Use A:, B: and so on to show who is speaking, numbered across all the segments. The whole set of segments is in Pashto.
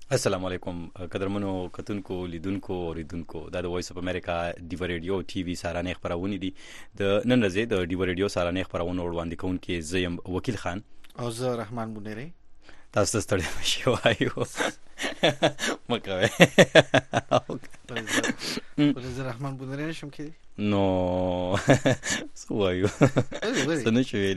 A: السلام علیکم قدرمنو کتونکو لیدونکو اوریدونکو دا د وایس اف امریکا دیو ریډیو ټي وي سارانه خبرونه دي د نن ورځې د دیو ریډیو سارانه خبرونه وړاندې کوونکې زیم وکیل خان
B: او زه رحمان بونیری
A: تاسو ستړي مشي وایو مکوي
B: زه رحمان بونیری نشم کې
A: نو سو وایو سنه شوې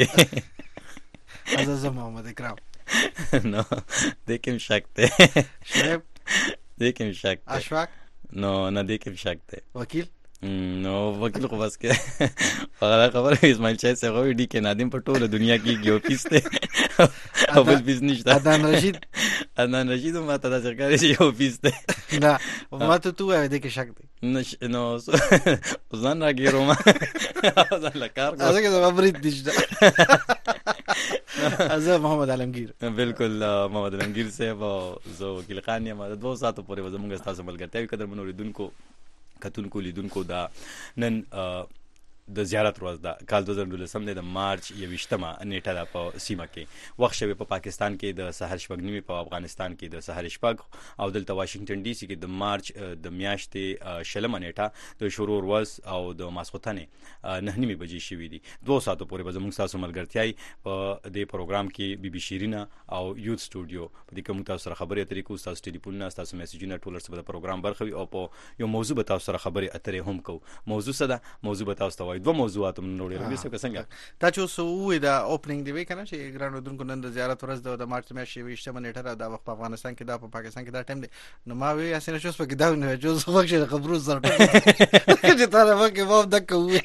A: لږه
B: زه محمد اکرام
A: نو دیکھم شکتے
B: شعیب
A: دیکھم شکتے
B: اشفاق
A: نو نه دیکھم شکتے
B: وکیل
A: نو وکیل خو بس کې هغه خبره اسماعیل شاه څنګه وی ډی کې نادم په ټوله دنیا کې یو پیسته او بل پیس نشته عدنان رشید ما ته د سرکاري یو پیسته
B: نه ما ته تو وای د کې شک دی
A: نو ځان راګیرو ما ځان لکار کو
B: ازګه زما برید دشته ازه محمد علمگیر
A: بالکل محمد علمگیر صاحب او زه وکیل خان یم د 2 ساعتو پورې زموږ تاسو ملګرتیا قدر منو لیدونکو کتونکو لیدونکو دا نن د زیارت ورځ ده کال 2019 د مارچ 28مه نیټه ده په سیمه کې وخت شوی په پاکستان کې د سحر شپږ نیمه په افغانستان کې د سحر شپږ او دلته واشنگټن ډي سي کې د مارچ د میاشتې شلمه نیټه د شروع ورځ او د ماسخوتنې 9 بجې شوې دي 2 ساعتو پورې به زموږ تاسو ملګرتیاي په دې پروګرام کې بي بي شیرینه او یوت سټوډیو په دې کوم تاسو سره خبرې اترې کوو تاسو ټلیفون نه تاسو میسجونه ټول سره د پروګرام برخوي او په یو موضوع به تاسو سره خبرې اترې هم کوو موضوع څه ده موضوع به تاسو ته وایي 2 موضوعات هم نوړي راځي څنګه
B: تا چې سو دا اوپننګ دی وی کنه چې ګرانو دونکو نن د زیارت ورځ د مارچ میاشتې 28مه نیټه دا وخت په افغانستان کې دا په پاکستان کې دا ټایم دی نو ما وی اسنه شوس په کې دا نه جوز وخت خبرو سره چې تا نه وکه وو د کوي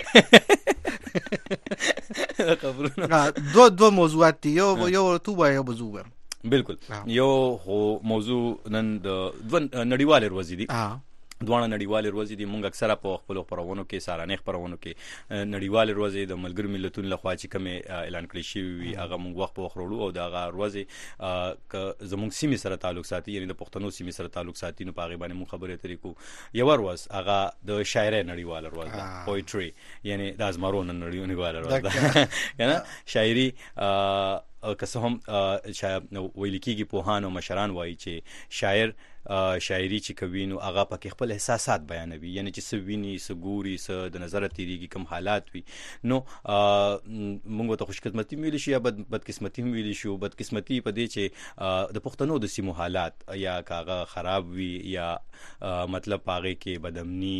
B: خبرونه دو موضوعات دي یو تو وایو بزوغ
A: بالکل یو موضوع نن د نړیوال ورځ دي دوه نړیوال ورځ دي مونږ اکثره په خپل خبرونو کې سارانه خبرونو کې نړیوال ورځ د ملګر ملتونو لخوا چې کوم اعلان کړی شوی هغه مونږ وخت په خورلو او دغه ورځ ک زموږ سیمه سره تعلق ساتي یعنی د پښتنو سیمه سره تعلق ساتي نو په غیبانه مونږ خبرې اترې کو یو ورځ هغه د شاعرۍ نړیوال ورځ ده پوئټري یعنی د ازمرو نړیوال ورځ ده یعنی شاعري که هم ویل کېږي پوهان او مشران وایي چې شاعر شاعري چې کوي نو هغه پکې خپل احساسات بیانوي یعنی چې څه ویني څه ګوري څه د نظر تیریږي کوم حالات وي نو موږ ته خوشقسمتي ویل شي یا بدقسمتي ویل شي بدقسمتي په دې چې د پښتنو د سیمو حالات یا کاغه خراب وي یا مطلب پاغه کې بدامني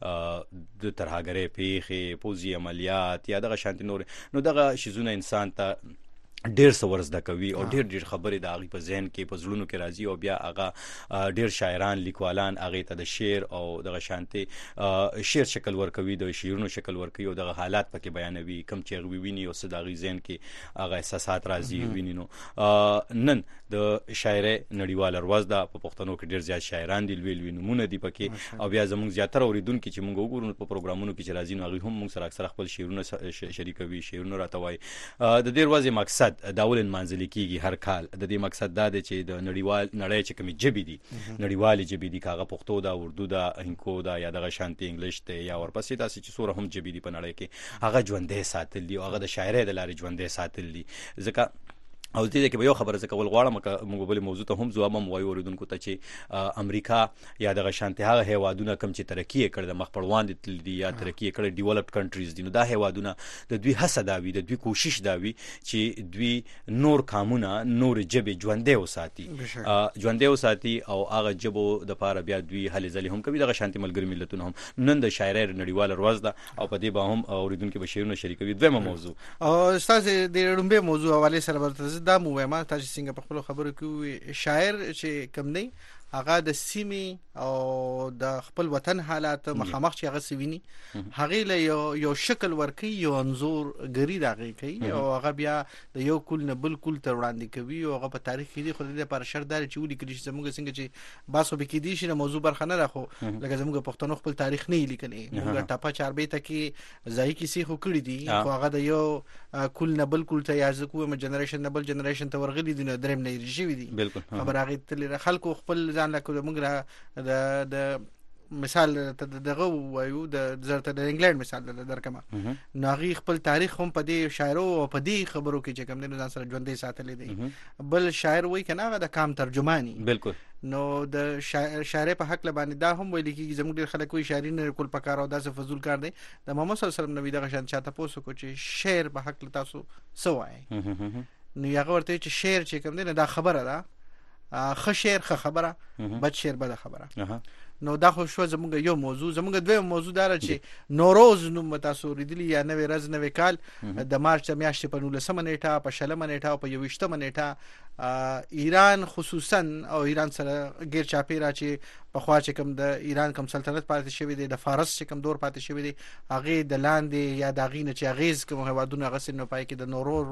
A: د ترهګرۍ پیښې پوزي عملیات یا دغه شانتي نور نو دغه شیزونه انسان ته ډیر څه ورزده کوي او ډیر خبرې د هغې په ذهن کې په زړونو کې راځي او بیا هغه ډیر شاعران لیکوالان هغې ته د شعر او دغه شانتې شعر شکل ورکوي د شعرونو شکل ورکوي او دغه حالات پکې بیانوي کوم چې هغوی ویني او څه د هغې ذهن کې هغه احساسات راځي ویني نو نن د شاعرۍ نړیواله ورځ ده په پښتنو کې ډیر زیات شاعران دي لوی نومونه دي پکې او بیا زموږ زیاتره اوریدونکي چې موږ وګورو په پروګرامونو کې چې راځي نو هغوی هم موږ سره اکثره خپل شعرونه شریکوي شعرونه راته وایي د دې ورځې مقصد داول منځلي کیږي هر کال د دې مقصد دا دی چې د نړیوال نړۍ چې کومې ژبې دي نړیوالې ژبې دي کاغه پښتو دا اردو دا هندکو دا یا دغه شانتي انګلیش ته یا ورپسې داسې چې څوره هم ژبې دي په نړۍ کې هغه ژوندۍ ساتل دي او هغه د شاعرۍ د لارې ژوندۍ ساتل دي ځکه او دې کې به یو خبره ځکه ول غواړم موږ بل موضوع ته هم ځواب هم وایو اوریدونکو ته چې امریکا یا دغه شانتي هغه هیوادونه کم چې ترقی کړي د مخ پړوان دي یا ترقی کړي ډیولپډ کنټریز دي نو دا هیوادونه د دوی هڅه دا وي د دوی کوشش دا وي چې دوی نور قانونا نور جبه ژوندۍ وساتي او هغه جبو د پاره بیا دوی هلې ځلې هم کوي دغه شانتي ملګری ملتونه هم نن د شاعرۍ نړیواله ورځ ده او په دې به هم اوریدونکو به شعرونه شریکوي دویمه موضوع
B: او استاد د لومبه موضوع حواله سره ورته دا مو وایم تاسو څنګه په خپل خبرو کې شاعر چې کم دی هغه د سیمې او د خپل وطن حالات مخامخ چې هغه سویني هغه له یو شکل ورکي یو انزور غری دغه کوي او هغه بیا د یو کول نه بل کول تر وړاندې کوي او هغه په تاریخ کې دی خو د پر شردار چې ولي کړي چې موږ څنګه چې باسو به کې دي شي موضوع برخه نه راخو لکه زموږ پښتنو خپل تاریخ نه لیکني موږ ټاپا چاربې ته کې ځای کې سي خو کړی دي خو هغه د یو کول نه بل کول ته یازه کوم جنریشن نه بل جنریشن ته ورغلي دي نه درم نه ریږي دي
A: بالکل
B: خبر هغه تل خلکو خپل ځان له کوم موږ د مثال دغه وایو د زرته د انګلند مثال درکمه نو هغه خپل تاریخ هم په دې شاعرو او په دې خبرو کې چې کوم دین ځان سره ژوندې ساتلې دي بل شاعر وای کنه هغه د کام ترجمانی
A: بالکل
B: نو د شاعر په حق لبانې دا هم ویل کیږي زموږ ډیر خلک وي شاعرین کول پکاره او داسې فضول کار دی د محمد صلی الله علیه وسلم نبی دغه شان چاته پوسو کو چې شعر په حق تاسو سوای نو هغه ورته چې شعر چې کوم دی دا خبره ده خ شعر خ خبره بد شعر بد خبره نو دا خو شو زموږ یو موضوع زموږ دویم موضوع دا چې نوروز نوم تاسو ریدلی یا نوې ورځ نوې کال د مارچ میاشتې په 19 نیټه په 20 نیټه او په 21 نیټه ایران خصوصا او ایران سره غیر چاپیرا چې په خوا چې کوم د ایران کوم سلطنت پاتې شوی دی د فارس چې کوم دور پاتې شوی دی هغه د لاندې یا د غینه چې غیز کوم هوادونه غسل نو پای کې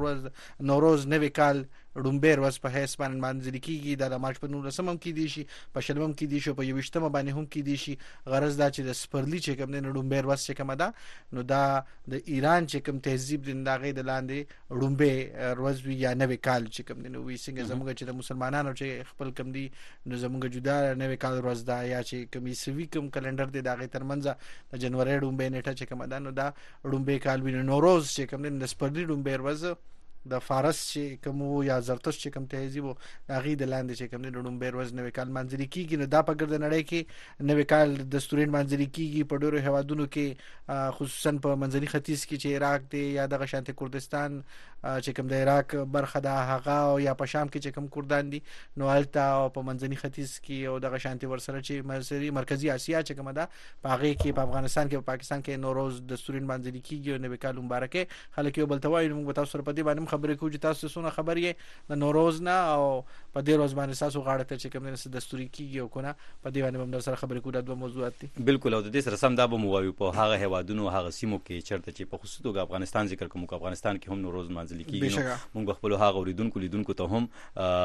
B: د نوروز نوې کال ډومبر وس په هیڅ باندې منځل کیږي د مارچ په 19 کې دی شي په 20 کې دی شي په 21 باندې هم کې دی شي غرض دا چې د سپرلی چې کوم نه ډومبر وس چې کوم ده نو دا د ایران چې کوم تهذیب د دغه د لاندې ډومبه ورځ یا نوې کال چې کوم نه وي څنګه زموږ چې د مسلمانانو چې خپل کم دي نو زموږ جدا نوې کال ورځ دا یا چې کوم سوي کوم کلندر دی دغه ترمنځ د جنوري ډومبه نیټه چې کوم ده نو دا ډومبه کال ویني نوروز چې کوم نه د سپرلی ډومبه ورځ د فارس چې کوم یا زرتشت چې کوم تهذیب هغه د لاندې چې کوم د ډومبر ورځ نوې کال منځري کیږي نو دا په ګرد نړۍ کې نوې کال دستورین منځري کیږي په ډیرو هوادونو کې خصوصا په منځري ختیځ کې چې عراق دی یا د شانته کردستان چې کوم د عراق برخه ده هغه او یا په شام کې چې کوم کردان دي نو التا او په منځني ختیځ کې او د شانته ورسره چې مرکزی اسیا چې کوم ده په هغه کې په افغانستان کې په پاکستان کې نوروز دستورین منځري کیږي نوې کال مبارکه خلک یو بل توای موږ تاسو سره په دې باندې خبرې کوو چې تاسو څونه خبر یې د نوروز نه او په دې ورځ باندې تاسو غاړه ته چې کوم نه دستوري کیږي او کنه په دې باندې هم سره خبرې کوو د دوه موضوعات دي
A: بالکل او د دې سره سم دا به مو وایو په هغه هوادونو هغه سیمو کې چرته چې په خصوص توګه افغانستان ذکر کوم افغانستان کې هم نوروز منځلي کیږي موږ خپل هغه اوریدونکو ته هم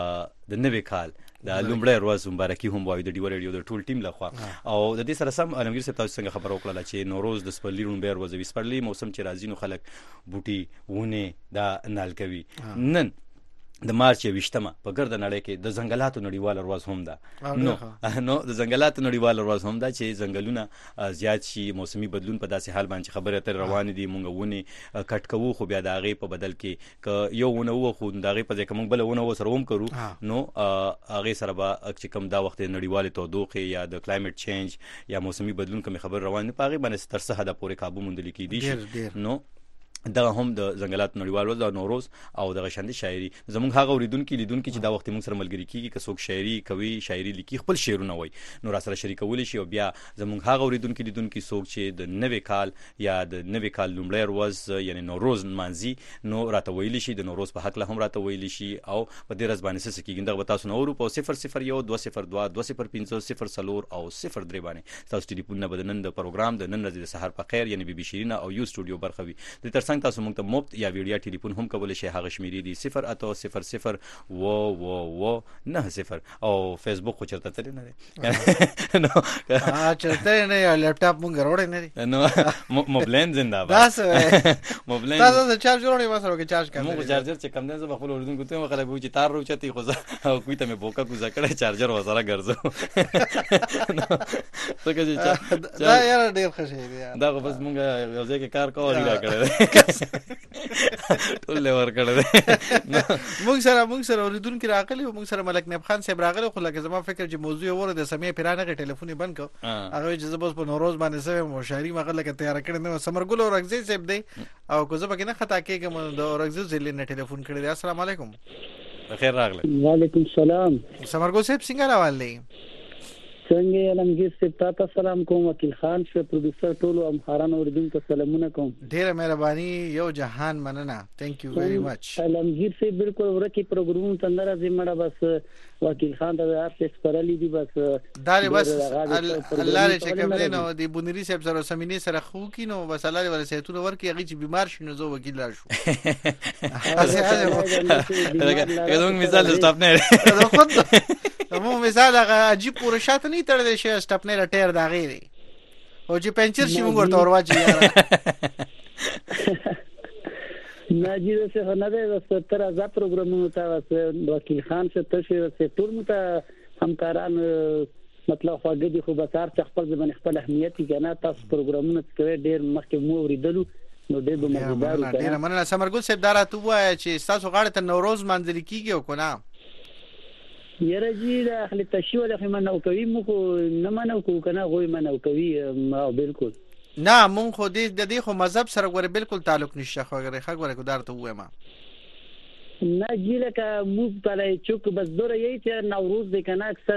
A: د نوې کال د لومړی ورځ مبارکي هم وایو د ډیو ریډیو د ټول ټیم لخوا او د دې سره سم علمگیر صاحب تاسو څنګه خبر وکړه چې نوروز د سپرلی لومړی ورځ وي سپرلی موسم چې راځي نو خلک بوټي ونه دا نال کوي نن د مارچ 20مه په ګرد نړۍ کې د ځنګلاتو نړیوال ورځ هم ده نو د ځنګلاتو نړیوال ورځ هم ده چې ځنګلونه زیات شي موسمي بدلون په داسې حال باندې خبره تر روان دي مونږ ونه کټ کوو خو بیا د هغې په بدل کې که یو ونه وخو د هغې په ځای که مونږ بله ونه ورسره هم کرو نو هغې سره به چې کوم دا وخت نړیوالې تودوخې یا د کلایمټ چینج یا موسمي بدلون کومې خبر روان دي په هغې باندې تر څه حده پورې قابو موندلی کیدی شي نو دغه هم د ځنګلاتو نړیوال ورځ د نوروز او دغه شاندې شاعري زموږ هغه اوریدونکي لیدونکي چې دا وخت موږ سره ملګري کیږي که څوک شاعري کوي شاعري لیکي خپل شعرونه وایي نو را سره شریکولی شي او بیا زموږ هغه اوریدونکي لیدونکي څوک چې د نوې کال یا د نوې کال لومړی ورځ یعنی نوروز نمانځي نو راته ویلی شي د نوروز په حق له هم راته ویلی شي او په دې ورځ باندې څه کیږي دغه تاسو نو ورو په 001 202 205 او 03 باندې تاسو ټلیفون نه بدنن د پروګرام د نن ورځې د سحر په خیر یعنی بي شیرینه او یو سټوډیو برخوي د ترڅنګ تاسو موږ ته مفت یا ویډیا ټلیفون هم کولای شي هغه شمیرې دي 08000 90 او فیسبوک خو چرته تل نه دی
B: نو چرته نه لپټاپ مونږ وروړې نه دي
A: نو موبلین زنده
B: بس موبلین تاسو چارج وروړې واسره کې چارج کوم
A: مونږ چارجر چې کم نه زه خپل اوردونکو ته خلک وو چې تار روچتي خو او کوی ته مې بوکا کوزا کړه چارجر وسره ګرځو څنګه چې
B: دا یاره ډیر خوشی دی
A: دا بس مونږ یو ځای کې کار کوو نه کړی ټول ور کړل
B: موږ سره اوریدونکو راغلي موږ سره ملک نب خان صاحب راغلي خو لکه زما فکر چې موضوع وره د سمې پیرانه ټلیفون بند کو هغه چې زبوس په نوروز باندې سره مشاعري مغه لکه تیار کړی نو سمرګل اورغزي صاحب دی او کو زه پکې نه خطا کېږم د اورغزي زلې نه ټلیفون کړی دی السلام علیکم
A: خیر راغله
C: وعلیکم السلام
B: سمرګل صاحب څنګه راوالي
C: څنګه علمگیر صاحب تاسو سلام کوم وکیل خان شه پروډوسر ټول او مخارن اوریدونکو سلامونه کوم
B: ډیره مهرباني یو جهان مننه ثانک یو ویری مچ
C: علمگیر صاحب بالکل ورکی پروګرام تندره زمړه بس وکیل خان ته ارتس پرلی دی بس
B: داري بس الله دې چې کوم دینو دی بونری صاحب سره سمینی سره خو کینو بس الله دې ول سهتونه ورکی هغه چې بیمار شنو زو وکیل را شو
A: کله مثال سټاپ نه
B: مو مثال هغه عجیب پوره شاته نه تړل شي سټاپ نه ټیر دا غیري او چې پنچر شي موږ ورته ورواچي یاره
C: ناجیره څه نه ده ستر از پروګرامونو ته وکیل خان څه ته ټول مت همکاران مطلب خواږه دي خو بسار چې خپل ځبن خپل اهمیت کې نه تاسو پروګرامونه کوي ډېر مخکې مو اوریدلو نو ډېر به مزیدار وي.
B: ډېر مننه سمرګل صاحب دا راته وایي چې تاسو غاړه ته نوروز منځل کیږي او کنه
C: یره جی د اهل تشیع له منو کوي مو نه منو کو کنه غوي منو کوي بالکل
B: نه مونږ خو دې خو مذهب سره غوړي بالکل تعلق نشته خو غوړي کو دارته وایم
C: نه جی لکه مو په چوک بس دوره یی چې نوروز د کنه اکثر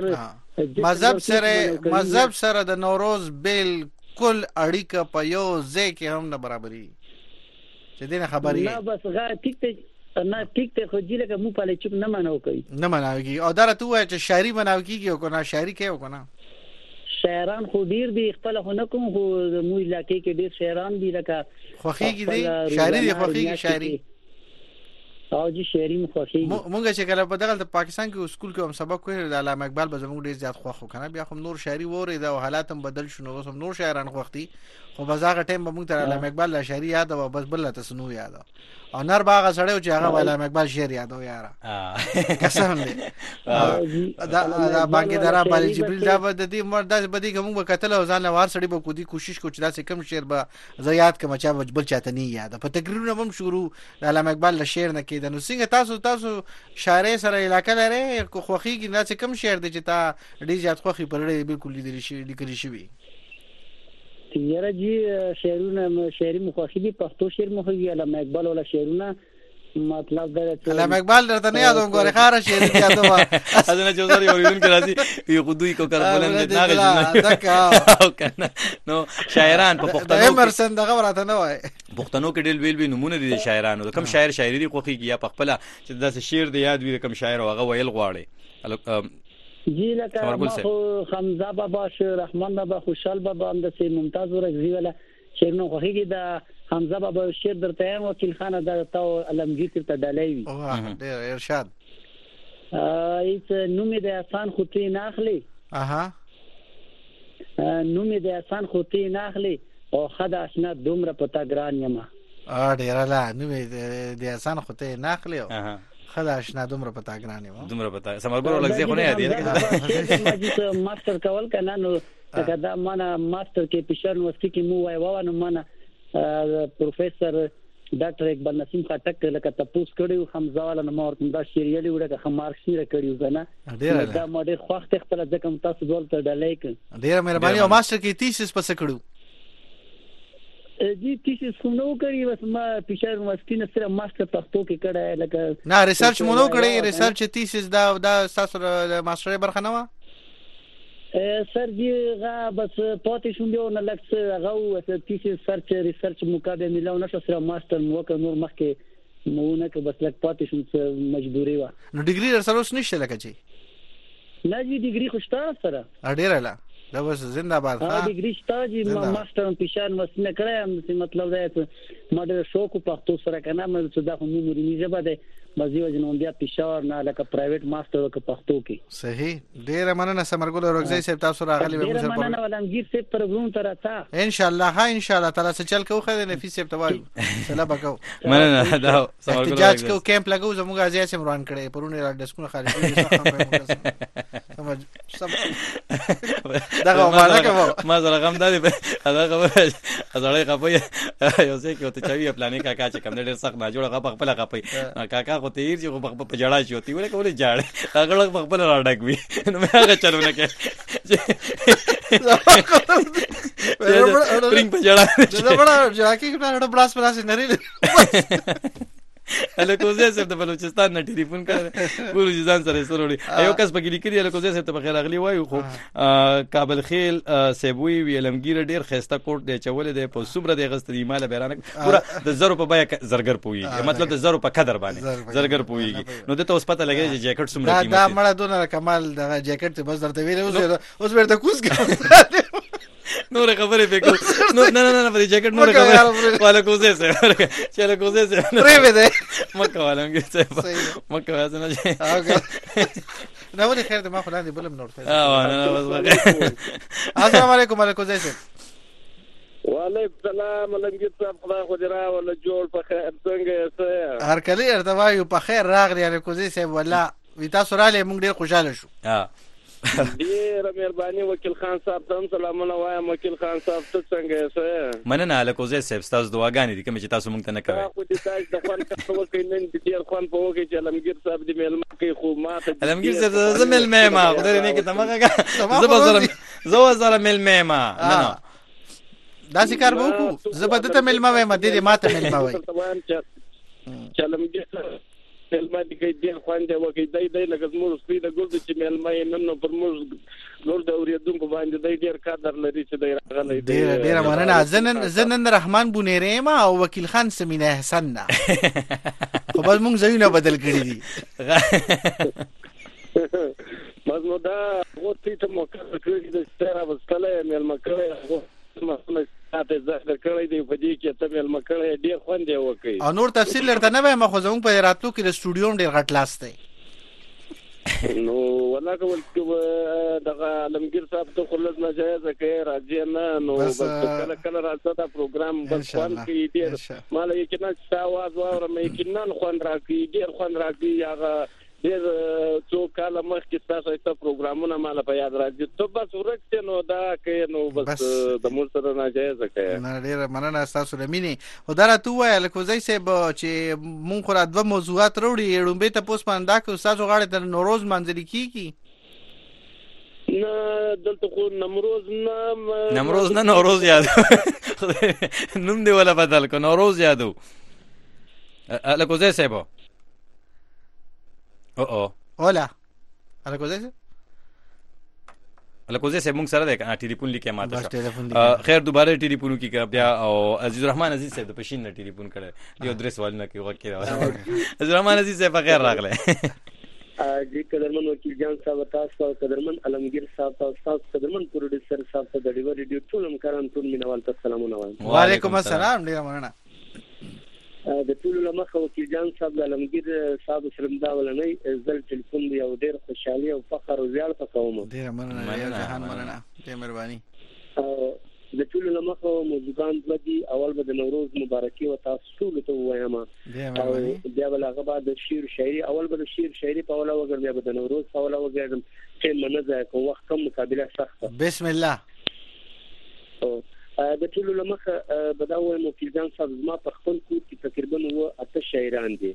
B: مذهب سره د نوروز بالکل اړیکه په یو ځای کې هم نه برابرۍ چې دینه خبرې
C: نه بس غا ټیک ته نه ټیک ته خو جی لکه مو په چوک نه منو کوي
B: نه مناوږي او دا راته وایي چې شاعري مناو کیږي او کنه شاعري کوي او کنه
C: شاعران خو ډیر دي خپل خو نه کوم خو مو علاقې کې ډیر شاعران دي لکه
B: خوخيږي دي شاعري دي خوخيږي شاعري
C: او جی شاعري مو خوخيږي
B: مونږ چې کله په دغه پاکستان کې سکول کې هم سبق کوي د علامه اقبال به زموږ ډیر زیات خوخو کنه بیا هم نور شاعري وره دا حالات هم بدل شونه اوس هم نور شاعران خوختي خو بازاغه ټیم به مونږ تر علامه اقبال لا شاعري یاد او بس بل تاسو نو یاد او نر باغه سړیو چې هغه علامه اقبال شعر یادو یاره قسم دې دا بانګدارا باندې جبريل دا د دې مردا بدی کوم وکتل او ځان لوار سړی به کودي کوشش کو چې دا کم شعر به زیات کما چا بل چاته نه یاد په تقریرونه هم شروع علامه اقبال له شعر نه کېد نو څنګه تاسو شاعر سره علاقه لري کو خوخي کې نه کم شعر دي چې تا ډیر زیات خوخي پر لري بالکل لیکل شي
C: یاره جی شعرونه شعري مخاطب دي پښتو شعر مخاطب علامه اقبال ولا شعرونه مطلب دا
B: علامه اقبال درته نه یادوم غوړې خاره شعر یادو ما
A: اذن چې زوري اوریدون کې راځي یو خدوی کو کار بلند نه غږ نو شاعران په پښتنو
B: امرسن دغه ورته نه وای
A: پښتنو کې ډېر ویل نمونه دي شاعرانو کوم شاعر شاعري دي خوخي یا په خپل چې داسې شعر دی یاد وي کوم شاعر هغه ویل غواړي
C: جی لکه حمزه بابا رحمان بابا خوشحال بابا هم د ممتاز ورغزي ولا شعرونه خوږي د حمزه بابا شعر درته وکیل خان د تاو علمگیر ته ډالای وي
B: ډېر ارشاد
C: ایت نومې د آسان خوتی ناخلی نومې د آسان خوتی ناخلی او خدا آشنا دومره پتا ګران یما
B: ډېر لا نومې د آسان خوتی ناخلی خدا آشنا دومره پتا ګران یما
A: دومره پتا سمرګور لګځي خو نه یادې
C: ماستر کول کنه نو دا معنا ماستر کې پښر یونیورسيټي کې مو وای نو معنا پروفیسور ډاکټر اقبال نسیم خټک لکه تاسو کړیو حمزه والا نو ورته دا شریالي وړه خمارک شیره کړیو کنه دا ماډر خوخت خپل ځکه تاسو دولت ډالای ک
B: ډیر مهرباني او ماستر کې تیسیس پس کړو
C: جی تیسیس کوم نو کړی بس ما پښر یونیورسيټي نه سره ماستر پښتو کې کړه لکه
B: نه ریسرچ مونږ کړی ریسرچ تیسیس دا تاسو ماستر برخه نه و
C: سر جی غا بس پاتې شوم یو نه لکس غو تیسیس سرچ ریسرچ مقابله ملو نشه سره ماستر مو که نور مخکې مونږ که بس لک پاتې شوم مجبوري و
B: نو ډیګري سره اوس نشته لکه چی
C: نه جی ډیګري خوشتا سره
B: ډیر لا دا بس زنده باد
C: ها ډیګري شتا جی ماستر پښان مسنه کړم مطلب دا ما ډېر شوق پښتو سره کنه مې څه دا هم موري زبا ده مزيو جنوم بیا پښار نه لکه پرایویټ ماستر وک پښتو کې
B: صحیح ډیر مننه سمرګل ورغزي صاحب تاسو راغلي به
C: سره مننه ولنګیر صاحب پروګرام تر تا
B: ان شاء الله ها ان شاء الله تعالی څه چل کو خدای نفیس صاحب توایو سلام وکاو
A: مننه دا سمرګل
B: احتجاج کو کیمپ لګو زموږ ازیا سم روان کړي پرونه را ډسکونه خارج دا
A: ما زړه غم دادی دا خبره ازړې خپي یو څه کې ته چوي پلانې کاکا چې کوم ډېر سخت نه جوړه خپل خپي کاکا خو تیر چې په جړا شي وتی ولې کولې جاړ هغه خپل را ډګوي نو مې هغه چلونه کې پرینګ په جړا
B: دا بڑا جاکي کړه بلاس پلاس نه لري
A: الکوزه صاحب د بلوچستان نه ټلیفون کړ ګورو ځان سره سروړي یو کس په لیکلي الکوزه صاحب ته بخیر اغلی وایو خو کابل خیل سیبوی ویلمګیر ډیر خسته کوټ دی چولې دی په صبر دی غستې مال بیرانه پورا د زرو په بیا زرګر پوي مطلب د زرو په قدر باندې زرګر پويږي نو د ته اوس پته لګی چې جیکټ څومره قیمت
B: دا مړه دونه کمال د جیکټ ته بس درته ویل اوس ورته کوس
A: نور خبرې فکر نو نه په جیکټ نور خبرې والا کوزه سه چله کوزه سه
B: پرې ده
A: مکه والا کې مکه واسه نه
B: نو ولې خیر ته ما خو لاندې بلم نور
A: نه بس
B: السلام علیکم علیکم زه
D: وعلیکم السلام علمګیر صاحب خدای خو دې را ولا جوړ په خیر څنګه یې
B: هر کله ارتوایو په خیر راغلی علیکم زه ولا وی تاسو را لې مونږ ډیر خوشاله شو
D: ډېر مهرباني وکیل خان صاحب ته سلامونه وایم. وکیل خان صاحب ته څنګه یې؟
A: مننه الکوزی صاحب، تاسو دعاګانې دي کوم چې تاسو مونږ ته نه کوئ.
D: خو دې تاسو د خوان کار وکړئ، نن ډېر خوان په وکړي چې علمګیر صاحب دې مېلمه کوي. خو ما ته
A: علمګیر صاحب زه مېلمه ما خدای نه کې تمغه زه سره مېلمه ما نه
B: دا څه کار وکړو، زه به دته مېلمه وایم، دې ماته مېلمه وای.
D: علمګیر مېلمه دې کوي ډېر خوان دی وکړي. دی لکه زموږ سپي د ګل چې مېلمه یې نن پر موږ نور د اورېدونکو باندې دی ډېر قدر لري چې دی راغلی.
B: ډېره مننه. زه نن رحمان بونیری ما او وکیل خان سمینه احسان نه خو بس مونږ ځایونه بدل کړي دي.
D: مزمو دا غوښتي ته موقع کړی د ستاره وستله مېلمه کړی مسله ته زه کړی دی په دې کې ته مېلمه کړی ډېر خوند دی وکړي.
B: او نور تفصیل لرته نه وایم، خو زموږ په راتلو کې د سټوډیو ډېر غټ لاس دی.
D: نو ولا کول دغه علمګیر صاحب ته خلص ناجایز کوي راځي نه نو بس کله راځه دا پروګرام بس خوان کوي ډېر مال یې کنه ساواز وره مې کنه خوان راکې ډېر خوان راکې هغه ډېر څو کاله مخکې تاسو ته پروګرامونه مال په یاد راځي. ته بس ورکته نو دا کې نو بس د مور سره ناجایز کوي.
B: نه ډېر مننه تاسو لمینه. او دا راته وایي کوزای صاحب چې مونږ خو را دوه موضوعات وروړي لومبه ته پوس پاندا کې تاسو غاړه تر نوروز منځري کیږي
D: نه دلته خو
A: نمروز نه نوروز یاد نوم دی ولا بدل کو نوروز یادو الکوزای صاحب.
B: hola الکوزای
A: صاحب مونږ سره ده ټلیفون لیکه ماته خیر دوباره ټلیفون کې بیا او عزیز الرحمن عزیز صاحب د پښین نه ټلیفون کړي یو درس والنه کې وکړه. عزیز الرحمن عزیز صاحب غیر راغله
E: جی قدرمن وکیل جان صاحب تاسو قدرمن علمگیر صاحب تاسو قدرمن پروډوسر صاحب ته د ډیو ریډیو ټول همکاران ټول مینوال ته سلامونه وایم.
B: وعلیکم السلام ډیر مننه.
E: د ټول لمخه وکیل جان صاحب علمگیر صاحب شرمدا ولنۍ زل ټلیفون دی او ډیر خوشحالي او فخر او زیار پکوم.
B: ډیر مننه یا جهان مننه ډیر مهرباني.
E: د ټول لمخه موضوعان بدی اول به د نوروز مبارکي او تاسو ټول ته وایم. او بیا بلغه بعد شعر شاعري اول به شعر شاعري په اوله وګر بیا به د نوروز په اوله وګر چې منځه کو وخت کم مقابله سخته.
B: بسم الله.
E: د ټول لمخه بداوي وکیل جان صاحب زما په خپل کور کې تقریبا و اته شاعران دي.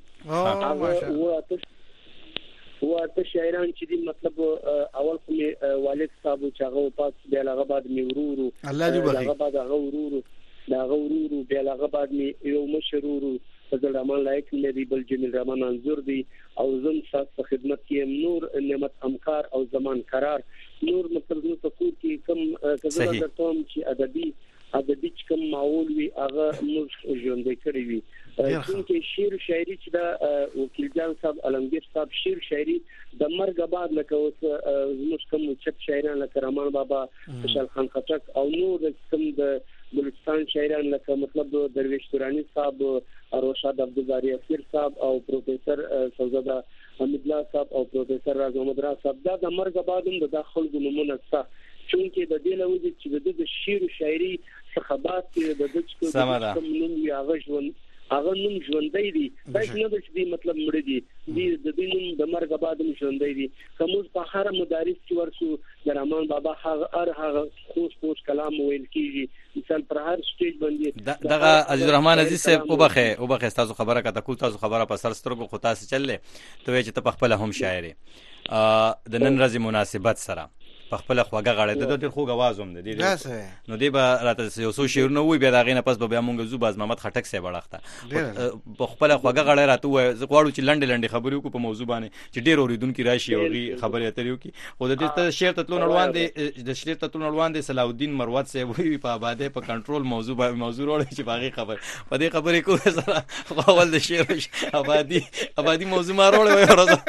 E: و اته شاعران چې دي مطلب اول خو والد صاحب چې هغه پاس بیا هغه بعد می ورورو
B: الله دې بخي
E: هغه بعد هغه ورورو بیا هغه بعد می یو مشرورو فضل رحمان لایق نبی بل جمیل رحمان انزور دي او زم سات خدمت کې نور نعمت همکار او زمان قرار نور مطلب نو تکور کې کم کزه درتم چې ادبي کوم معول وي هغه موږ ژوندې کړی وي. چې شعر شاعري چې دا وکیل جان صاحب علمگیر صاحب شعر شاعري د مرګ بعد لکه اوس موږ کوم چپ شاعران لکه رحمان بابا خوشحال خان خټک او نور کوم د بلوچستان شاعران لکه مطلب درویش تورانی صاحب روشاد عبدالباری اسیر صاحب او پروفیسر سوزاده حمید الله صاحب او پروفیسر راز محمد راز صاحب دا د مرګ بعد هم د داخل ګنمونه څه چونکه د دې لوجه چې د شعر او شاعري څخبات کې د دې کوم نوم وی هغه نوم ژوندۍ دي دا نه د دې مطلب مړ دي د دې نوم د مرګ بعد هم ژوندۍ دي. کوم په هر مدارس کې ورسو د رحمان بابا هغه خوش کلام ویل کیږي مثال پر هر سټیج باندې
A: دغه عزیز الرحمن عزیز صاحب وبخه تاسو خبره کته کو تاسو خبره په سر سترګو خو تاسو چللې ته چې ته په خپل هم شاعري د نن ورځې مناسبت سره په خپل خواګه غړې د ډېر خوږ आवाज هم دی نو دی به راته یو څو شعرونه وي بیا دا غینه پس به بیا مونږ زو باز محمد خټک سي بڑخته په خپل خواګه غړې راته وای زه غواړم چې لنډه خبرې وکړو په موضوع باندې چې ډېر اوریدونکو راشي او خبرې اترې وکړي او د دې شعر ته تلون روان دي صلاح الدین مروت سي وی په آباده په کنټرول موضوع وروړي چې باغی په دې خبرې کوه سره اول د شعر آبادی موضوع ما وروړي وای ورځ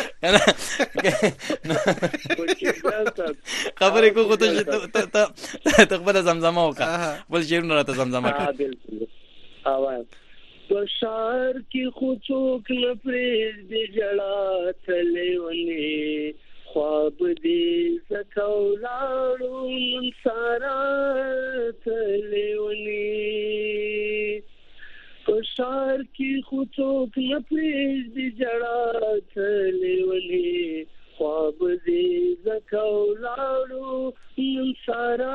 A: خبرې کو ته خبره زمزمه وکړه بل شعرونه راته زمزمه کړه.
E: اواز په شعر کې خو څوک نه پرېږدي جړا تلې ونی خواب دې زکه ولاړو نن سارا تلې ونی په شعر کې خو څوک نه پرېږدي جړا تلې ونی خواب دې زکولاړو نن سارا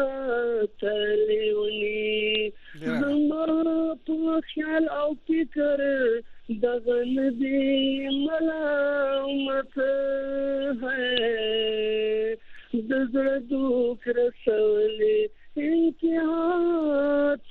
E: تلونی زما په خیال او فکر دغه ندی ملامت ہے د زړه دوک رسولې انتهات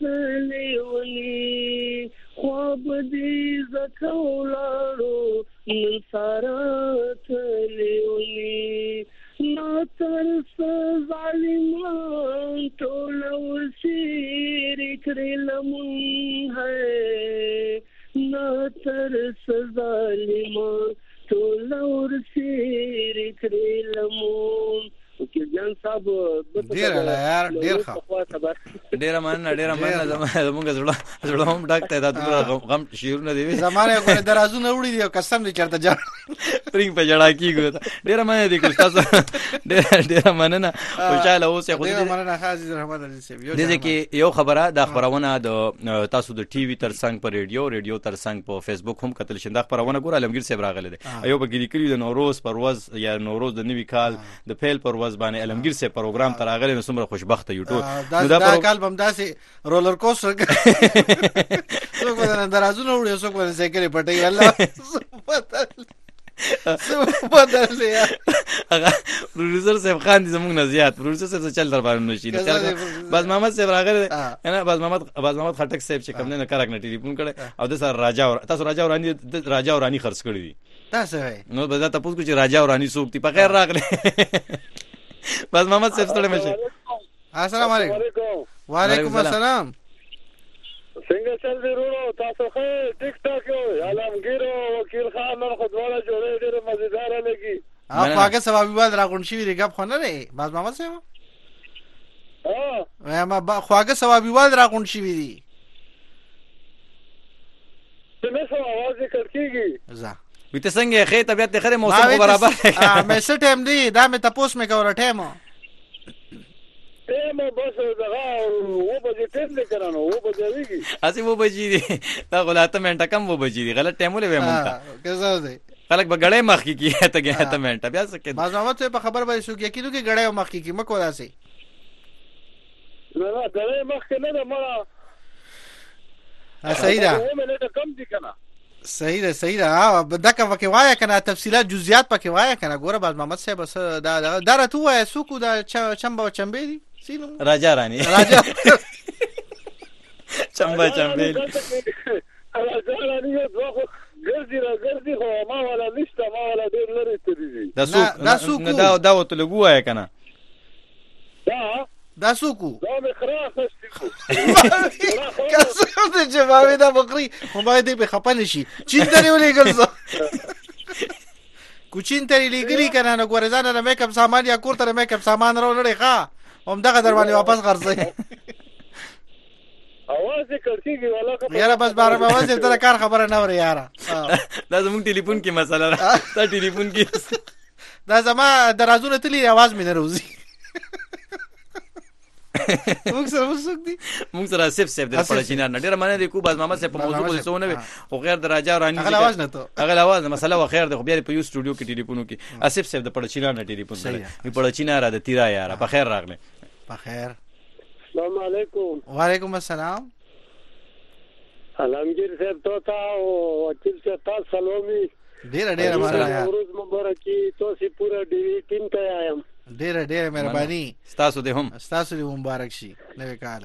E: لیونی خواب دې زکولاړو نن سارا تلونی نا ترس ظالمان ټول وسیر کړل مون ہے نا ترس ظالمان ټول وسیر کړل مون کې ځان صاحب
B: ډیر یار ډیر ښه ډیر مننه
A: زمونږ زړه هم ډاک ته دا غم شیرونه دی
B: زمانه کوله درازونه وړي دی قسم دې چرته جا
A: پرنګ په جړا کیږي ډیر مننه دي تاسو ډیر مننه خوشاله اوسه خو
B: دې مننه خاص رحمت الله سیب
A: دې کې یو خبره د خبرونه د تاسو د ټي وي ترڅنګ په ریډیو ترڅنګ په فیسبوک هم کتل شین د خبرونه ګور علمگیر صاحب راغله دی ایو په ګری کړی د نوروز پرواز یا نوروز د نوی کال د فیل پرواز باندې علمگیر صاحب پروګرام تراغله نو څومره خوشبخته یوټو
B: دا کال بم داسې رولر کوستر څوک ودان درازونه وړي څوک ودان سایکل پټي الله بدل یا
A: هغه پروډوسر صاحب خان دي زموږ نه زیات پروډوسر صاحب چل در باندې نشي بس محمد صاحب راغله انا بس محمد خټک صاحب چې کوم نه کارک نه ټلیفون کړي او د سر راجا ورانی خرڅ کړی دي
B: تاسو
A: نو به دا تاسو کو چې راجا ورانی سوق تی په غیر راغله بس محمد صاحب ستړي مشه
B: السلام علیکم وعلیکم السلام
D: څنګه چل دی ورو تاسو خو ټیک ټاک یو علمگیر او وکیل خان نن خدواله جوړې ډېر مزیدار لګي
B: هغه ثوابي واد راغون شي دی غب خو نه لري باز محمد صاحب ما خواګه ثوابي واد راغون شي دی
D: څنګه سو आवाज کړکیږي
B: زه
A: وته څنګه خې طبيعت خره موسم برابر
B: مې څه ټایم دی دا مې تاسو مې کوله ټایم
D: بس دغه و بجې ټیم لیکرانو و بجې ویږي
A: اسی و بجې دي دا غلاته منټه کم و بجې دي غلط ټایمونه به مونږه
B: کیسه دی
A: خلک به غړې مخ کی ته کې ته منټه بیا څه کې
B: مازومت په خبر باندې شو کې کیدو کې غړې مخ کی مکو راسي
D: نه غړې مخ کې نه مړه
B: صحیح ده
D: و مې نه کم دي کنه
B: صحیح ده دغه وکي وایا کنه تفصيلات جزئیات پکې وایا کنه ګوره باز محمد صاحب بس دا درته وای سوکو دا چمبا چمبې دي سینو
A: راجا رانی چمبا چمبې
D: راجا رانی دوه ګرځي خو ما ولا نشته ما ولا ډېر لري تدې
A: دا سوکو دا وته لګوای کنه
B: دا سوکو
D: دا مخراخ استیکو
B: کسم دې جواب دا بقري هم دې به خپل شي چین درې ولې ګرځه کوچین ترې لګري کنه نو ګورزانه د میک اپ سامان یا کور ته میک اپ سامان راوړې ښا هم دغه دروازه واپس غرځي
D: اواز کړکیږي والا
B: یاره بس بار اواز ته کار خبره نه وره یاره
A: دا زموږ ټلیفون کې مسله ده دا ټلیفون کې
B: دا زما درازونه تلی आवाज مې نه روزي موږ سره سیف
A: د پړچینار نه ډیر مننه دي کو باز محمد صاحب په موضوع باندې سونه وي خو غیر د راجا رانی
B: هغه आवाज نه ته
A: هغه आवाज مسله و خیر د خو بیا په یو سټوډیو کې ټلیفونو کې اسف صاحب د پړچینار نه ټلیفون کړي پړچینار د تیرا یار په خیر راغله
B: په خیر
D: السلام علیکم
B: وعلیکم السلام
D: علمگیر صاحب تو او وکیل صاحب تاسو سلامي
B: ډیر مننه
D: روز مبارکي تاسو پورا ډیری ټیم ته آیم
B: ډیر مهرباني
A: تاسو دې هم
B: تاسو دې مبارک شي نوې کال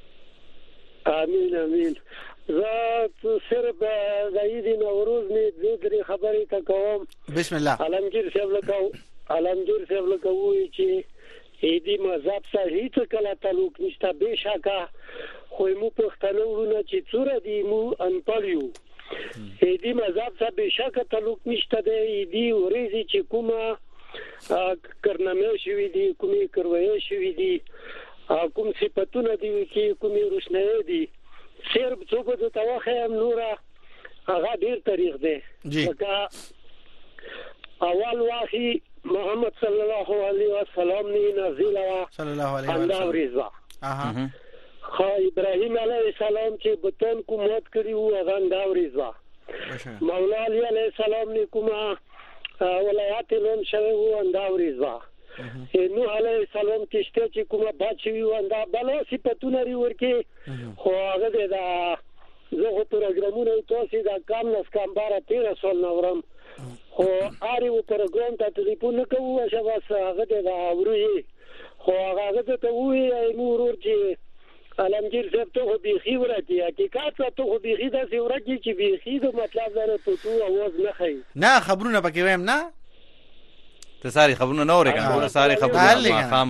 E: امين زه صرف د عيد نوروز می ذکر خبرې تا کوم
B: بسم الله
E: علمگیر صاحب لکوي چې عيدي مذهب سره هیڅ کله تعلق نشته بشکه خو مو پښتنو ورونه چې څوره دی مو انپړیو عيدي مذهب سره بشکه تعلق نشته دی عيدي ورېږي چې کومه کرنامه شوی دی کومي کروي شوی دی کوم صفاتونه دي چې کومي روشنه دي صرف څو په توخه هم نوره هغه ډیر تاریخ دی ځکه اول واخی محمد صلی الله علیه وسلم نه نازل وا
B: صلی الله علیه وسلم
E: خو ابراهیم علیه السلام چې بتون کومت کړی و هغه دا ورزوا مولا علی علیه السلام نه کومه ولایت لون شوی و اندا ورزوا نو علیه السلام کشته چې کومه بچوي وندا بل صفاتونه لري ورکی خو هغه دا زه پروګرامونه تاسو دا کام نس کام بار 13 نورم خو اړ یو پروګرام ته ټلیفون کوو چې بس هغه دا وروي خو هغه ته وایي نور ورته علمگیر صاحب ته بيخي ورته حقیقت ته خو بيخي دا سی ورته چې بيخي د مطلب زره تو اواز نه خي
B: نه خبرونه پکې وایم نه
A: ته ساري خبرونه نه اورې کنه ساري خبرونه ما خام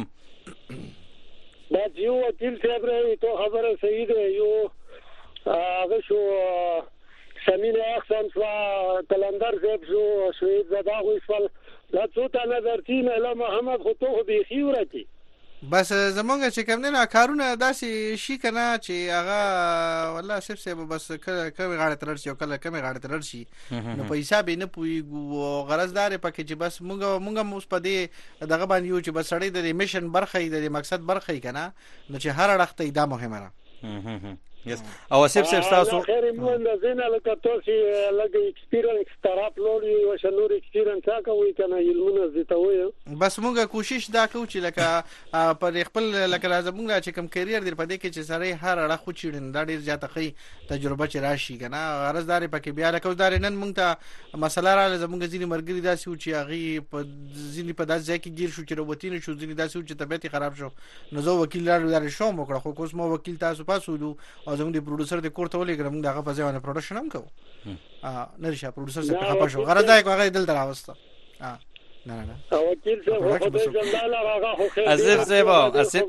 E: دا یو وکیل صاحب راي ته خبره صحیح ده یو هغه شو سمینه احسان شو کلندر صاحب شو شهید زدا وشول لا څو تا نظر تین له محمد خو ته بيخي ورته
B: بس زمونږ چې کوم نه کارونه داسې شي کنه چې هغه والله صرف سه بس کله غاړه ترل شي او کله کمه غاړه ترل شي نو پیسې به نه پويګو غرض دار پکې چې بس مونږ اوس په دې دغه باندې یو چې بس سړی د میشن برخه د مقصد برخه کنه نو چې هر اړخته دا مهمه ده
A: یس او سیب تاسو
E: خیر مو نه زینه لکه تاسو لګي ایکسپیرینس طرف لوري او شنور ایکسپیرینس هغه وی کنه یلونه زیاتوي
B: بس مونږه کوشش دا کوو چې لکه پر خپل لکه لازم مونږ چې کم کیریر در پدې کې چې سره هر اړه خو چیرین دا ډیر زیاته خي تجربه چې راشي کنه غرضدار پکې بیا لکه دار نن مونږ ته مسله را لازم مونږ ځینې مرګري داسې و چې هغه په ځینې په داسې ځای کې گیر شو چې روبوتین شو ځینې داسې و چې طبيعت خراب شو نو زه وکیل لاره شوم وکړه خو کوم وکیل تاسو پاسولو زموږ د پروډوسر د کوړته ولګرم دغه په ځای باندې پروډکشن هم کوو نریشه پروډوسر څخه خپه شو غرض دا هغه دل دراوسته نه
E: وکیل څه خو د جلاله هغه خو خیر
A: اسف زيبا اسف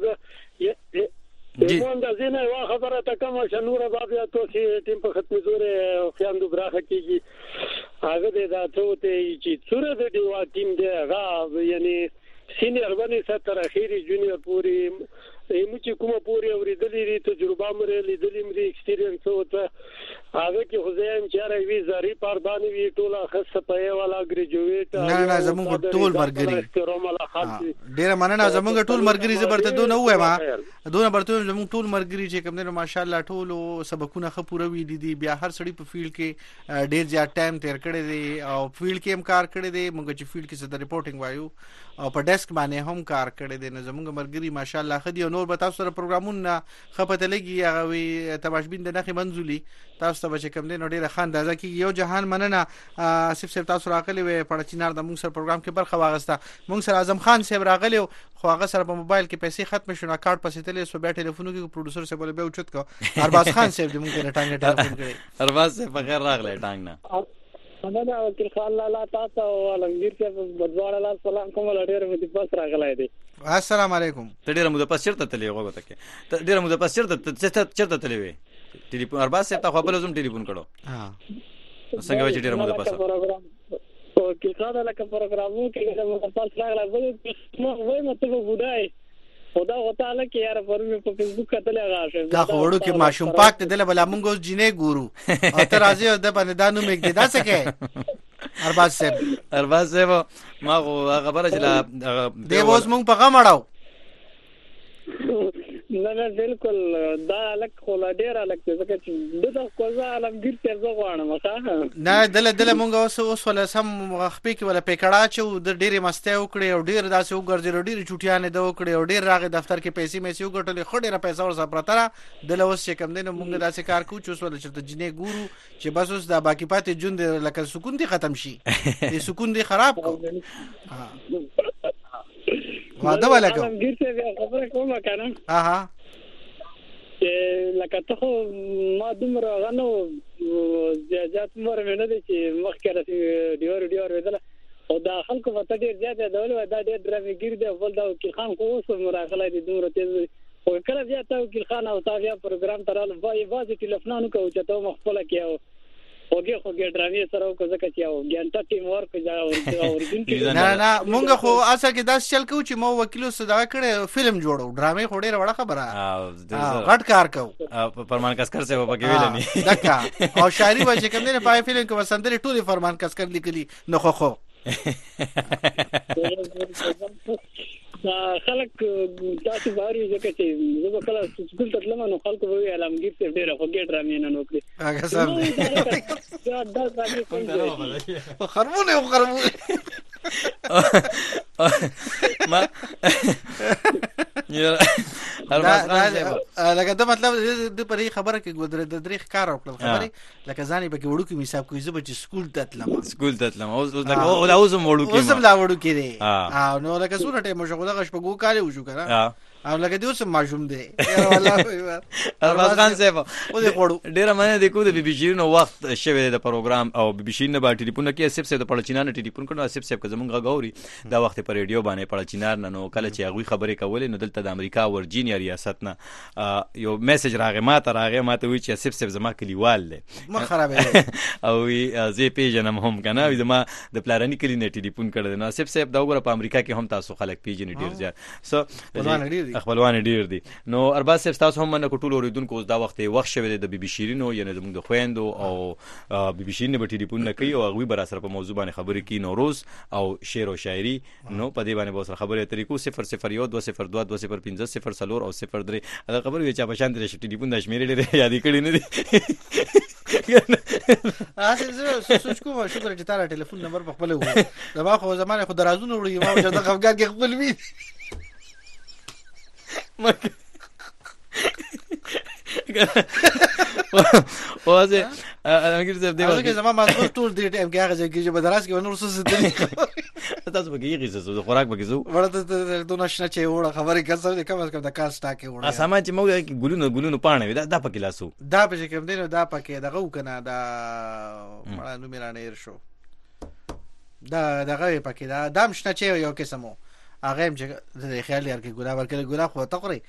E: مونږ د زینه وا خبره ته کوم شنور بابیا تو چې ټیم په ختمي زوره خیاندو براخه کیږي هغه د ذاتو ته چې څوره د دیوا ټیم دی هغه یعنی سینیئر باندې ستر اخیری جونیئر پوری ایمو چې کومه پوری اوریدلې دي تجربه مې لیدلې مې ایکسپیرینس وته هغه کې خو زم چې راوي زری پردانی وی ټوله خاصه پې والا ګریجویټ
B: نه زموږ ټول مرګري ډیره مننه زموږ ټول مرګري زبرته دونه وایم دونه برته زموږ ټول مرګري چې کوم نه ماشاءالله ټول سبقونه خ پوره وی دي بیا هر سړی په فیلډ کې ډیر زیات ټایم تیر کړی دی او فیلډ کې هم کار کړی دی موږ چې فیلډ کې څه د ریپورټینګ وایو او په ډیسک باندې هم کار کړی دی نو زموږ مرګري ماشاءالله خدي نور به تاسو سره پروګرامونه خپته لګي هغه وي تباشبین د نخي منزولي تاسو ته چې کوم دی نو ډیره خان دازه کې یو جهان مننه اسف صاحب تاسو راغلی وي په چینار د موږ سره پروګرام کې برخه واغسته موږ سره اعظم خان صاحب راغلی خو هغه سره په موبایل کې پیسې ختم شونه کارت پسې تلې سو بیا ټلیفون کې پروډوسر صاحب له به اوچت کو ارباز خان صاحب دې موږ ته ټانګ ټلیفون کړی
A: ارباز صاحب بغیر راغلی ټانګ نه
E: دا وکیل خان لا تاسو علمگیر صاحب بدواړه لا سلام کوم لړیر مې پاس راغلی دی
B: السلام علیکم
A: ته ډیره مو د پاس چیرته تلې غوږه تکي ته ډیره مو د پاس چیرته تلې وې ټلیفون ارباز صاحب ته خپل زوم ټلیفون کړو څنګه وې ډیره مو د پاس
E: وکیل خان لا کوم پروګرامو کې مو د پاس راغلی نو وای مته وډای خدا وتعالى کې یار فرمه په فیسبوک کتلې راشه
B: دا خورو کې ماشوم پاک ته دل بل موږ اوس جنې ګورو او ته راځي د باندې دانو مګ دي دا څه کې ارباز صاحب
A: ما خبره چې
B: دی اوس موږ په غم اړاو
E: نه بالکل دا لک خلا ډیر لک څه چې دغه کوزه علمگیر صاحب غواړم
B: نه دل مونږ اوس ولا سم خپې کې ولا پکړه چې د ډېرې مسته وکړي او ډېر داسې وګرځي ډېر چټیانه د وکړي او ډېر راغی دفتر کې پیسې مې وګټلې خو ډېر پیسې ور سپرتره دل اوس چې کم دینه مونږ داسې کار کوو چې اوس ولا چې جنې ګورو چې بس اوس دا باقی پاتې جون لکه سکون دي ختم شي دې سکون دي خراب کو واده ولا کوم
E: علمگیر صاحب خبره کومه کنه لکه ته ما دومره غنو زیات مور مې نه دي چې مخکې ډیور ودل او دا خلکو په ډیر زیات ډول دا ډیر ډرامګیر دی بل دا وکیل خان خو اوس مراغله دي دومره تیز او کله زیات وکیل خان او تاسو پروګرام تراله وای ټلیفونونو کوي چې ته مخفل کیاو اوګه ډرامې سره کو ځکه چې او ګانټا ټیم ورک جا
B: نه مونږ خو اصل کې داس چل کو چې مو وکیلو صدا کړي فلم جوړو ډرامې خو ډیره وړه خبره غټ کار کو
A: فرمان کسکر سے وبګې ویل نه
B: دکا او شاعري وای چې کوم نه پای فلم کې وسندري ټولي فرمان کسکر لیکلي نو خو
E: خلک تاسو باري ځکه چې زه کله سکول ته تلم نو خلکو وی علمگیر صاحب ډیره خو ګډ رامې نه نوکړي
B: هغه سم خرمونه
A: ما
B: لکه دا مطلب د پرې خبره کې ګودره د دریخ کار وکړل خبره لکه ځانې به کې وړو کې حساب کوي زه به چې سکول ته تلم
A: اوس لکه اوس وړو کې
B: اوس لا وړو کې دی نو لکه څونه ټیم شو غوډه غش په ګو کال وشو کنه او لکه دی اوس ماجوم دی والله
A: ارباز خان صاحب او دې وړو ډیر منه د کو د بي بي شیرینو وخت شوه د پروګرام او بي بي شیرینو با ټلیفون کې اسف صاحب د پړچینانه ټلیفون کړو اسف صاحب که زمونږ غوري دا وخت په ریډیو باندې پړچینار نو کله چې هغه خبرې کولې نو دلته د امریکا ورجینیا ریاست نه یو میسج راغی ماته وی چې اسف صاحب زما کلیوال دی
B: ما خرابې
A: او زه پیژنم هم کنه زما د پلارنی کلی نه ټلیفون کړل نو اسف صاحب دا وګوره په امریکا کې هم تاسو خلک پیژنې ډیر زیات سو خپلوان ډیر دي نو ارباز صاحب تاسو هم نه ټول اوریدونکو دا وخت شوه د بي بي شیرینو یعنی زموږ د خويندو او بي بي شیرینو به ټلیفون نه کوي او هغه به را سره په موضوع باندې خبرې کوي نوروز او شعر او شاعري نو په دې باندې به سره خبرې طریقو 001 202 205 0 او 03 دا خبرې چې په شان د ټلیفون د شمیرې لري یادې کړې نه دي
B: سوچ کوم شکر چې تاره ټلیفون نمبر په خپل و دا خو زمانه خو درازونه وړي ما چې د خفګان کې خپل وی
A: اوازه امګر زه دی
B: هغه زما مازغور ټول دې ټیم کې هغه چې بدراس کې ونور څه دي
A: تاسو به کېږي زه خوراک به کېزو
B: ورته د نشنه چې وړه خبرې کړم د کم از کم د کار سٹاک وړه
A: سامان چې موږ ګلونو پانه وي دا پکې لاسو
B: دا په کوم دینو دا پکې دغه وکنه دا مړه نو میرانه ير شو دا دغه پکې دا دام شنه چې یو قسمو هغه هم چې د خیال یار کې ګلاب ورکړي ګلاب خو تقري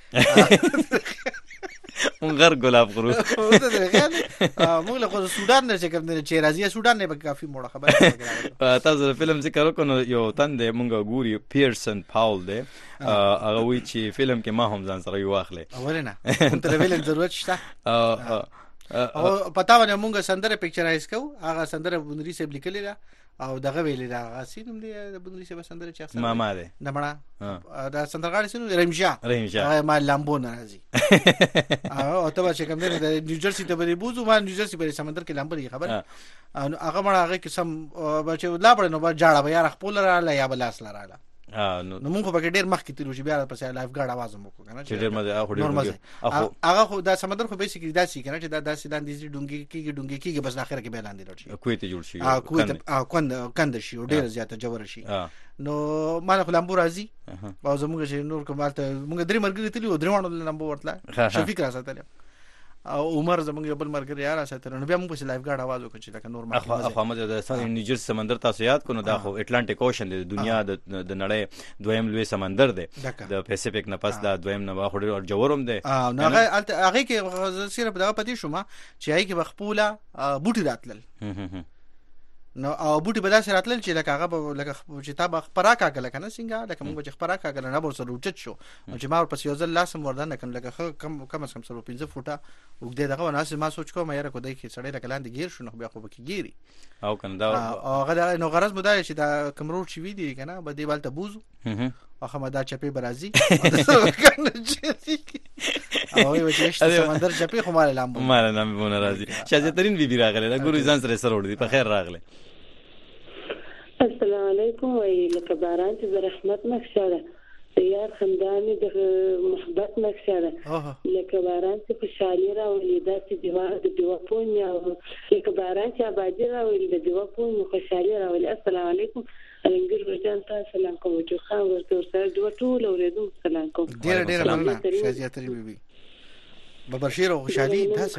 A: مونږ غر ګلاب خورو
B: مونږ له سودان نه چې کوم چې راځي سودان نه به کافي موړه خبره
A: تاسو فلم ذکر وکړو یو تند مونږ ګوري پیرسن پاول دی هغه وی چې فلم کې ما هم ځان سره یو واخلې
B: اولنه تر ویلن ضرورت شته او پتا ونه مونږ سندره پکچرایز کو هغه سندره بندري سیب لیکلی دا او دغه ویلې دا غاسینم دی د بندري سیب سندره چې اکثر
A: ماما دی
B: نمړه دا سندرغاړي سينو رمجا ما لامبو ناراضي او ته چې کوم دی د نیوجرسي ته به بوزو ما نیوجرسي په سمندر کې لامبو خبر هغه مړه هغه قسم بچو لا پړ نو جاړه به یار خپل رااله یا بلاس لراله نو موږ په کې ډیر مخ کې تلو چې بیا پسې لایف ګارد आवाज مو کو کنه
A: چې ډیر مزه
B: هغه خو دا سمندر خو بیسیکلی داسې کنه چې دا داسې لاندې ډونګي کیږي بس اخر کې به لاندې لړ شي
A: کویت جوړ شي
B: کند شي ډیر زیاته جوړ شي نو مال خو لامبو راځي او زموږ چې نور کومالته موږ درې مرګ تلو درې وانه لامبو ورتله شفیق را ساتل او عمر زمونږ یو بل مرګ یار ساتره نو بیا موږ په لایف ګارد आवाज وکړو چې لکه نور
A: ما خو مزه د نیوجر سمندر تاسو یاد کو نو دا خو اټلانټیک اوشن د دنیا د نړۍ دویم لوی سمندر دی د پیسفیک نه پس دا دویم نه واخړ او جوړوم دی
B: نو هغه کې صرف دا پتی شوما چې هغه کې بخپوله بوټي راتلل نو او بوټي به داسې راتلل چې لکه هغه لکه چې تا به خبراکا کله کنه څنګه لکه موږ چې خبراکا کله نه به سره وچت شو چې ما ورپسې یو ځل لاسم وردان کنه لکه کم از کم سره 15 فوټه وګدې دغه وناسه ما سوچ کوم یاره کو دای کې سړی لکه لاندې گیر شو نو بیا خو به کې ګيري
A: او کنه دا
B: هغه نو غرض مو دا چې دا کمرو چې وی دي کنه به دیوال ته بوزو اخه ما دا چپی برازي او یو چې سمندر چپی خو مال لامبو
A: ناراضي شاهزاده ترين بيبي راغله دا ګورو ځان سره سره وړي په خیر راغله
F: السلام علیکم وای لکه باران چې رحمت نخښه یار خندانې د محبت نقشه ده لکه باران چې خوشحالي راولي داسې د دیوا پونیا لکه باران چې آبادي راولي د دیوا پونیا خوشحالي راولي السلام علیکم الانګر ورجان تاسو سلام کوم چې خان ورته سره دوه ټول اوریدو سلام کوم
B: ډیر مننه شاهزاده ترې بيبي ببشیر او خوشحالي تاسو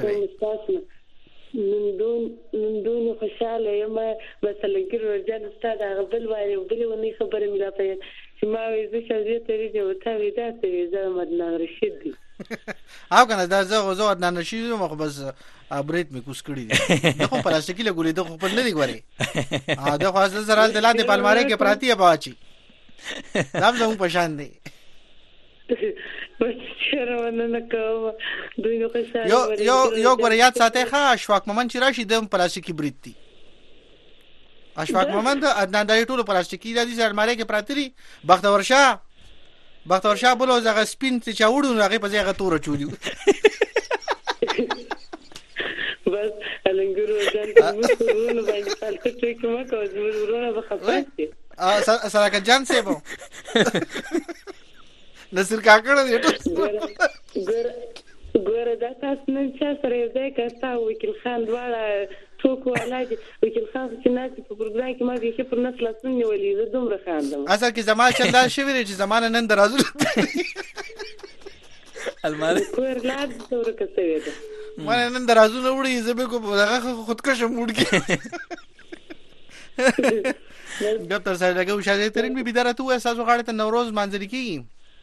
F: نن دون خوشاله یم بس الانګر ورجان استاد هغه بل وایي بل ونی خبره ملا په چې ما وې زه شاهزاده ترې جو ته وې دا ته زه مدن رشید دي
B: او کنه دا زه عدنان رشید مخ بس ابریت می کوس کړی دي دغه پلاستیکي له ګولې دغه په نه دی غوري دا خو ځل زرال دلاندې پالماره کې پراتی باچی دا زموږ په شان دی یو غوړ یاد ساتي ښه اشفاق مومن چې راشي د پلاستیکي بریت دي اشفاق مومن د عدنان دای ټول پلاستیکي د دې الماره کې پراتري بختور شاه بلو زغه سپین چې چاوړو هغه په ځای غتور چولیو
F: بس الانګرو ځان موږ ورونه باندې فالته کومه کوي ورونه به خپل
B: سره جان سیبو نصر کاکړ دې ټول
F: ګوره دا تاسو نن چا سره یو ځای کستا وکیل خان دواړه ټوک ولاړ وکیل خان چې ناس په پروګرام کې ما به په نس لاسونه نیولې زه دومره خاندم
B: اصل کې زما چندان شوی چې زمانه نن درازو
A: الماره
F: کور لاړ څوره کسوي ده
B: ما نن درازو نه وړي زه به کو دغه خودکشه موډ کې ډاکټر صاحب لګو شاده ترين به بيداره تو اساسو غاړه ته نوروز مانځري کیږي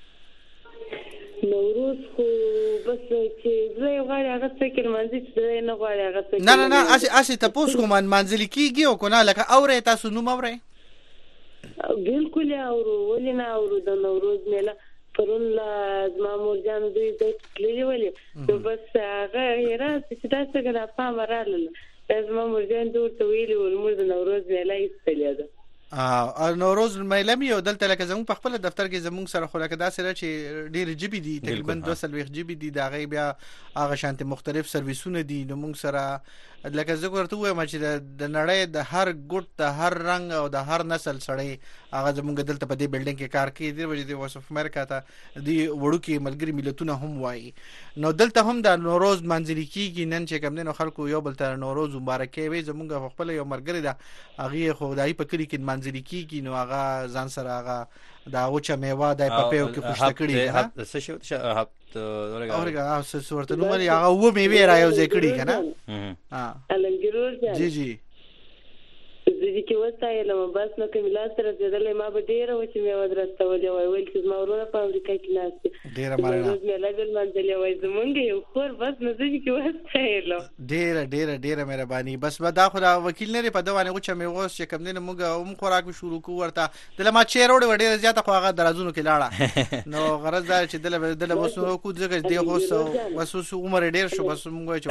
F: نوروز خو بس چې زه غواړم هغه څه کې مانځي چې نه غواړم هغه څه
B: نه اسی تاسو کوم مانځلي کیږي او کنه لکه اوره تاسو نو مورې
F: بالکل اورو ولنا اورو د نوروز میله پرون لا زما مورجان دوی د کلی ولې بس هغه راځي چې تاسو ګنا فهم رااله زما مورجان دوی ته ویلي ولمر د نوروز میله ایستلې ده
B: نوروز میلم یو دلته لکه زموږ په خپل دفتر کې زموږ سره خو لکه دا سره چې ډېر جیبي دي تقریبا 200 جیبي دي دا غي بیا هغه شانته مختلف سرویسونه دي نو موږ سره لکه زه ورته وایم چې د نړۍ د هر ګوټ د هر رنگ او د هر نسل سره هغه زموږ دلته په دې بلډینګ کې کار کوي د وجې د وسف امریکا ته دی وړو کې ملګری ملتونه هم وایي نو دلته هم د نوروز منځري کېږي نن چې کوم دین خلکو یو بل ته نوروز مبارکي وي زموږ خپل یو ملګری دا هغه خدای په کلی کې منځري کېږي نو هغه ځان سره هغه دا اوچا میوه د پپیو کې خوشته کړي ها
A: څه شو
B: اورګه څورته نو مری هغه و میوه را یو ځای کړي کنه
F: النګرور
B: جی جی
F: زه چې وستایله بس نو کوم لاس سره زدلې ما به ډیره و چې میوه درسته ولې ویل چې ما ورونه په امریکا کې ناشته
B: ډیره مالنه
F: مې لګل منځلې وای زمونږ یو خور بس نو زه چې وستایله
B: ډیره مهرباني بس دا خو وکیل نه په دوانه غوچ میوه چې کوم نه موږ هم خوراک شروع کو ورته دله ما چیر وړ ډیره زیاته خو هغه درازونو کې لاړه نو غرض دا چې دله وسو کو ځکه دی وسو عمر ډیر شو بس موږ چې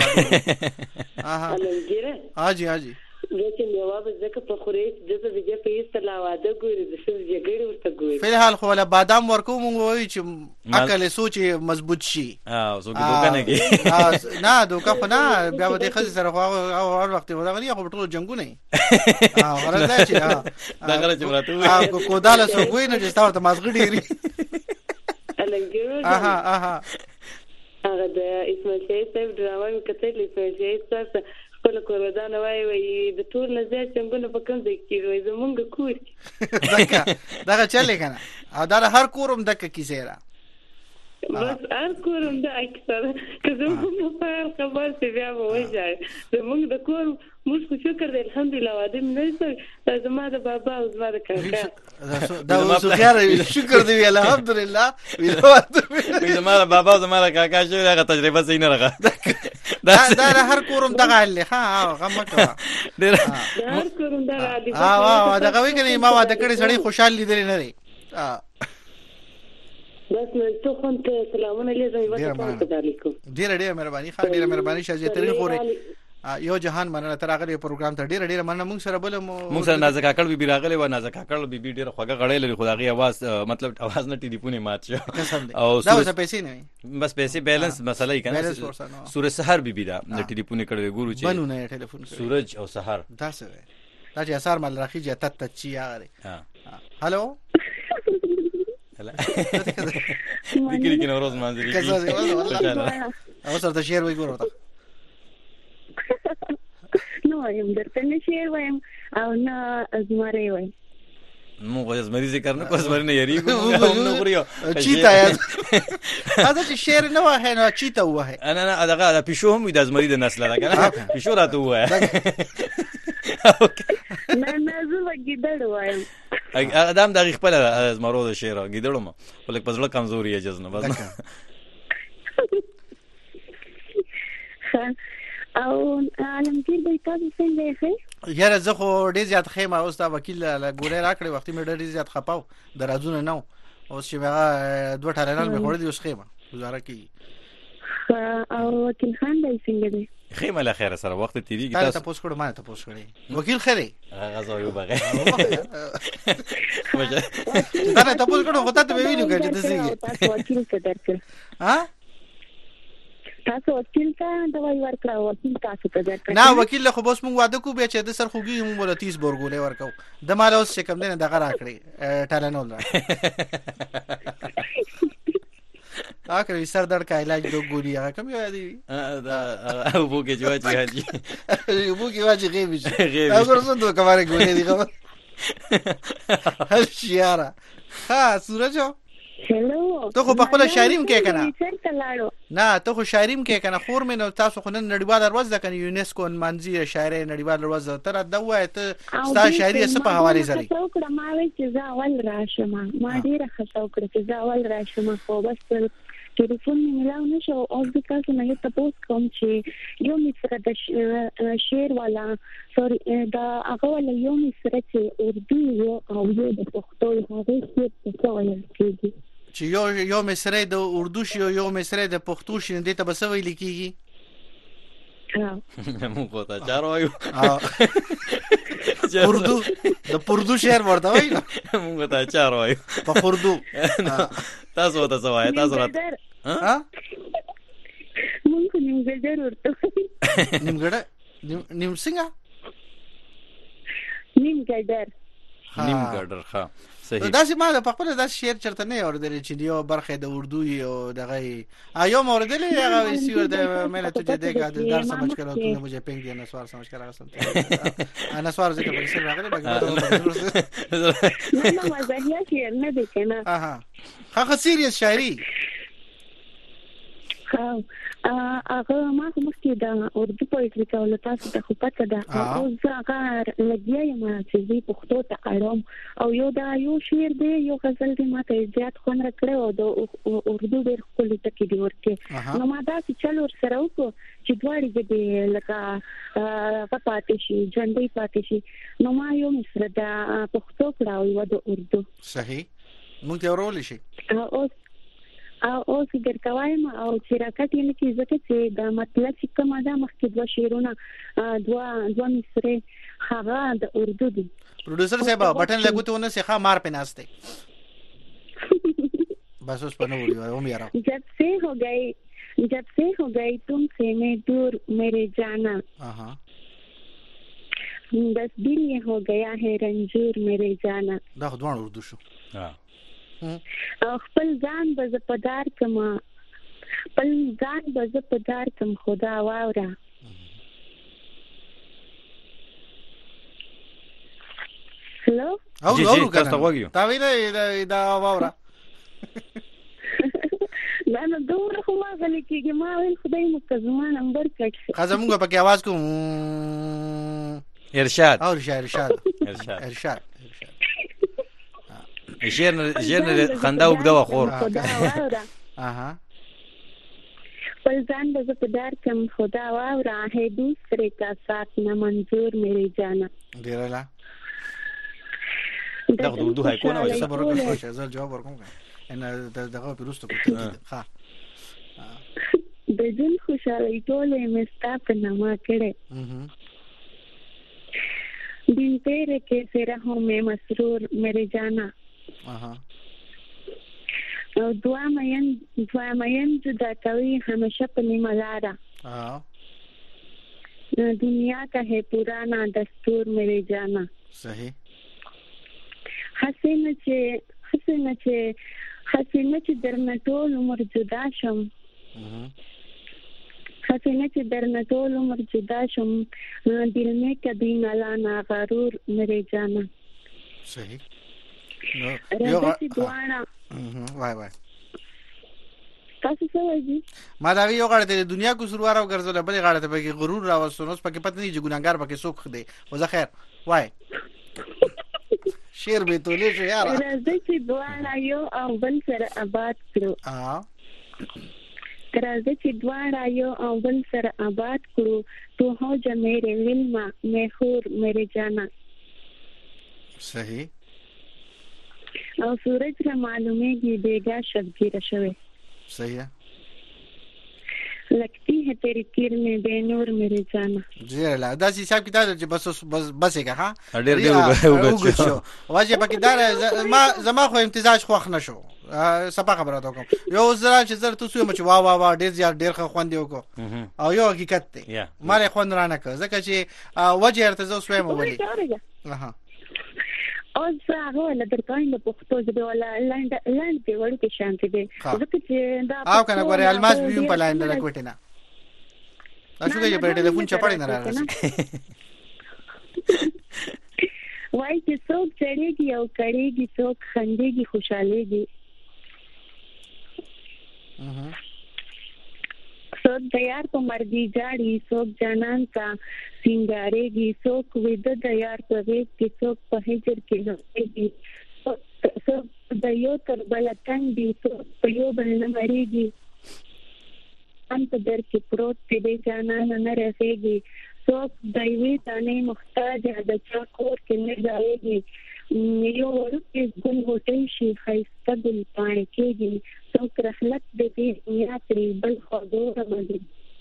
B: هاجي
F: چې میوه به ځکه په خوري د څه ویجه په ایستلا واده ګوري د څه جګړې ورته ګوري
B: په حال خو له بادام ورکو مونږ وایي چې عقل سوچ مضبوط شي
A: سو کې دوکه نه کې
B: نه دوکه خو نه بیا به خځه سره خو هر وخت ودغلی خو ټول جنگونه غرض دا چې
A: دا غره چې مراتو
B: کو داله سو کوی نه چې تاسو ته مازغړي
F: هغه د اسماعیل صاحب ډرامه کتل اسماعیل صاحب خپل کوردان وای د ټول نه زیات څنګه په کوم ځای کې وای زمونږ کور
B: دا چلې کنه او دا هر کورم دک کیسه را
F: بس هر کورم د اکثر کله کوم په خبر څه بیا وایي زمونږ د کور موږ خو شکر دې الحمدلله واده مې نه زما د بابا او زما د کاکا
B: دا اوس خیر شکر دې الحمدلله
A: زما د بابا او زما د کاکا شو هغه تجربه صحیح نه راغله
B: دا هر کورم دغه له ها غم کړه
F: هر کورم دغه دي
B: دا کوي کني ما واده کړی سړی خوشحال لیدل نه لري
F: بس نو ته خو ته سلامونه علیکم وعلیکم
B: ډیره مهرباني خان ډیره مهرباني شاجه ترين خوري یو جهان مننه تر هغه پروګرام ته ډیره مننه موږ سره بل
A: موږ سره نازک کاکړ بي راغله و نازک کاکړ بي ډیره خوګه غړې لري خدایي आवाज مطلب आवाज نه ټلیفون مات شو
B: او دا پیسې نه
A: بس پیسې بیلانس مسله یې کنه سورج سحر بي دا ټلیفون کړي ګورو چې
B: بنو نه ټلیفون
A: سورج او سحر
B: دا څه دا چې اثر مال راخي چې تت چی یاره هالو
A: دګری کې نوروز منځري
B: او سره شعر وای ګورو تا
F: نو یم درته نه شعر وایم او نه ازمره وایم
A: موږ ازمري ذکر نه کوس ورنه یری نو غریو
B: چیتا یا دا چې شعر نه وای نه چیتا وای
A: انا دغه پښو هم د ازمري د نسل راکنه پښو راته وای
F: نه زه وګیدل وایم
A: ادم د خپل ازمرو د شعر غیدړم ولک پزړه کمزوري یې جزنه بس
F: او عالمگیر به تاسو څنګه یې
B: یاره زه خو ډیر زیات خیمه اوس دا وکیل ګورې راکړې وختي مې ډیر زیات خپاو درازونه نو اوس چې هغه دوه ټالنال مې خوړې دي اوس خیمه گزاره کی
F: او وکیل خان به څنګه دی
A: خیمه له خیر سره وخت تیریږي
B: تاسو تاسو کړو ما ته پوښ کړی وکیل خیره
A: هغه زویو بغیر
B: دا ته تاسو کړو غوته ته ویلو کړه چې تاسو
F: وکیل څه درکړ
B: ها
F: تاسو وکیل ته دوی ورکړه وکیل تاسو ته درکړه
B: نه وکیل له خو بس مونږ واده کو به چې د سر خوږي هم ولا 30 بورګولې ورکو د مال اوس چې کم نه دغه راکړي ټالنول اخر سر درد کا علاج دو ګولې هغه کوم یو دی
A: دا ابو کې جوړ چی
B: ابو کې واجی غیبی هغه څه دوه کومه ګولې دی خبر هل شیاره ها سورجو
F: هلو
B: ته خو په خپل شاعریم کې کنه نه ته خو شاعریم کې کنه خور مې نو تاسو خو نن نړیوال ورځ ده کنه یونیسکو منځي شاعر نړیوال ورځ تر دا وای ته ستا شاعري څه په حواله زري
F: څو کړه ما وی چې زاول راشم ما ډیره خسو کړه چې زاول راشم خو بس ټلیفون مې ملاو نشو او د تاسو نه یو تاسو کوم چې یو مصره د شعر والا سوري دا هغه ولا یو مصره چې اردو او یو د پښتو هغه څه څه وایي کېږي
B: چې یو مصره د اردو شي یو مصره د پښتو شي دې ته بس ویل کېږي
A: مو پتا چارو وایو
B: اردو د پردو شعر ورته وایي
A: مو پتا چارو وایو
B: په اردو
A: تاسو ته سوای تاسو راته
F: ها مونږ نیمګړه ورته
B: نیمګړه نیم څنګه
A: نیمګړه ها صحیح
B: دا چې ما په خپل دا شعر چرته نه اوردل چې یو برخه د اردو یو دغه ایو اوردل هغه سی ورته مله ته دې کا د درس سمجھ کړو ته مجھے پنګ دی نه سوال سمجھ کړه سم انا سوال ذکر په سر راغلی
F: نه مزاحیه شعر نه دی کنه
B: هغه سیریس شاعري
F: هغه ما مخکې دا اردو پویټري کوله تاسو ته خو پته ده او هغه لګیا یم چې زه پښتو ته اړم او یو شعر دی یو غزل دی ما ته زیات خوند راکړی او د اردو ډېر ښکلي ټکي دي ورکې نو ما داسې چل ورسره وکړو چې دواړې ژبې لکه هغه پاتې شي ژوندۍ پاتې شي نو ما یو مصره د پښتو کړه او یوه د اردو
B: صحیح مونږ ته ورولی شي
F: او فکر کوم او چې راکټ یې کې ځکه چې د مطلب چې کوم دا مخکې دوه شعرونه دوه مصره هغه د اردو دي
B: پروډوسر صاحب بٹن لګوتونه څخه مار په ناشته بس اوس په نو ویو او میرا
F: جب سے ہو گئی تم سے میں دور میرے جانا بس دل یہ ہو گیا ہے رنجور میرے جانا
B: دا خدوان اردو شو
F: خپل ځان به زه پدار کم خدا واوره هلو
B: جی تاسو وګیو تا ویله دا واوره
F: نه دومره خو ما غلي کېږي ما ویل خدای مو زما نمبر کټ
B: خزه مونږ پکې आवाज کوم
A: ارشاد شعر خندا وګدا خور
F: پل جان بز پدار کم خدا واورا ہے دوسرے کا ساتھ نہ منظور میرے جانا
B: ډیرلا دا اردو هاي کو نه صبر وکړه چې زه جواب ورکوم ان دغه پیروستو کوته ها
F: د جن خوشالۍ ټولې مستا په نامه کړه دن تیرے کیسے رہوں میں مسرور میرے جانا دعا مین جدا کوي ہمیشہ پنی ملارا دنیا کا ہے پرانا دستور میرے جانا
B: صحیح
F: حسینه چې درنه ټول عمر جدا شم دل میں کبھی نہ لانا غرور میرے جانا
B: صحیح
F: رضا دوانا
B: وای
F: تاسو څه وایي
B: ما دا یو غړ ته دنیا کو سروار او ګرځول بل غړ ته پکې غرور راوستنوس پکې پته نه چې ګناګار پکې سوق دی وځه خیر وای شیر به تولې شو یار
F: رضا چې دوانا یو او بل سره آباد کړو راځي چې دواړه یو او بل سره آباد کړو تو هو جا میرے علم میں خور میرے جانا
B: صحیح
F: او سورج را معلومیږي بیگا شبگیر شوه
B: صحیح ہے
F: لگتی ہے تیری کرنیں بے نور میرے جانا
B: جی لا دا سی حساب کتاب چې بس هغه ها
A: ډېر وګچو
B: واجب پکې دار ما زما خو امتزاج خوښ نشو سپا خبره تا کوم یو زرا چې زر تاسو مچ وا وا وا ډیر ښه خوند دی وکړو او یو حقیقت دی مال خوند رانه کړ ځکه چې وجه ارته زو سویم ولې
G: او زه هغه له درکاین په پښتو ژبه ولا لاند دی وړو کې شانتي دی ځکه چې دا
B: او کنه ګورې الماس بیم په لاند راکوټه نه تاسو کې په ټلیفون چپړې نه راځي
G: وای چې څوک چړېږي او کړېږي څوک خندېږي خوشالېږي څوک د یار په مرګي جاړي څوک جانان کا سینګارېږي څوک وېده د یار په غېږ کې څوک په هجر کې لوېږي څوک د یو تر بل تنګ دي څوک په یو بل نه مړېږي ان په در کې پروت دی جانان نه رسېږي څوک د یوې تانې محتاج د چا کور کې نه ځایږي یو ورکه ګل هوټل شي خیسته ګل پاڼې کېږي څوک رحلت د دې دنیا ترې بل خودوره باندې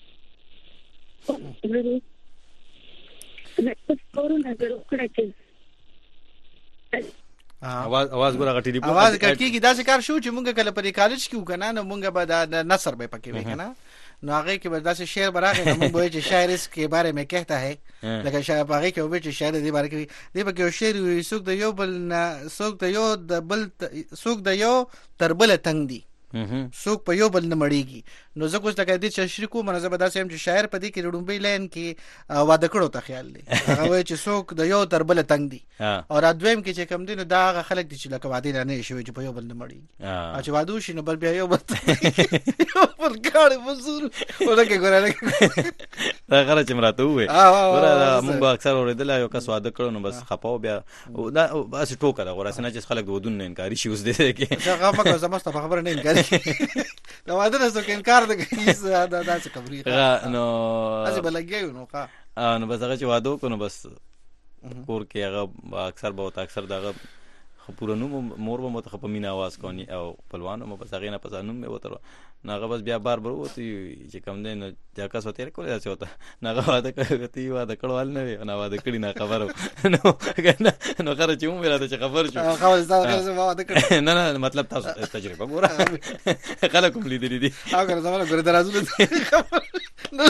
A: आवाज ګور غټی دی
B: आवाज کټکیږي دا څه کار شو چې مونږ کله په کالج کې وکنه نو مونږ به د نثر به پکې وکنه نو هغه کې به داسې شعر براغه نو مونږ وایي چې شاعر اس کے بارے میں کہتا ہے لکه شاعر هغه کې وایي چې شاعر دې بارے کې دی به کې شعر وي سوق د یو بل سوق د یو د بل سوق د یو تر بل تنگ دی سوق په یو بل نه مړیږي نو زه کوم تک دې تشریح کوم نه زبر داسې هم چې شاعر په دې کې ډومبې لین کې واده کړو ته خیال دی هغه وایي چې سوق د یو تر بل تنگ دی او رادویم کې چې کم دي نو دا هغه خلک دي چې لکه واده نه شي چې په یو بل نه مړیږي او چې واده شي نو بل بیا یو بل پر کاړې وزور ولکه ګورانه
A: دا غره چې مراته وې ورته موږ اکثر اوریدل یو کس واده کړو نو بس خپاو بیا دا بس ټوکه دا ورسې نه چې خلک د ودون نه انکاري شي اوس دې کې
B: هغه مکه زموږ په خبره نه انکاري دا واده نه څوک انکار د کیس دا څه خبري
A: نو
B: اسی بلګیو نو ښا
A: نو بس هغه چې واده وکړو بس کور کې هغه اکثر به اکثر دغه خپورنو مور به متخ په مینا आवाज کوي او پهلوانو مو بس هغه نه پسانوم مې وته ناغه بس بیا بار وتی چې کم دین دا کس وته کولای چې وته ناغه واده کوي واده کړوال نه وي نه واده کړی نه خبرو نو خره چې مو راته چې خبر شو
B: خبر زده واده کړ
A: نه نه مطلب تاسو تجربه ګوره خلک هم لیدلې دي
B: هغه زموږ ګره درازو نه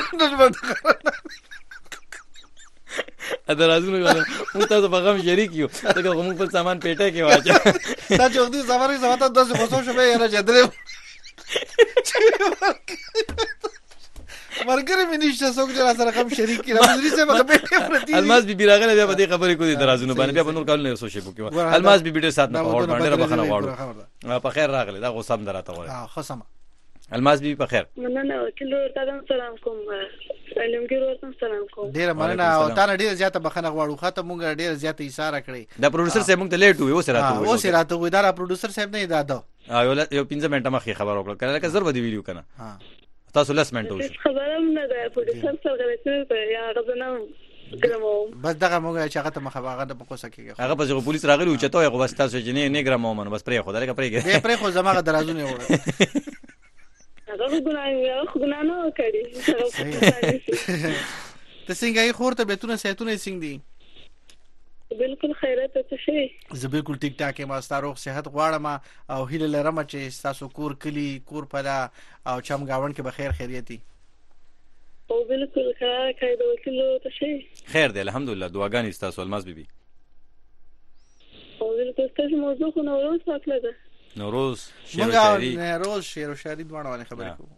A: ادرازونه غواړم موږ تاسو په غم شریک یو دغه موږ په سامان پیټه کې واچو
B: تا چې دې زماري زماته د خصوصو شوه یې نه جدره مرګره مې نشته څوک چې سره غم شریک کړي مدري څه به پیټه پرتی
A: الماس بي راغله بیا په دې خبرې کوي درازونه باندې بیا په نور کال نه سوچې بوکي الماس بي ډېر سات نه په اور باندې بخنه واړو په خیر راغله دا غوسم دراته وای
B: خصم
A: الماس بي په خیر
F: مننه کله تاسو سلام کوم علمګر ورته سلام کوم
B: ډیر مننه او تا ډیر زیاته بخنه غواړو خاطر مونږ ډیر زیاته اشاره کړی
A: دا پروډوسر صاحب مونږ ته لیټ وي اوس
B: راته وي دا پروډوسر صاحب نه دادو
A: یو 15 منټه مخې خبر وکړه کله که ضرب دی ویډیو کنه تاسو لس منټه وشو
F: خبرم نه ده پروډوسر سره غلطه یا غزنه
B: بس دغه موږ چې هغه ته مخابغه د پکوسه کېږي
A: هغه په پولیس راغلی او چته یو بس تاسو چې نه ګرامو من بس پرې خو دلته
B: پرې خو زماغه درازونه وړه
F: هغه ګنا نه کړی
B: ته څنګه یې خورته بهتونه سيتونه څنګه دي
F: بالکل خیرات ته شي
B: زه بالکل ټیک ټاک ما ستاسو صحت غواړم او هیله لرم چې تاسو کور کلی کور پلا او چم گاون کې بخیر خیریتي
F: او بالکل خیر وکړو ته شي
A: خیر دی الحمدلله دعاګانې تاسو الماس بیبي
F: او بالکل تاسو موضوع خو نوروز واکله ده
A: نوروز
B: شعر او شاعري نوروز شعر او شاعري دوه باندې خبرې کوو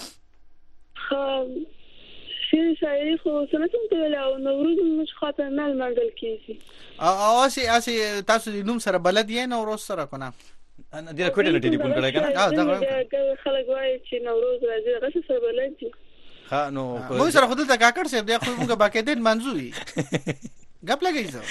F: شعر شاعري خو سنتم ته له نوروز مش خاطر نه منځل کیږي
B: او اسی تاسو نوم سره بلد یې نوروز سره کنه
A: انا دې کوټه نه ټلیفون کړای کنه
F: دا خلک وایي چې نوروز راځي هغه څه بلد دي
A: ها نو
B: مو سره خود ته کاکړ صاحب دی خو موږ باقاعده منځوي غپ لګی زه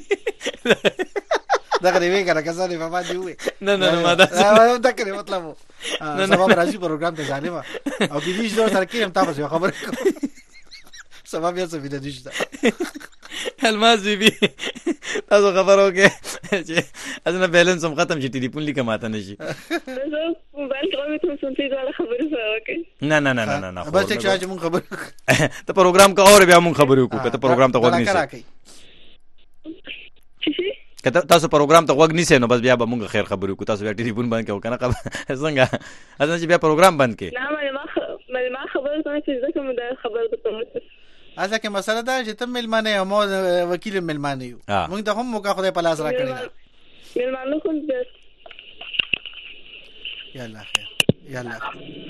B: دا غریبه کنه کسانه په باندې وې
A: نه ما دا
B: کړې مطلب سبب راځي پروګرام ته ظالما او کې دې جوړ سره کېم تاسو خبر سبب یې څه ویل دي
A: الماس بیبي تاسو خبرو کې چې ازنه بیلنس هم ختم شي ټلیفون لیکه ماته نشي
F: موبایل ته مې ته سنتي دا خبره وکړه
A: نه
B: بس چې مون خبر
A: ته پروګرام کا اور بیا مون خبرو کو ته پروګرام ته وګورئ کته تاسو پروګرام ته وګ نیسئ نو بس بیا به مونږ خیر خبرې وکړو. تاسو بیا ټلیفون بند کړو کنه څنګه اځنه چې بیا پروګرام بند کړي.
G: نه ما خبر څنګه چې ځکه مې دا خبر ته
B: ازه کې مسله ده چې تم ملمانه یو مو وکیل ملمانه یو موږ ته هم موقع خدای په لاس را کړی
G: ملمانه خو
B: یالا خیر یالا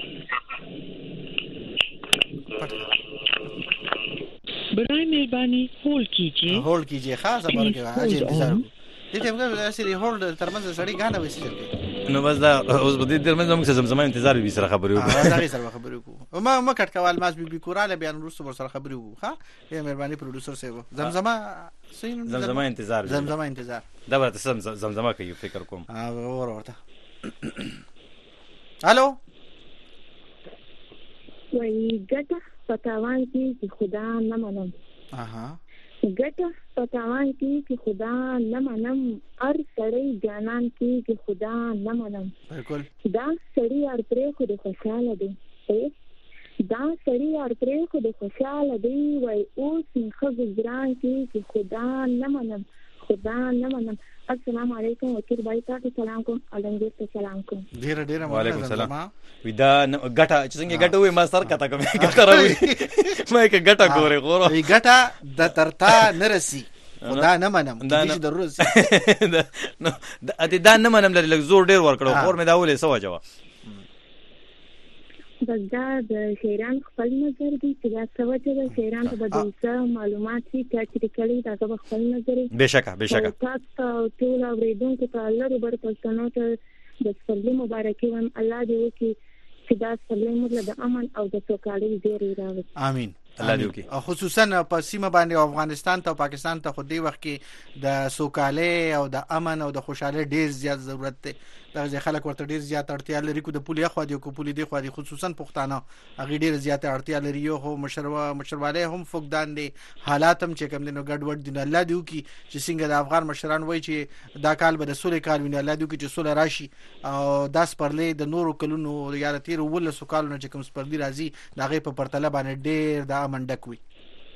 H: برای مهربانی هولد کیجیے
B: خاص خبر کې اجي انتظار دې ته موږ سری هولد ترمنځ سړی غاڼه وسی
A: نو بس دا اوس بده ترمنځ موږ زمزمه انتظار به سره خبرې وکړو.
B: دا غي سره خبرې وکړو. ما کټ کول ماس بي کوراله بیان ورسره ور سره خبرې وکړو. ها یې مهرباني پروډوسر سیو زمزمه انتظار
A: دا ورته زمزمه کوي فکر کوم.
B: ورته الو
G: وای ګټه پتاوان کې خدا نه منم. ګټه پتاوان کې خدا نه منم. هر سړی جانان کې خدا نه منم.
B: بالکل
G: دا سړی ار پرې خو د خوشاله دی. دا سړی ار پرې خو د خوشاله دی. وای اوس نه گزاران کې خدا نه منم. السلام علیکم وکیل بھائی تاسو سلام کوم. علمگیر ته سلام کوم.
B: ډیر
A: وعلیکم السلام. ودا ګټه چې څنګه ګټه وې ما سر کته کوم ګټه راوي ما کې ګټه ګوره غوړه
B: وی ګټه د ترتا نرسي خدا نه منم چې ضرورت
A: نو دا نه منم لږ زور ډیر ور کړو خور مې دا ولې سو جواب
G: بس دا د شیران خپل نظر دی چې دا څه د شیران په بدیسه معلومات چې کلی دا خپل نظر دی.
A: بشکه
G: تاسو ټول اوریدونکو ته الله دې بر پښتنو ته د سپرلی مبارکي وایم. الله دې وکړي چې دا سپرلی موږ د امن او د سوکالۍ ډېر راوړي.
B: امين.
A: الله دې وکړي.
B: خصوصا په سیمه باندې افغانستان ته او پاکستان ته خو دې وخت کې د سوکالۍ او د امن او د خوشحالۍ ډېر زیات ضرورت دی. دا خلک ورته ډېر زیات اړتیا لري. کو د پولیو خو د کوپولې دی خو خصوصا پښتانه هغه ډېر زیات اړتیا لري. یو خو مشرواله هم فقدان دي حالات هم چې کوم دي نو ګډ وډ دي. الله دې وکړي چې څنګه د افغان مشران وایي چې دا کال به د سولې کال وي. الله دې وکړي چې سولې راشي او داس پرلې د نورو کلونو یا د 13 کالونو چې کوم سپرلی راځي دا غي په پرتله باندې ډېر د امن ډک وي.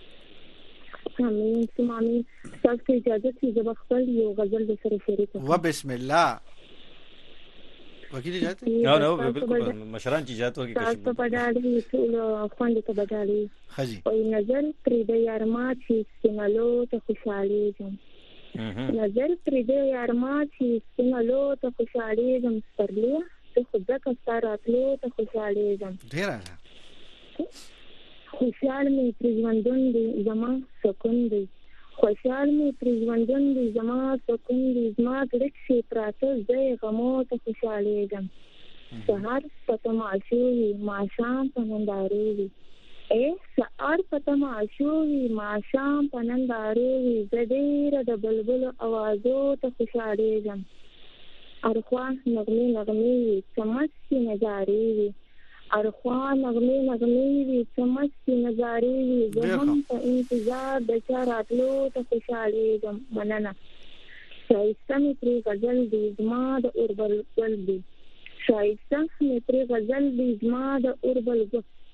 G: امين سمامي. تاسو اجازه چې زه خپل یو غزل د سره شریک کړم.
B: و بسم الله. وکیل اجازه
A: نو بالکل مشران چې اجازه وکړي
G: تاسو په ډاډه ټول خوند ته بدالي
B: خجي
G: او نظر پرې د یارما چې سمالو ته خوشالي ځم. نظر پرې د یارما چې سمالو ته خوشالي ځم. سپرلیا ته خدا کا ستاراتلو ته خوشالي ځم.
B: ډیر
G: خوشحال می پرژوندون دی زما سکون دی. خوشحال می پرژوندون دی زما سکون دی. زما ګړک شي پراته زې غمو ته خوشالي ځم. سحر پته معشوي ماشام پننداري وي. سحر پته معشوي ماشام پننداري وي. زډيره د بلبل اوازو ته خوشالي ځم. ارخوا نغمه سمسي نظاري وي. ارخوا نغمه وی سمسي نظاري وي. زهم په انتظار د چاراتلو ته خوشالي ځم. مننه. شایسته می پری غزل دی زما د اوربل ګل دی. شایسته می پری غزل دی زما د اوربل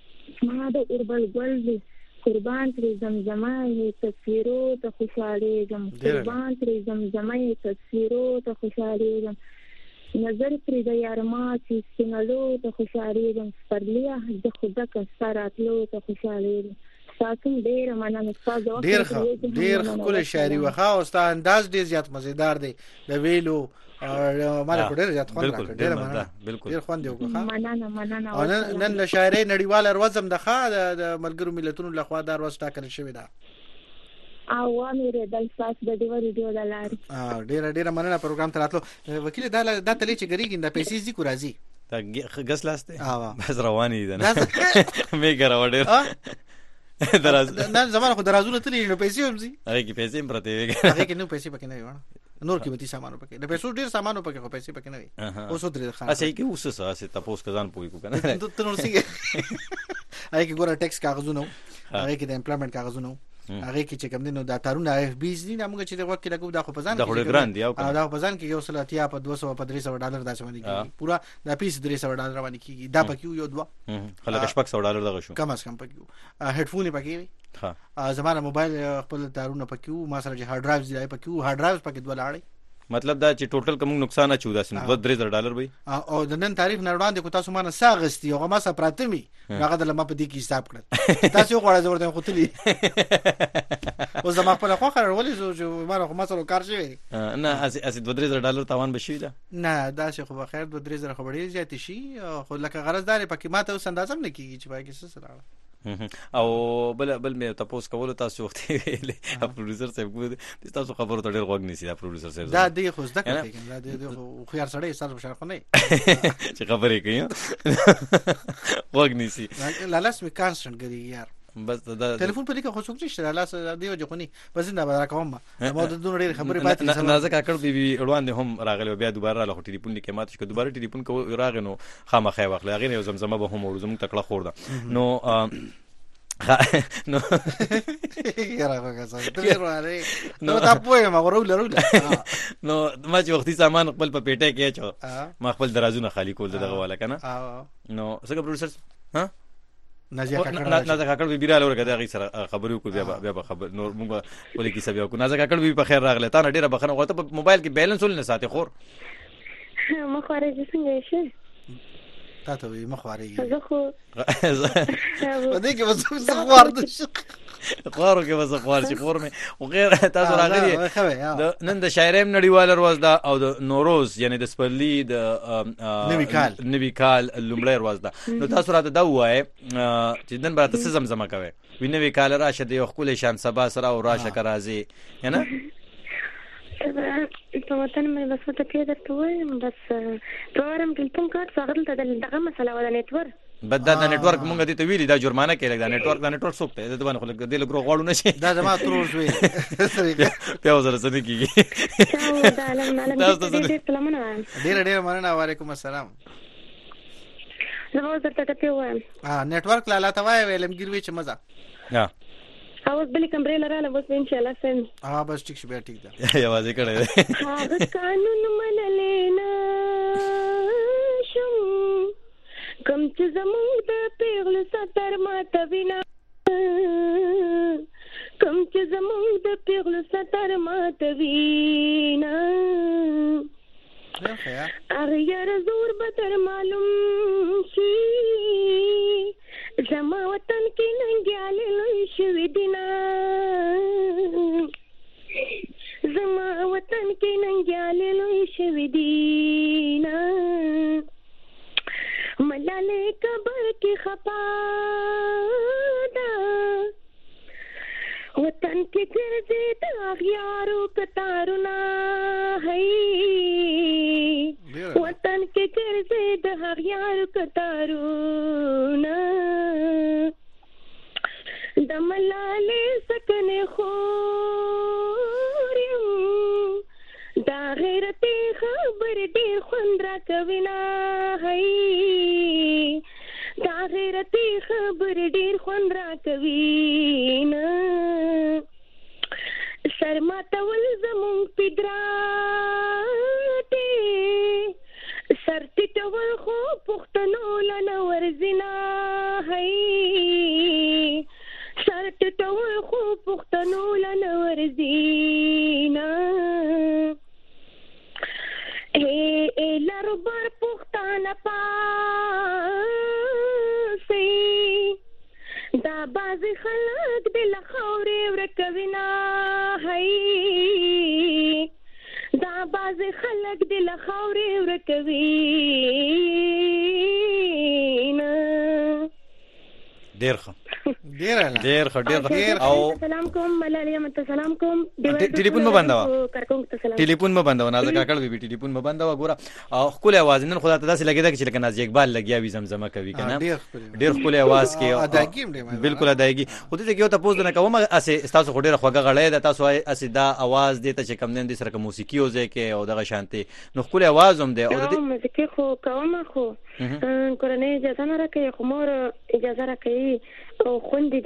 G: ګل دی. قربان تر زمزمه تصویرو ته خوشالي ځم. قربان تر زمزمه تصویرو ته خوشالي ځم. نظر پرې د یارما چې سینالو ته خوشالي ځم. سپرلیا د خدا کا ستاراتلو ته خوشالي ځم. تاسو ډېر مننه. تاسو
B: ډېر خپل شاعري وخا او ستاسو انداز ډېر زیات مزیدار دی. د ویلو مال کو ډېر زیات خوند راکړ. ډېر مننه. بالکل ډېر خوند دی وکړه.
G: مننه.
B: نن له شاعري نړیوال ورځم د ښه د ملګرو ملتونو لخوا دا ورځ ټاکل شوې ده.
G: او امیر د الفاظ د دیو ریډیو د لارې
B: ډېر مننه پروګرام ته راتلو. وکیل دا تلې چې ګریګین د پیسې زی کو راځي
A: دا غس لاسته بس رواني دي نه میګه راو ډېر
B: دراز نن زمانه خو درازونه تلې نو پیسې هم زی
A: هغه کې پیسې پرته وي
B: هغه کې نو پیسې پکې نه وي. نور قیمتي سامانو پکې د پیسو ډېر سامانو پکې خو پیسې پکې نه وي. اوس درې خان
A: اسی کې اوس سه تاسو کزان پوي کو کنه
B: ته نور څنګه هغه کې ګوره ټیکس کاغذونه هغه کې د امپلویمنت کاغذونه هغه کې چې کوم دي نو دا تارونه اف بي دي موږ چې د وخت کې لګو دا خو پزان
A: دا ګران دی او
B: دا پزان کې یو سلاتیا په 200 په $300 داسې باندې کیږي پورا دا پیس $300 باندې کیږي دا پکې یو دوا
A: خلک $600 دغه شو
B: کم از کم پکې هډفون پکې ها زماره موبایل خپل تارونه پکې ما سره چې هارد ډرایوز دی پکې هارد ډرایوز پکې دوه لاړې
A: مطلب دا چې ټوټل کوم نقصان اچو دا سن $300 وي
B: او د نن تاریخ نه وړاندې کو تاسو مانه ساغستی او ما سره پراتمی هغه د لمه په دې کې حساب کړ تاسو غواړئ زه ورته خوتلی او زما خپل خو خبر ولې زه ما خو ما سره کار شوی
A: نه اسی $300 تاوان بشي دا
B: نه دا چې خو بخیر $300 خبرې زیات شي خو لکه غرض دار پکې ماته اوس اندازم نه کیږي چې باقي څه سره
A: او بل مې تاسو کول تاسو وخت ویلې پروډوسر صاحب کو تاسو خبرو ته ډېر غوږ نیسی دا پروډوسر صاحب
B: دا دی خو زده کوي دا دی خو خيار سره سره بشار خو نه
A: چې خبرې کوي غوږ نیسی
B: لالاس می کانسټنټ ګری یار
A: بس دا
B: ټلیفون په لیکه خو څوک نشته لالاس دی وجه خوني بس نه بدر کوم ما د دون ډېر خبرې پاتې
A: نازک اکړ بي روان دي هم راغلی بیا دوباره له ټلیفون لیکه ماته چې دوباره ټلیفون کو راغنو خامخې واخلې هغه یو زمزمه به هم ورزم تکړه خور ده نو نو
B: یاره وګورئ ته وراره نو تاسو ما ورول
A: نو ما چې وختي سامان خپل په پیټه کې چو ما خپل درازونه خالی کول دغه والا کنه نو څنګه پروډوسر ها
B: نازک
A: کاکړ بي بیره لور کده غي سره خبرو کو بیا خبر نور موږ ولې کی سبیا کو نازک کاکړ بي په خیر راغله تا ډیره بخنه غوته په موبایل کې بیلانس ول نه ساتي خور
G: ما خارج څنګه شي
B: تاسو یې مخواري
G: زه خو
B: ودې کې وسه خوار د
A: خوارو کې وسه خوار شي خور مې او غیر تاسو راغلي نن د شاعریم نړیوال ورځ دا او د نوروز یعنی د سپرلی د نوی کال لومړی ورځ دا نو تاسو راته دا وایي چې نن براته څه زمزمه کوي وینوي کال راشه د یو خپل شان سبا سره او راشه کرازي یعنی
G: په وطن مې بس ته کې درته وایم بس پروګرام کې کوم کار څنګه دغه مسله ولا نتورک
A: بد دا نتورک مونږ دې ته ویلي دا جرمانه کې دا نتورک سوکته دا باندې خلک دې لګرو غواړو نشي
B: دا زما ترور شوی
A: په وزاره سره کیږي
G: دا علم
B: ډېر مننه وعلیکم السلام
G: زما درته ته وایم
B: نتورک لاله تا وای علمگیر وی چې مزه
G: اوس بل کمرې لراله بس ان شاء الله سم
B: بس ټیک شي بیا ټیک ده
A: یوازې کړه
G: هغه قانون منلینا شم کوم چې زموږ د پیغلو ستر ماته وینا کوم چې زموږ د پیغلو ستر ماته وینا هغه یار زور به تر معلوم شي زما وطن کې ننګیاله لوی شوی دینا زما وطن کې ننګیاله لوی شوی دینا ملاله کبر کې خپا دا وطن کې ګرځي د اغیارو کتارونه هي وطن کې ګرځي د اغیارو کتارونه د ملاله سکنه خورم دا غیرت خبر ډیر خوند را کوینا هي دا غیرت خبر ډیر خوند را کوینا سرماته ول زمون پدراته سرتی ول خو پختنو لنه ورزنا هي سرتی ول خو پختنو لنه ورزنا اے لربر پختانه پاسي دا باز خلق دل خوري ورکوینا هي دا باز خلق دل خوري ورکوینا
A: ډیر او
G: سلام کوم ملالیم ته سلام کوم
A: ټلیفون مې بنداوه ټلیفون مې بنداوه نازک کاکړ وی ټلیفون مې بنداوه ګوره او خپل आवाज نن خدا ته داسې لګیدا چې لکه ناز اقبال لګیا وي زمزمه کوي کنه ډیر خپل आवाज کې بالکل ادایګي خو دې کې یو تاسو نه کوم اسه تاسو خو ډیر خوګه غړې ده تاسو اسه دا आवाज دې ته چې کم نه دي سره موسیقي او ځکه او دغه شانتي نو خپل आवाज هم ده او
G: دې موسیقي خو کوم کورنۍ اجازه نه راکې خو مور اجازه راکې او خوند دي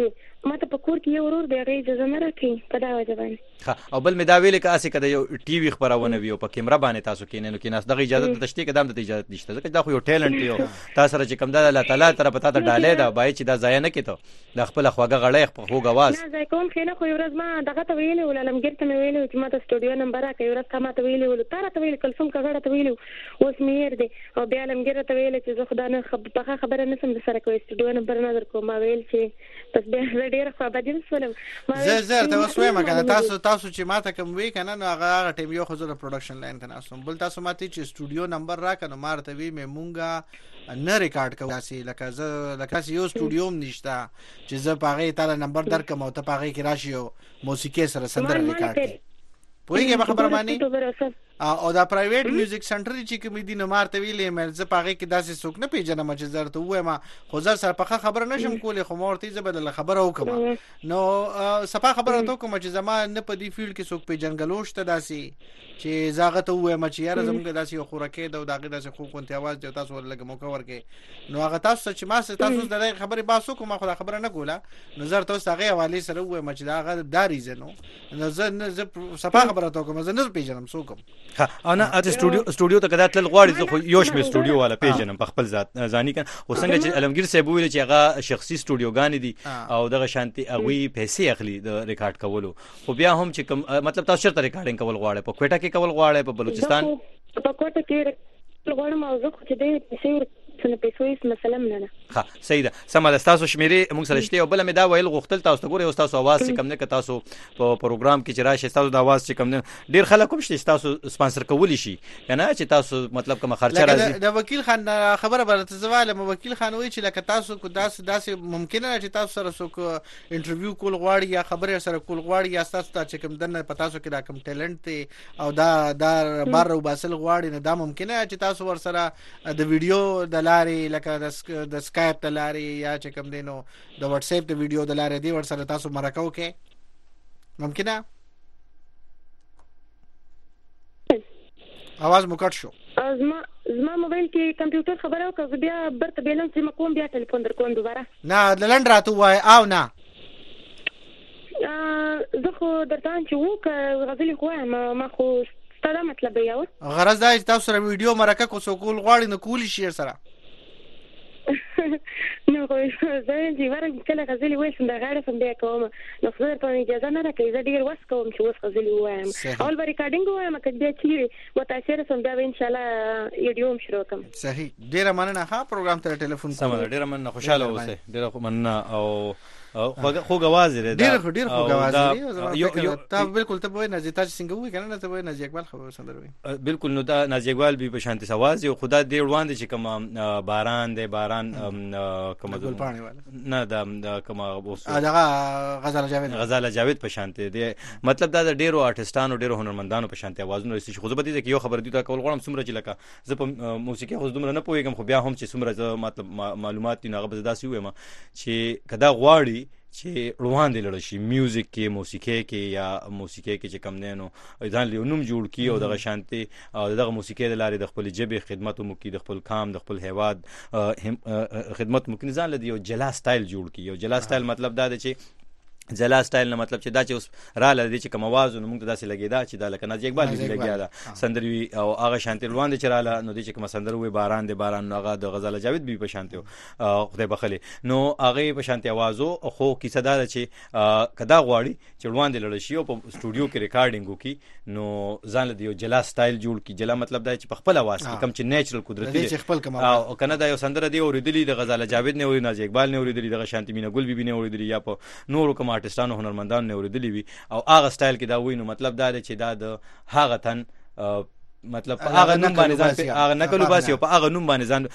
G: ماته په کور کې یو ورور دی هغه اجازه نه راکړي په دا وجه باندې
A: او بل مې دا ویل که اسې کده یو ټي وي خبرونه وي او په کیمرا باندې تاسو کینې نو کې ناس دغه اجازه د تشتي کدام د اجازه نشته ځکه دا خو یو ټیلنټ دی تاسو سره چې کوم دا الله تعالی طرف ته ډالې دا بای چې دا ځای نه کېته د خپل خواګه غړې په خوګ आवाज
G: نه ځای کوم خینه خو ورځ ما دغه ته ویلې ول لمګر ته ویلې چې ما ته سټوډیو نمبر راکې ورځ ما ته ویلې ول تاره ته ویلې کلسم کغړه ته ویلې اوس مې دی او بیا لمګر ته ویلې چې زه خدای نه خبره نسم د سره کوي سټوډیو نمبر نه درکو ما ویل چې بس بیا ډېر خو به دې وسولم
B: زه ته وسوم کنه تاسو چې ما ته کوم وی کنه نو هغه ټیم یو خو زه پروډکشن لاین ته ناسم بل تاسو ماته چې سټوډیو نمبر را کنه مارته وی مې مونږه نه ریکارډ کوو تاسو لکه یو سټوډیو نشته چې زه پاغه تعالی نمبر درکم او ته پاغه کې راشي موسیقي سره سندره ریکارډ پوهیږي په خبره باندې او دا پرایویټ میوزیک سنټر چې کوم دي نو مارته ویلې مې زه پاغه کې داسې څوک نه پیژنم چې زه ته وایم خو زه سره په خبره نشم کولای خو مورتي زه بدل خبره وکم نو صفه خبره ته کوم چې زما نه په دې فیلډ کې څوک پیژنګلوش ته داسې چې زاغه ته وایم چې یاره زموږ داسې یو خوراکې دا دغه داسې خو کونتي आवाज دی تاسو ولګم موقع ورکې نو هغه تاسو چې ما تاسو د خبرې باسو کوم خو خبره نه کوله نظر تاسو هغه حواله سره وایم چې دا هغه داري زنو نو زه صفه خبره ته کوم زه نه پیژنم څوک
A: ها انا سټوډیو ته کدا تل غواړي زه خو یوش مې سټوډیو والا پیژنم په خپل ذات ځاني کن او څنګه چې علمگیر صاحب ویل چې هغه شخصي سټوډیوګان دي او دغه شانتي هغه پیسې اخلي د ریکارډ کولو خو بیا هم چې مطلب تاسو چیرته ریکارډینګ کول غواړئ په کوټه کې کول غواړئ په بلوچستان
G: په کوټه کې غواړم او زه خو چې دې پیسې څنګه پیسې هیڅ مسله نه
A: ها صحیح ده سم ده تاسو شمیرې موږ سره شته او بل مې دا ویل غوښتل تاسو ته ګوري او تاسو आवाज چې کم نه ک تاسو په پروګرام کې چې راشي تاسو د आवाज چې کم نه ډیر خلک هم شته تاسو سپانسر کولی شي کنه چې تاسو مطلب کوم خرچه راځي
B: د وکیل خان خبره برته زواله وکیل خان وایي چې لکه تاسو کو داسې ممکنه چې تاسو سره څوک انټرویو کول غواړي یا خبره سره کول غواړي یا تاسو ته چې کوم دنه پتا تاسو کې دا کوم ټیلنټ دی او دا بار او باسل غواړي نه دا ممکنه چې تاسو ور سره د ویډیو د لارې لکه د سکایپ د لارې یا چې کوم دینو د واتس اپ د ویډیو د لارې دی ور سره تاسو مرکو کې ممکنه आवाज مو کټ شو
G: زما موبایل کې کمپیوټر خبره وکړه بیا برته بیلنس ما کوم بیا ټلیفون درکوم دوباره
B: نه لند راته وای او نه
G: زه خو درته چې وک غزل خو ما خو ستاسو مطلب یو
B: غرض دا چې تاسو سره ویډیو مرکه کو سو کول غواړي نو کولی شي سره
G: نو خو زه چې ورته کله غزل وای سم د غاړه سم بیا کوم نو خو ته اجازه نه راکې زه ډیر وس کوم چې وس غزل وایم اول به ریکارډینګ وایم کله بیا چې متاثر سم بیا ان شاء الله ویډیو هم شروع کوم
B: صحیح ډیر مننه ها پروګرام ته ټلیفون
A: سم ډیر مننه خوشاله اوسه ډیر مننه او خو غواز لري
B: ډیر خو غواز لري ته بالکل ته وای نه زیات څنګه وای کنه ته وای نه اقبال خبر سندروي
A: بالکل نو دا ناز اقبال به شانتي سواز یو خدا دې وړاندې چې کوم باران دی باران کوم نه دا کوم
B: دا غزاله جاوید
A: په شانتي دی مطلب دا د ډیرو آرټستانو ډیرو هنرمندانو په شانتي आवाजونه رسي خو زه به دې کې یو خبر دی تا کول غواړم سمره چې لکه زه په موسیقي خو دومره نه پوهیږم خو بیا هم چې سمره مطلب معلومات نه غو داسې وایم چې کدا غواړي چې روان دي لړ شي میوزیک کې موسیقي کې یا موسیقي کې چې کم نه نو ځان له نوم جوړ کی او دغه شانتي او دغه موسیقي د لارې د خپل جبه خدمت مو کی د خپل کام د خپل هیواد خدمت مو کی ځان له یو جلا سټایل جوړ کی یو جلا سټایل مطلب دا دی چې جلا سټایل نه مطلب چې دا چې اوس را لدی چې کوم आवाज نو موږ ته داسې لګیدا چې دا لکه ناز اقبال دې لګیا دا سندروي او هغه شانتي روان دي چې را نو دې چې کوم سندر وي باران دي باران نو هغه د غزاله جاوید به په شانتي خدای بخلي نو هغه په شانتي आवाजو خو کیسه دا چې کدا غواړي چې روان دي لړ شي او په سټوډیو کې ریکارډینګ وکي نو ځان له یو جلا سټایل جوړ کی جلا مطلب دا چې په خپل आवाज کې کم چې نیچرل قدرتي
B: دي
A: او کنه دا یو سندر دی اوریدلی د غزاله جاوید نه اوری ناز اقبال نه اوریدلی د شانتي مینا ګل بي نه اوریدلی یا په نورو کوم آرټستانو هنرمندانو نه اوریدلی وي او هغه سټایل کې دا وینو مطلب دا دی چې دا د هغه تن مطلب هغه نوم باندې ځان هغه نکلو باسي او په هغه نوم باندې ځان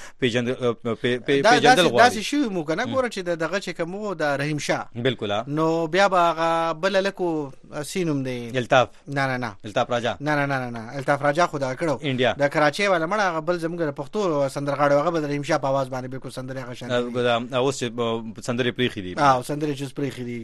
A: پیژندل غواړي
B: دا شی مو کنه ګوره چې دغه چې کومو د رحیم شاه
A: بالکل
B: نو بیا به بل لکو سینوم دی
A: الطاف
B: نه
A: الطاف راجا
B: نه الطاف راجا خدا کړو
A: انډیا
B: د کراچي والا مړه بل زموږ پښتو سندرغاړو هغه به رحیم شاه په आवाज باندې بالکل سندره هغه شان
A: اوس سندره پریخي دي
B: سندره چې پریخي دي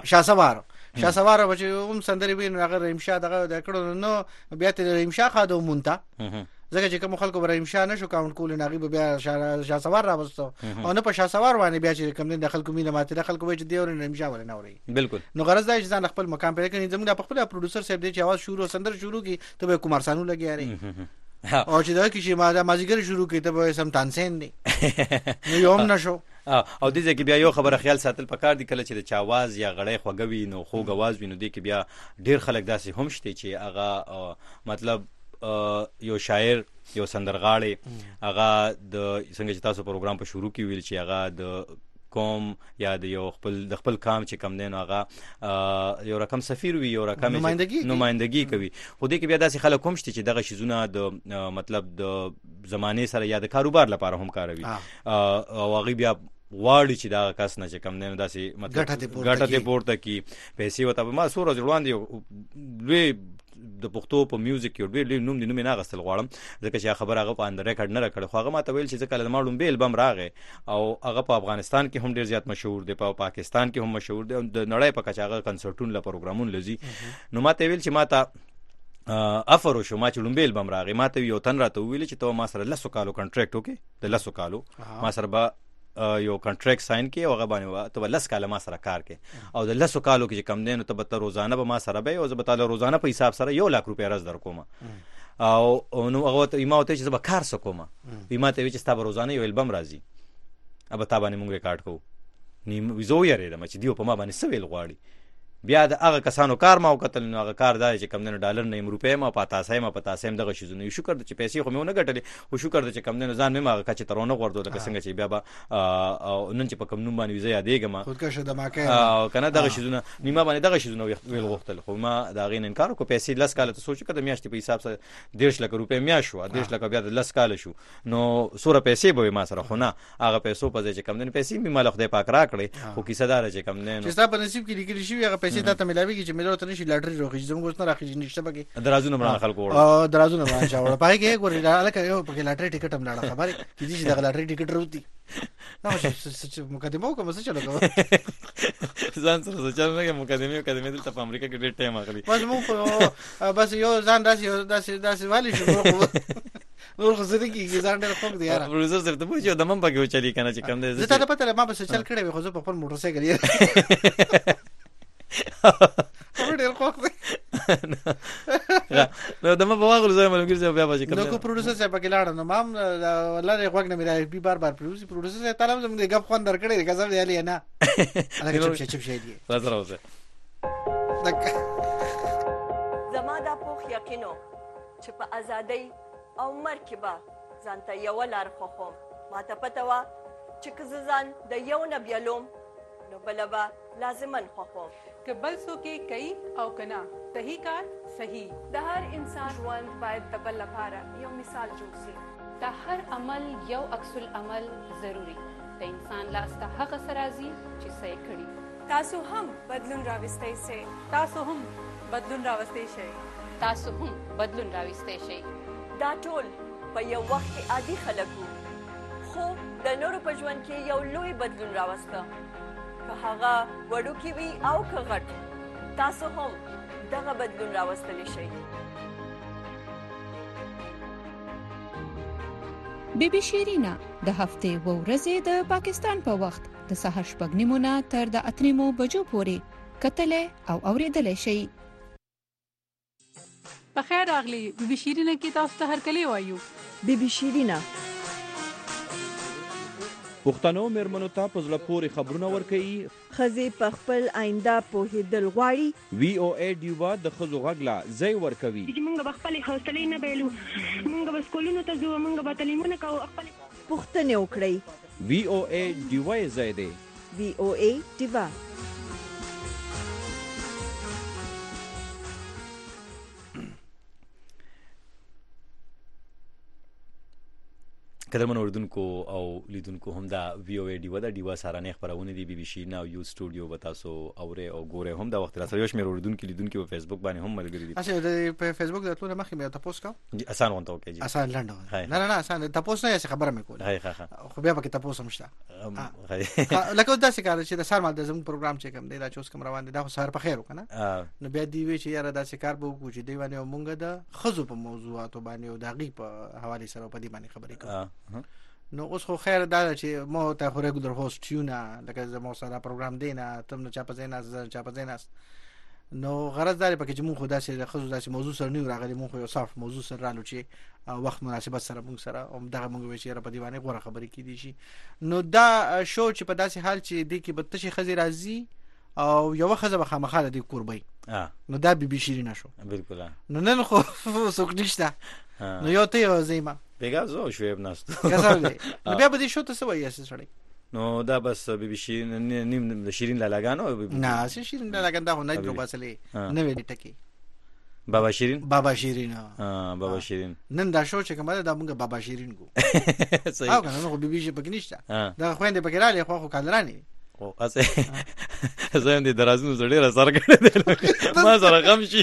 B: شاه سوار بچ هم سندره وین هغه رحیم شاه دغه کړو نو بیا ته رحیم شاه خادو مونته ځکه چې کوم خلکو برای امشا نشو کاونټ کول نه غي بیا شاه سوار راوستو او نه په شاه سوار باندې بیا چې کوم د خلکو مینه ماته د خلکو وجه دی ور نه امشا ول نه اوري
A: بالکل.
B: نو غرض دا چې ځان خپل مقام پر کې زموږ د خپل پروډوسر صاحب دی چې आवाज شروع سندر شروع کی ته به کومار سانو لګیاري او چې دا کې چې ما مازیګر شروع کی ته به سم تانسین دی نو یوم نشو
A: او دې ځکه بیا یو خبره خیال ساتل پکار دي کله چې د چاواز یا غړې خوګوي نو خوګ आवाज وینو دي کې بیا ډیر خلک داسې هم شته چې هغه مطلب یو شاعر یو سندرغاړی هغه د څنګه چې تاسو پروګرام په شروع کې ویل چې هغه د قوم یا د یو خپل کام چې کم دین هغه یو رقم سفیر وي یو رقم نمائندګي کوي خو دې کې بیا داسې خلک کوم شته چې دغه شیزونه د مطلب د زمانه سره یا د کاروبار لپاره هم کاروي او هغه بیا واړی چې دا کس نه چې کم نه داسې مطلب ګټه پورته کی پیسې وته ما سور ځوړان دی لوی د پښتو په میوزیک کې ډېر نوم دي نو نه غسل غواړم ځکه چې خبر هغه په اند ریکارډ نه راکړ خو هغه ما ته ویل چې ځکه له ماړم به البم راغی او هغه په افغانستان کې هم ډېر زیات مشهور دی په پاکستان کې هم مشهور دی د نړۍ په کچه هغه کنسرټون له پروګرامون لذي نو ما ته ویل چې ما ته افرو شو ما چې لومبه البم راغی ما ته یو تن راته ویل چې ته ما سره 10 کالو کنټریکټ وکې د 10 کالو ما سره یو کنټریکټ ساين کې او هغه باندې ته 10 کال ما سره کار کې او د 10 کالو کې کم دین ته به روزانه به ما سره به او زه به تعالی روزانه په حساب سره 1 لک روپیا راز در کوم او نو هغه ته ما ته چې به کار سکوم ما ته چې ستاسو روزانه یو البم راځي اب تا باندې مونږ ریکارډ کوو نیم وزو یې رمه چې دیو په ما باندې سویل غواړي بیا د هغه کسانو کار ما وکتل نو هغه کار دی چې کم نه ډالر نه روپې ما پتا سم دغه شیزونه شکر د چې پیسې خو مې نه ګټلې او شکر د چې کم نه ځان مې ما کچ ترونه غوړدو لکه څنګه چې بیا به نن چې په کم نوم باندې ویزه یادېګم
B: خودکشه د ماکه
A: او کنه دغه شیزونه نیمه باندې دغه شیزونه ویل غوښتل خو ما دا غین انکار کو پیسې لس کاله ته سوچ کړم میاشتې په حساب سره 1.5 لک روپې میاش شو 1.5 لک بیا د لس کاله شو نو سوره پیسې به ما سره خو نه هغه پیسو په ځای چې کم نه پیسې مې مال خدای پاک راکړي خو کیسه دار چې کم نه
B: چې تاسو په نصیب کې لیکل شي هغه پیسې ته ملاوي چې مې ته نشي لاټري روخي زموږ اوس نه راخي نشته بګي
A: درازونه مران خلکو
B: او درازونه مران چاوړ پای کې ګورې الکه یو په لاټري ټیکټ هم لاړه خبره کې دي چې د لاټري ټیکټ وروتي نو چې مقدمه کوم څه چلو کوم
A: ځان سره چل نه مقدمه دلته په امریکا کې ډېر ټایم اخلي
B: بس یو ځان داسې والی شو نور خو زه دې ځان ډېر خوښ دی یاره
A: پروډوسر سره ته پوښتنه د من پکې چلی کنه چې کم دی
B: زه ته پته ما بس چل کړې خو زه په خپل موټر سایکل یې ډېر خوښ دی
A: نو دمه په واغلو زه ملګری زه بیا به
B: کوم نو پروډوسر صاحب کې لاړ نو مام والله غوږ نه میرا بي بار پروډوسر صاحب تعالی زموږ غب خوان درکړې غزر دی علي نه هغه چپ شي دی
A: راځه راځه
I: زما دا پوخ یقینو چې په ازادۍ او مرکبه ځانته یو لار خوخم ما ته پته وا چې که ځان د یو نه بیلوم نو بلبا لازمن خوخم
J: که بل څوک کوي او کنا صحیح کار صحیح
K: د هر انسان ژوند باید د بل لپاره یو مثال جوړ شي
L: د هر عمل یو عکس العمل ضروری د انسان لاس ته هغه سرازي چې صحیح کړي
K: تاسو هم بدلون راوستئ شئ
J: تاسو هم بدلون راوستئ شئ
I: دا ټول په یو وخت کې عادي خلک وو خو د نورو په ژوند کې یو لوی بدلون راوسته که هغه وړوکی وي او که غټ تاسو هم دغه بدلون راوستلی شئ
M: بیبي شیرینا د هفتې و ورځې د پاکستان په وخت د سحر 8:30 تر د 8:30 بجو پورې کتلې او اوریدلې شئ
J: په خیر راغلی بیبي شیرینا کی تاسو ته هر کلی وایو
N: بیبي شیرینا
O: پښتنو مېرمنو ته په زړه پورې خبرونه ورکوي
N: ښځې په خپل آینده پوهېدل غواړي
O: VOA ډیوا د ښځو غږ لا ځای ورکوي
P: چې موږ به خپلې حوصلې نه بایلو موږ به سکولونو ته ځو موږ به تعلیمونه کوو
N: پوښتنې وکړئ
O: VOA ډیوا یې ځای دی
N: VOA ډیوا
A: قدرمن اوردونکو او لیدونکو هم دا VOA ډیوا د ډیوا سارانه خبرونه دی BBC ناو یو سټوډیو وتاسو اوره او ګوره هم دا وخت را سره یو شمیر اوردونکو لیدونکو په فیسبوک باندې هم ملګری دي
B: اصل د فیسبوک د ټول مخې مې تاسو کا
A: آسان ونته اوکې جی
B: آسان لاندو نه آسان تاسو نه خبره مې کوله
A: هاي ښه
B: خو بیا پکې تاسو هم شته لکه دا څه کار چې د سار مال د زموږ پروګرام چې کوم دی دا چې اوس کوم روان دی دا خو سهار په خیر وکنه نو بیا دی وی چې یاره دا څه کار به وکړو چې دی باندې مونږ د خزو په موضوعاتو باندې او دغه په حواله سره په دې باندې خبرې کوو نو اوس خو خیر دا چې مو ته خو ریګولر هوست یو نه لکه زموږ سره پروګرام دی نه تم نه چا په ځای نه چا په ځای نه نو غرض دا پکې چې مونږ خدا سره خزو داسې موضوع سره نه راغلي مونږ یو صاف موضوع سره رالو چې وخت مناسبت سره مونږ سره هم دغه مونږ وی چې را په دی باندې غوړه خبرې کیدی شي نو دا شو چې په داسې حال چې د کې بت شي خزي راځي او یو خزه به خامخاله دی قربای نو دا بي شیرینه شو بالکل نو نن خو څوک نشته نو یو ته یو زېما
A: بیګا زو شویب ناست
B: نو بیا به دې شو ته څه وایي سړی
A: نو دا بس بي شیرین نیم د شیرین لالاګانو
B: نه شیرین لالاګان دا نه درو باسلې نه وی ټکی
A: بابا شیرین بابا شیرین
B: نن دا شو چې کومه دا موږ بابا شیرین کو او کنه نو بي شي پکې نشته دا خويندې پکې راځي خو کالرانی
A: او اسه زه هم دې درازونو زړه را سر کړې ما سره غم شي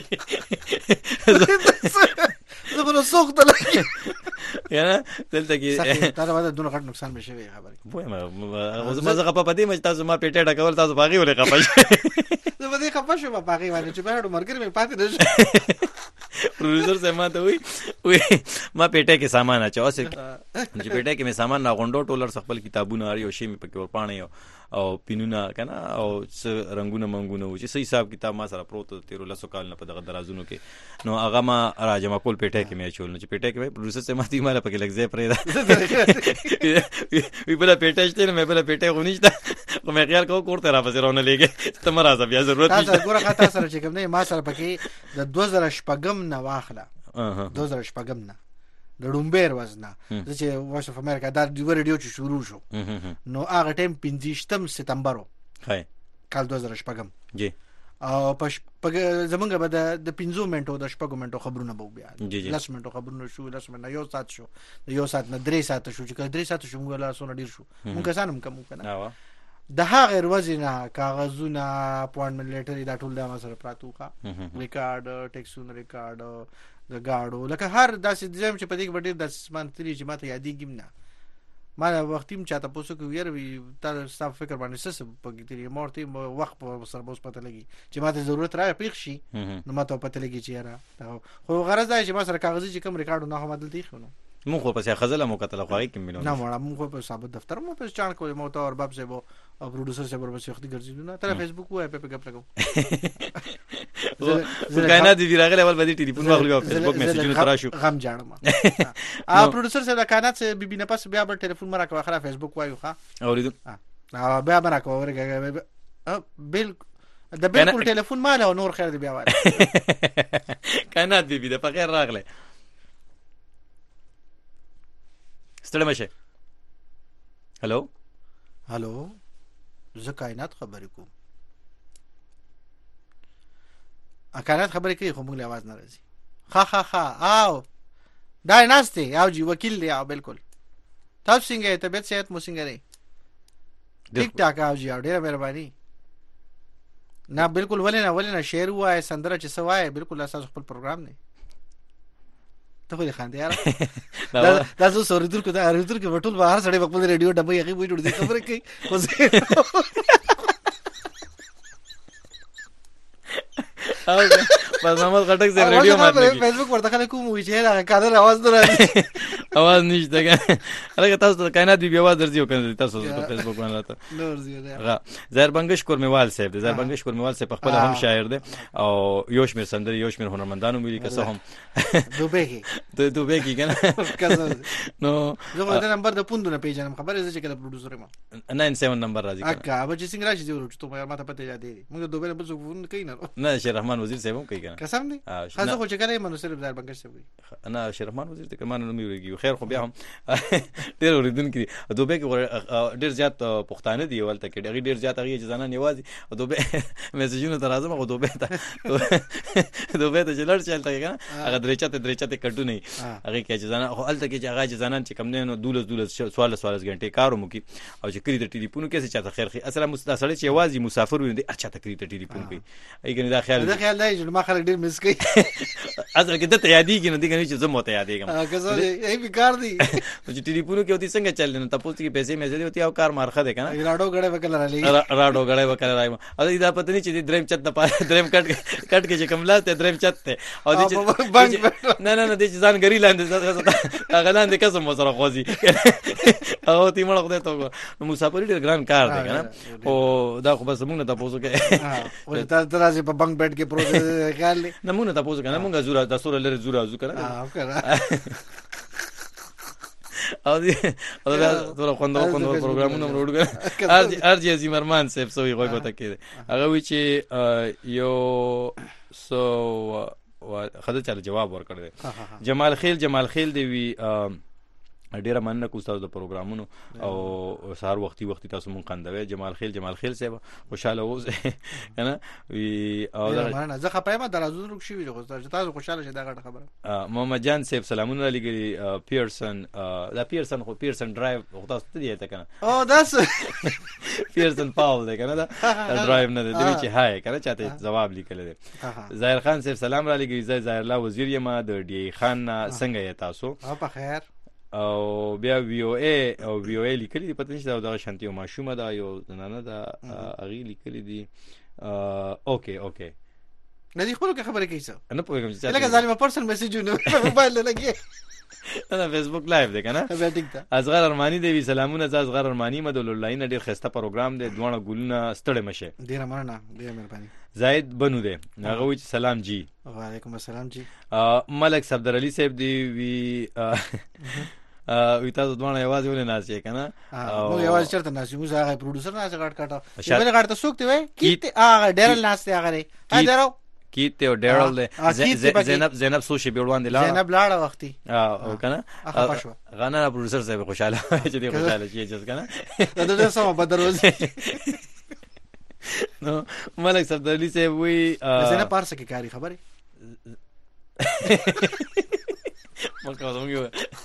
B: زه په سوخت لګي
A: یا دلته کې
B: دا دا دونه غټ نقصان به شي خبرې
A: وای ما زه په دې مې تاسو ما پیټه ډکول تاسو باغی ولې خپه شي
B: زه به دې خپه شم په باغی باندې چې په مرګ مې پاتې نشم
A: پروډوسر سے ما ته وی ما پیټه کې سامان اچو چې پیټه کې مې سامان نا غونډو ټولر خپل کتابونه اړ یو شی مې پکې ور پانه او پینونه کنه او رنگونه منګونه و چې صحیح حساب کتاب ما سره پروت 13 کال نه په دغه درازونو کې نو هغه ما راجما کول پیټه کې مې چول نو چې پیټه کې پروډوسر سے ما تی مال پکې لګځه پرې دا وی بل پیټه شته مې بل پیټه غونیشته خو مې خیال کو کوړته را پسې رونه لګي ته مرا بیا ضرورت
B: نشته تاسو ګوره خاطر سره چې کوم نه ما سره پکې د 2000 نه واخله 2000 نه د ډومبیر وزنه چې وایس اف امریکا دا د ریډیو چې شروع شو نو هغه ټیم 15 سپتمبر هاي کال 2000
A: جی
B: او په زمونږ به د 15 منټو د 15 منټو خبرونه بو بیا 10 منټو خبرونه شو 10 منټه یو سات شو یو سات نه 3 ساعت شو چې 3 ساعت شو موږ لا سونه ډیر شو موږ سانم کوم کنه د هغه ورځې کاغذونه اپوینټمنټ لیټر دا ټول د ما سره پراتو کا ریکارډ ټیکسون ریکارډ د گاډو لکه هر داسې ځم چې په دې کې ډېر د اسمان تری چې ماته یادېږم نه ما وختیم چاته پوسو کې ویر وی تاسو صاحب فکر باندې سس په کې مورتي وخت په سر بوس پته لګي چې ماته ضرورت را پیښ شي نو ماته پته لګي چې یاره خو غرض دی چې ما سره کاغذي چې کوم ریکارډ نه هم دلته خو
A: مو خو پسې خزله مو کتل خو کې ملو
B: نه مړه مو خو په ثابت دفتر مو په چان کوله مو ته اور باب سے وہ پروډوسر سے ورسې وختي ګرځیدو نه تر فیسبوک وای په ګپ لګو
A: کاینا دی راغله اول باندې ټلیفون واخلو فیسبوک میسجونه تراشو
B: غم جاړم ا پروډوسر سے د کانات سے بي بي نه پس بیا بل ټلیفون مرا کوه خره فیسبوک وایو ښا
A: اوریدو
B: بیا مرا کوه ورګه بالکل د بالکل ټلیفون مال او نور خیر دی بیا وای
A: کانات بي بي د په خیر راغله ستړی مشه
B: هالو زه کائنات خبرې کوم کائنات خبرې کوي خو موږ له आवाज نه راځي ها او دا ناشته او جی وکیل دی او بالکل تاسو څنګه طبيعت صحت مو څنګه دی ټیک ټاک او جی ډیره مهرباني نه بالکل ولنه شعر وای سندره چې سوای بالکل اساس خپل پروګرام نه ته خو خاندې یار دا زه سوریدور کو دا اریدور کې وټول بهر سړی په خپل ریډیو ډبې هغه وې ډوډۍ خبره کوي
A: او بس محمد خټک سے ریډیو ماته
B: فیسبوک ورته خلک کوم وی چې دا کادر आवाज نه راځي
A: आवाज نشته هغه تاسو ته کائنات دی आवाज درځي او کنه تاسو په فیسبوک باندې راته
B: نور زیاده
A: ها زهر بنگش کورمیوال صاحب دی زهر بنگش کورمیوال صاحب خپل هم شاعر دی او یوشمیر سندري یوشمیر هنرمندانو ملي کسه هم دوبه کی کنه نو
B: زه د نمبر د پوندونه پیژنم خبره زه چې کله پروډوسر ما
A: 97 نمبر راځي
B: اکا به چې څنګه راشي ورو چې ته ما ته پته یادې موږ دوبه په څو فون کوي
A: نه شیخ رحمان وزیر صاحب هم کوي کنه
B: قسم دی خاصه خو چې کله منو صرف زهر بنگش صاحب
A: انا شیخ رحمان وزیر ته کمان نوم ویږي خیر خو بیا هم ډېر اوریدونکي دوبه کې ډېر زیات پښتانه دی ولته کې ډېر زیات هغه ځانان نیوازي او دوبه میسجونه تر راځم او دوبه ته جلړ چلته کنه هغه درچته کټو نه هغه کې ځانان خو الته کې هغه ځانان چې کم نه 12 سوال غنټه کارو مو کی او چې کړی د ټلیفون کې څه چاته خیر اصله مستسړی چې یوازې مسافر وي اچھا ته کړی د ټلیفون کې ایګنه دا خیال
B: دی چې ما خلک ډیر مس کوي
A: اصل کې ته یادېږي نو دغه نه چې زه مو ته یادېږم
B: کزه یې بیکار دي
A: چې ټلیفون کې وتی څنګه چل نه تاسو کې پیسې مې زدي وتی او کار مارخه ده کنه
B: راډو غړې وکړه
A: راډو غړې وکړه رایم او دا پته نه چې دریم چت نه دریم کټ کې چې کملا ته دریم چت ته او دې نه دې ځان غری لاندې هغه لاندې قسم وسره خوځي او تی مړ خدای ته مسافر ډیر ګران کار دی کنه او دا خو بس موږ نه تاسو کې
B: او ته راځي په بنک بیٹ کې پروت خیال
A: نه موږ نه تاسو کنه موږ زورا د سور لري زورا زو کنه او دې او دا ټول خوندو پروګرامونه وروړو ارجی زیمرمان صاحب سوې غوږ وته کې هغه وی چې یو سو خدای چاله جواب ورکړ جمال خیل دی وی ډیره مننه کوم تاسو د پروګرامونو او سهار وختي تاسو مونږ خندوي جمال خیل صاحب خوشاله اوسه کنه وی او دا
B: زه خپایمه درازو روک شي وي تاسو خوشاله شه دا غټه خبره
A: محمد جان صاحب سلامونه علیګری پیرسن ډرایو تاسو ته دی ته کنه
B: او داس
A: پیرسن پاول دی کنه دا ډرایو نه دی چې هاي کنه چاته جواب لیکل دی ظاهر خان صاحب سلام علیګری ظاهر الله وزیر یما د ډی خان څنګه یې تاسو
B: په خیر
A: او بیا وی او ای لیکلی دی پته نشته دا شانتیو ماشومه دا یو نه دا اغي لیکلی دی اوکے
B: نه دی خو خبره کیسه
A: نه پوهیږم چې
B: لکه ظالم پرسن میسجونه په موبایل لګي
A: انا فیسبوک لایو دی کنه ازغر ارمانی دی سلامونه ازغر ارمانی مدل الله نه ډیر خسته پروګرام دی دوه ګلونه ستړي مشه
B: ډیر مننه ډیر مهرباني
A: زاید بنو دی هغه وی سلام جی
B: وعلیکم السلام جی
A: ملک صفدر علی صاحب دی وی وی تاسو دوه یوازې ولې ناشې کنه
B: او یوازې چرته ناشې موږ هغه پروډوسر ناشې غټ کاټه بل غټ ته سوکته وای کیته هغه ډیرل ناشته هغه درو
A: کیته او ډیرل زینب سوشي بیروان دی
B: زینب لاړه وختي
A: او کنه غانا پروډوسر صاحب خوشاله چې دی خوشاله شي چې کنه
B: دا سم بدروز
A: نو ملک صفدر علی صاحب وی
B: زینب پارسه کې کاری خبره
A: مکه دومګو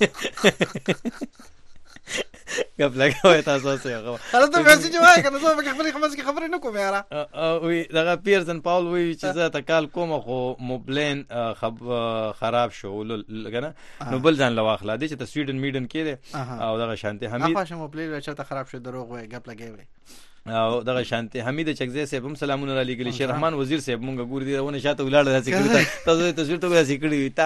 A: غب لګوي تاسو سره
B: هغه ته میسج وای کنه زه په خبرې نه کوم یاره
A: وی دغه پیرسن پاول وی چې زه تکال کوم خو موبلین خراب شو لګنه نو بل ځان لواخلا دي چې ته سویډن میډن کې او دغه شانتي حمید
B: هغه موبلین چې خراب شو دروغ وای غب لګوي
A: او دغه شانتي حمید چکزی صاحب هم سلامونه علی ګلی شیر رحمان وزیر صاحب مونږ ګور دي ونه شاته ولاړ راځي کړی تاسو تصویر ته راځي کړی تا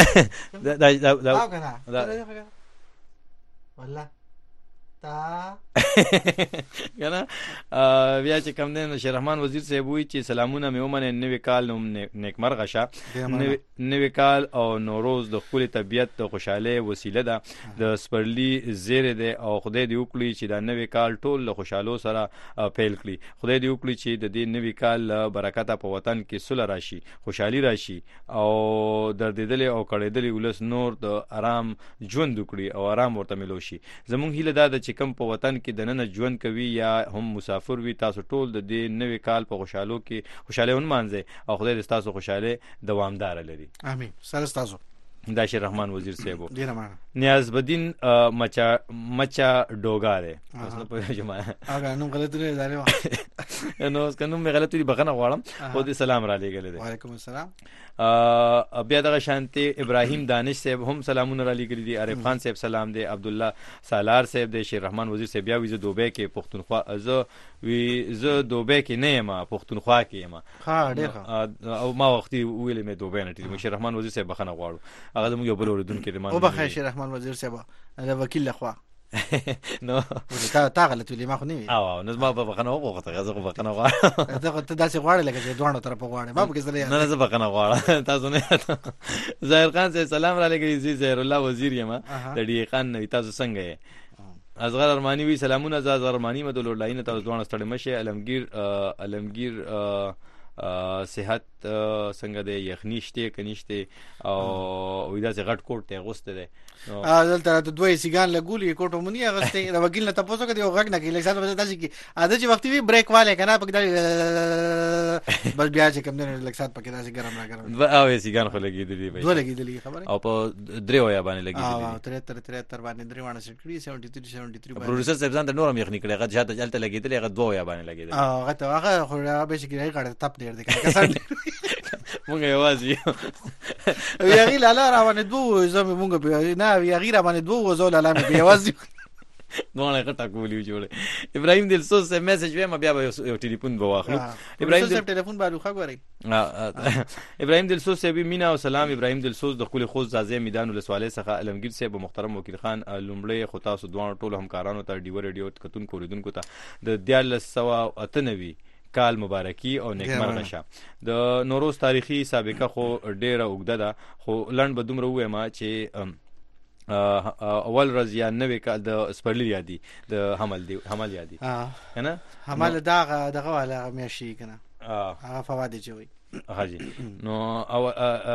A: دا والله تا کنه بیا چې کوم دین شیر رحمان وزیر صاحب وی چې سلامونه مې ومنه نوې کال نو نیکمرغه شه نوې کال او نوروز د خپل طبيعت د خوشاله وسیله ده د سپرلی زیره ده او خدای دې وکړي چې دا نوې کال ټول له خوشالو سره پیل کړي خدای دې وکړي چې د دې نوې کال برکت په وطن کې صلح راشي خوشحالي راشي او دردیدل او کړهدل ولس نور د آرام ژوند وکړي او آرام ورته ملو شي زمونږ هیله ده چې کم په وطن کې د نن ژوند کوي یا هم مسافر وي تاسو ټول د دې نوې کال په خوشحالو کې خوشاله ونمانځي او خدای دې تاسو خوشاله دوامدار لري
B: امين سره تاسو
A: دا شیر رحمان وزیر صاحب
B: ډیر مننه
A: نیاز بدین مچا ډوګا ده تاسو په جمع
B: هغه نو غلط نه دی
A: نو اس کنه مې غلطی بغنه غواړم خو دې سلام را لګل دي
B: وعلیکم السلام
A: بیا دغه شانتي ابراهیم دانش صاحب هم سلامونه را لګل دي عارف خان صاحب سلام دي عبد الله سالار صاحب دي شیر رحمان وزیر صاحب بیا ویزه دوبه کې پښتونخوا زه دوبه کې نه یم پښتونخوا کې یم
B: ها ډیر
A: او ما وختي ویلې مې دوبه نه ټی شیر رحمان وزیر صاحب بخنه غواړو هغه موږ یو بل اوریدونکو کې
B: او بخښه شیر رحمان وزیر صاحب دا وکیل لخوا
A: نو
B: تا غلط ویلې ما خو نه وی
A: او نو ما په بخنه وغوښته غزه په بخنه غواړم
B: ته داسې غواړې لکه چې دوه طرف غواړې ما به کې سره
A: نه زه بخنه غواړم تاسو نه ظاهر خان صاحب سلام را لګی زهیر الله وزیر یم د ډی خان نو تاسو څنګه یې ازغر ارمانی وی سلامونه ازغر ارمانی مدل لاینه تاسو دوه ستړي مشه علمگیر صحت څنګه دی یخنیشته کنيشته او وېدا چې غټ کوټ ته غوسته دی
B: دلته د دوی سیګان لګولې کوټو مونږه غسته د وکیل نه تاسو کې یو غږ نه کې لکه څنګه تاسو کې اده چې وخت وی بریک والے کنه پکې بس بیا چې کوم نه لکه سات پکې داسې ګرم راګرم
A: او سیګان خو لګېدلې
B: دوه لګېدلې خبره
A: او په درو یا باندې لګېدلې
B: او 73 باندې درې وانه سکړي 73
A: پروډوسر صاحب ځان ته نورم یخنی کړي هغه ځاته چلته لګېدلې هغه دوه یا باندې لګېدلې
B: هغه خو به شي کې غړ تپ ډیر دي
A: مونږ یوازې
B: یغی لاله روانه دوه زمو مونږ به نه یغی روانه دوه وزول لاله به یوازې
A: دوه غټه کولی جوړه. ابراهیم دلسوز سے میسج ویم بیا یو ټلیفون به واخلو.
B: ابراهیم دلسوز ټلیفون باندې خو غوري.
A: ابراهیم دلسوز سے مینا او سلام. ابراهیم دلسوز د خپل خوځ زازه میدان ولسواله څخه علمگیر صاحب محترم وکیل خان لومړی خطا سو دوه ټول همکارانو ته ډیو ریډیو کتون کوریدونکو ته د 1998 کال مبارکي او نیکمرغه شه. د نوروز تاریخي سابقه خو ډیره اوږده ده خو لند به دومره وایم چې اول ورځ یا نوې کال د سپرلی یادي د حمل یادي کنه
B: حمل دغه والا میاشي کنه هغه فواد جوړي
A: حاجی نو او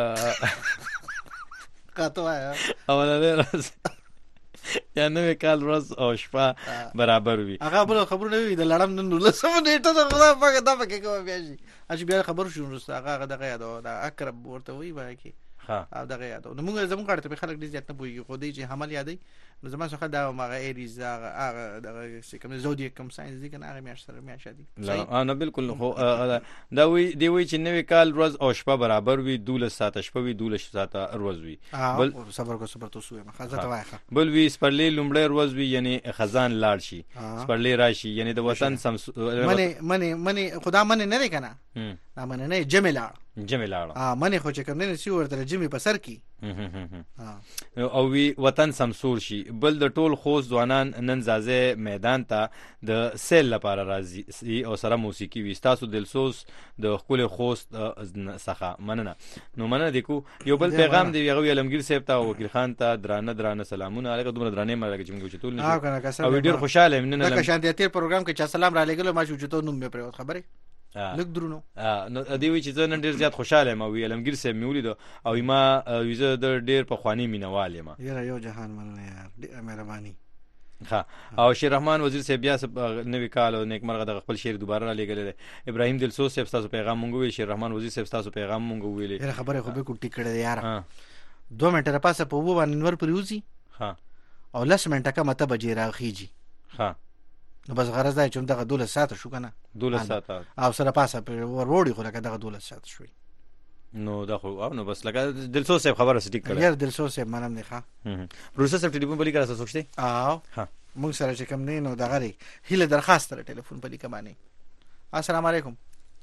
B: قطوه
A: اول ورځ یا نوې کال ورځ او شپه برابر وي.
B: هغه بل خبرونه وي د لړم نن لسمه نیټه د خدا پاک دا پکې کوم میاشي اچې بیا خبر شو نو هغه دغه یادو دا اقرب ورته وي باکي او دغه یادو نو موږ زموږ کارته په خلک دې ځات نه پوي خو دې چې حمل یادي نو زما څخه دا ماغه ایریز هغه دغه کوم زودیک کوم ساينس دي کنه هغه میاش سره میاش دي.
A: لا نه بالکل خو دا وی دی وی چې نوې کال ورځ او شپه برابر وي 12 ساعت شپه وي 12 ساعت ورځ وي.
B: بل صبر کو صبر تاسو ما خزه وایخه
A: بل وی سپرلی لومړی ورځ وي یعنی خزان لاړ شي سپرلی راشي یعنی د وطن سم
B: منی خدا منی نه کنه نه منی نه جملاړ منی خو چې کوم نه سی ورته جمی په سر کی
A: او وی وطن سمسور شي. بل د ټول خوځ ځوانان نن زازه میدان ته د سیل لپاره راځي او سره موسیقي وي. تاسو دلسوز د خپل خوست څخه مننه. نو مننه دیکو یو بل پیغام دی هغه علمگیر صاحب ته وکیل خان ته درانه سلامونه علیکم. دومره درانه مرګ چې موږ چتول نه او ډیر خوشاله یم نن
B: لکه شانتي تیر پروګرام کې چا سلام را لګلو ما چې ته نوم مې پرې خبره لګ درونو
A: نو دی وی چې زه نن ډیر زیات خوشاله یم او علمگیر صاحب مې ولید او ما ویزه د ډیر په خواني مینوال یم.
B: یو جهان مننه یار ډیر مهرباني.
A: ها او شیر رحمان وزیر صاحب بیا نوې کال او نیکمرغه د خپل شعر دوباره را لګل. ابراهیم دلسوز صاحب تاسو پیغام مونږ وی. شیر رحمان وزیر صاحب تاسو پیغام مونږ ویلې.
B: یاره خبره خو به کوټی کړه یار 2 منټه پاسه په وو باندې نور پریوزي
A: ها
B: او 10 منټه کا مته بجې راخیږي
A: ها
B: نو بس غرض دی چې دغه 12 ساعت شو کنه
A: 12 ساعت
B: او سره پاسه په وروړي خو لکه دغه 12 ساعت شوي
A: نو دا خو نو بس لکه دلسوز صاحب خبره سټیک کړه
B: یار دلسوز صاحب منم نه ښه
A: پروفیسور صاحب ټلیفون په لیکه تاسو سوچته
B: ها موږ سره چې کوم نه نو دغه لري هله درخواست تر ټلیفون په لیکه باندې. السلام علیکم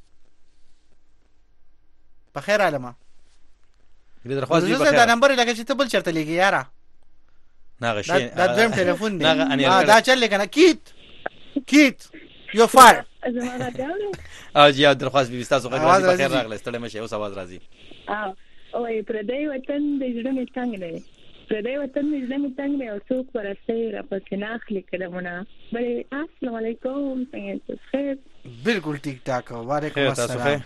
B: په خیر علما
A: دې درخواست دی په خیر
B: دا نمبر لکه چې ته بل چرته لګي یاره
A: ناغه شي
B: دا دویم ټلیفون دی دا چل کنه کیت یو فایر
A: او جی درخواست به تاسو غواړئ په خیر راغله ستړي مشه اوس आवाज راځي
G: او پردی وطن د ژوند څنګه دی پردی وطن د ژوند څنګه او څوک ورسته را پاتې ناخلي کړمونه بل السلام علیکم څنګه خیر
B: بالکل ټیک ټاک وعلیکم السلام.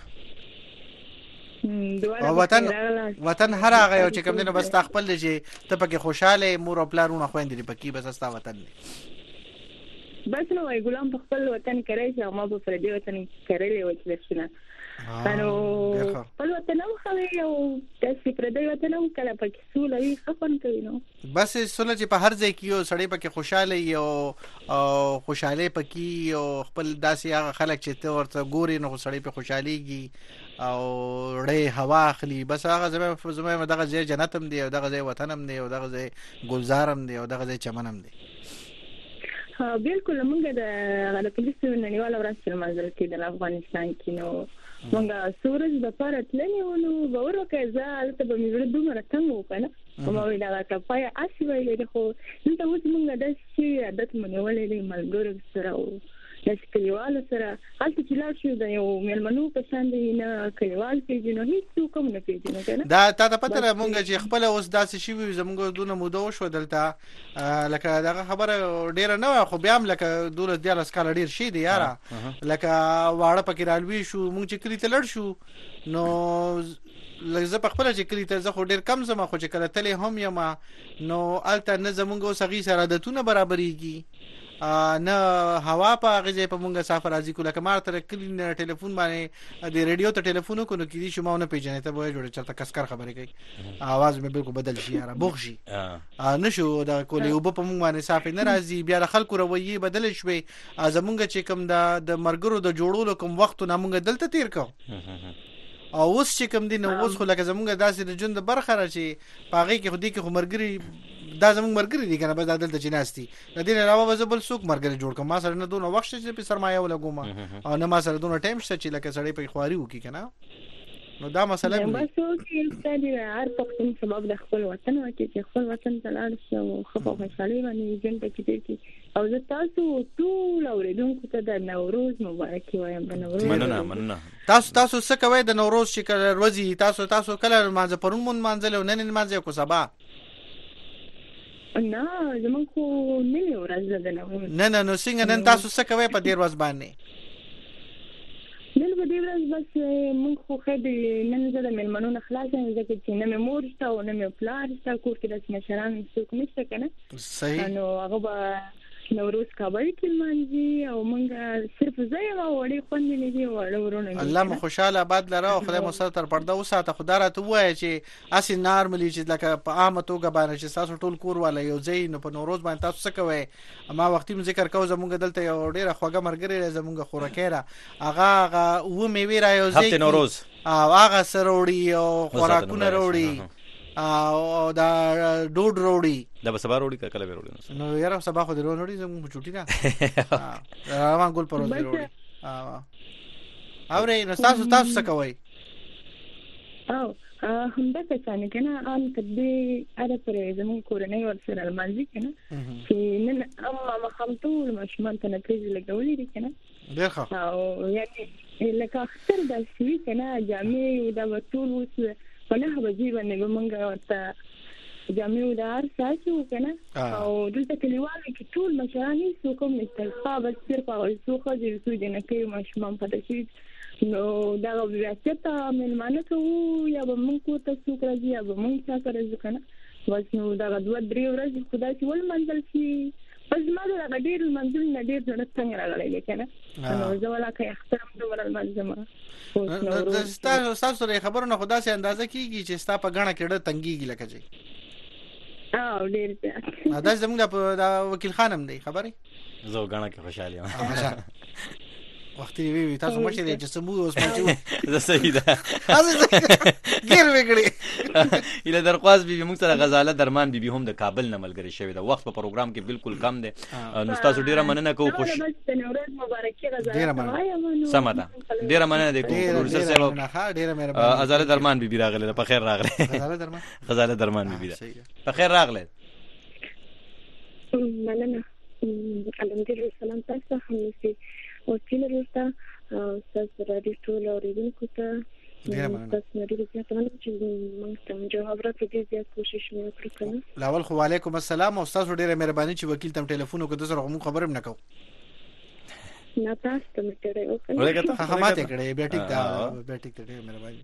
B: وطن هر هغه یو چې کوم دینه بس تخپل دي چې ته پکې خوشاله مور او پلارونه خويندې پکې بس استا وطن دی
G: بس نو وای ګلام په خپل وطن کرے چې ما په فردي وطن کرے له وڅلشنه انو په وطن نو خو یو د فردي وطن نو کله پکې سولې خپن کوي نو
B: بس سولې چې په هر ځای کې یو سړی پکې خوشاله یو خوشاله پکې یو خپل داسې هغه خلک چې ته ورته ګوري نو سړی په خوشاليږي او ړې هوا اخلي بس هغه زموږ دغه ځای جنتم دی او دغه ځای وطنم دی او دغه ځای ګلزارم دی او دغه ځای چمنم دی.
G: ها بالکل موږ د پولیسو نړیواله ورځ په منځل کې د افغانستان کې نو موږ سورج د پاره تللی نو باور وکړه زه ته به مې دومره څنګه وکنه کومه ویلا کا پای اسی ویلې خو نن اوس موږ د شي عادت منولې د ملګرو سره او د کلیوالو سره حالت چې لا شو د یو ملمنو په شان دی نه کلیوال کې نو هیڅ کوم نه پیژنه کنه
B: دا تا پته مونږ چې خپل اوس داسې شي زموږ دونه موده شو دلته لکه دغه خبره ډیره نه خو بیا هم لکه دوله دیاله سکاله ډیر شي دی یاره لکه واړه پکې رالوي شو مونږ چې کلی ته لړ شو نو لږ په خپل چې کلی ته زه خو ډیر کم زما خو چې کله تلې هم یم نو الته نه زمونږ اوسغي سره عادتونه برابرېږي نه هوا په غځې په مونږه سفر راځي کوله کمر تر کلی نه ټلیفون باندې د ریډیو ته ټلیفون کو نو کې دي شمه نه پیژنې ته به جوړ چرته کسکر خبرې کوي आवाज مې بالکل بدل شي یاره بوخ شي نشو دا کولې او په مونږ باندې صافي نه راځي بیا خلکو رویه بدل شوي زمونږ چې کوم د مرګرو د جوړولو کوم وخت نه مونږ دلته تیر کو او اوس چې کوم دي نو اوس خو لکه زمونږ داسې د ژوند برخه را چې پاغي کې خودي کې مرګري دا زمونږ مرګري دي کنه بس دلته چې ناشتي د دې علاوه زبل سوق مرګري جوړ کوم ما سره نه دونه وخت چې په سرمایه ولګوم او نه ما سره دونه ټایم شته چې لکه سړی په خواري وکي کنه نو دا مسله
G: ده بس او چې ستاسو هر پښتون سبب د خپل وطن واکي چې خپل وطن ته لاړ شي او خپل خوشالي باندې ژوند پکې دي او زه تاسو ټول اوریدونکو ته د نوروز مبارکي وایم د نوروز
A: مننه
B: تاسو څه کوئ د نوروز چې کله ورځي تاسو کله مانځه پرون مون مانځل او نن مانځه کو سبا
G: نه زمون خو نه ورځ ده
B: نه څنګه نن تاسو څه کوئ په دې ورځ باندې
G: نن په دې ورځ بس موږ خو خېدې نن زه د مېلمنو نه خلاص یم ځکه چې نه مې مور شته او نه مې پلار شته کور کې داسې مشران څوک نشته که نه
B: صحیح
G: نو هغه به نوروز کابل کې لمانځي او موږ صرف زه یم او وړې خوندې مې دي وړه ورونه مې
B: الله مو خوشحاله آباد لره او خدای مو سره تر پرده وساته خدای راته ووایه چې اسې نارملي چې لکه په عامه توګه باندې چې تاسو ټول کور والا یو ځای نو په نوروز باندې تاسو څه کوئ ما وختي ذکر کوم زمونږ دلته یو ډېره خوږه مرګري زمونږ خوراکي را هغه و میوې را یو ځای
A: هفته نوروز
B: او هغه سروړي او خوراکونه وروړي او دا ډوډ وروړي
A: دا به سبا وروړي کله به وروړي
B: نو یاره سبا خو درو وروړي زموږ چټي نه روان ګل پروز وروړي اورې نو تاسو څه کوئ
G: او همدا څنګه کنه ان کدي اړه پرې زموږ کورنۍ ورسره المانځي کنه چې نن اما مخامتول مشمان ته نتیجه لګولې دي کنه
B: ډېر ښه
G: او یعنی لکه اختر د شوي کنه جامې دا ټول اوس په نه بجې باندې موږ ورته جامې د هر ساتو کنه او دلته کلیوالو کې ټول مشران هیڅ کوم نشته بس صرف هغه څو خځې د نه کوي ماشومان پاتې شي نو دا بیا چې مېلمانه کوو یا به موږ کوته څوک راځي یا به موږ څه راځي کنه بس نو دا 2-3 ورځې خدای چې ول منځل شي بس ما دا ډېر منځل نه ډېر څنګه راغلی کنه نو زه ولا کې احترام دومره منځم
B: تاسو سره خبرونه خدا سي اندازه کیږي چې ستا په غاڼه کې ډېر تنګيږي لکه جي
G: او ډېر
B: دا زموږ د وکیل خانم دی خبري
A: زه غاڼه کې خوشاله یم
B: وخت وی تاسو مچ دې چې سمو اوس مچو
A: زه صحیح ده
B: ګیر وګړي
A: اله درخواست بي موږ سره غزاله درمان بي هم د کابل نه ملګری شوی دا وخت په پروګرام کې بالکل کم دی نو تاسو ډیره مننه کوو خوش
G: ډیره
B: مننه
A: سم ده ډیره مننه د پروډوسر صاحب
B: ډیره مهرباني
A: غزاله درمان بي راغله په خیر راغله غزاله درمان بي په خیر راغله
G: مننه الحمدلله سلام تاسو هم سي او چې لرته تاسو راځي ټول اوریدونکو ته تاسو نړۍ ته چې موږ ته جواب راکړي دې کوشش وکړو
B: لاول خو علیکم السلام او تاسو ډیره مهرباني چې وکیل تم ټلیفون وکړو د سره موږ خبرم نکو
G: نه تاسو ته مې ډیره
B: ولګه ته ماته کړې بیا ټیک دا ډیره مهرباني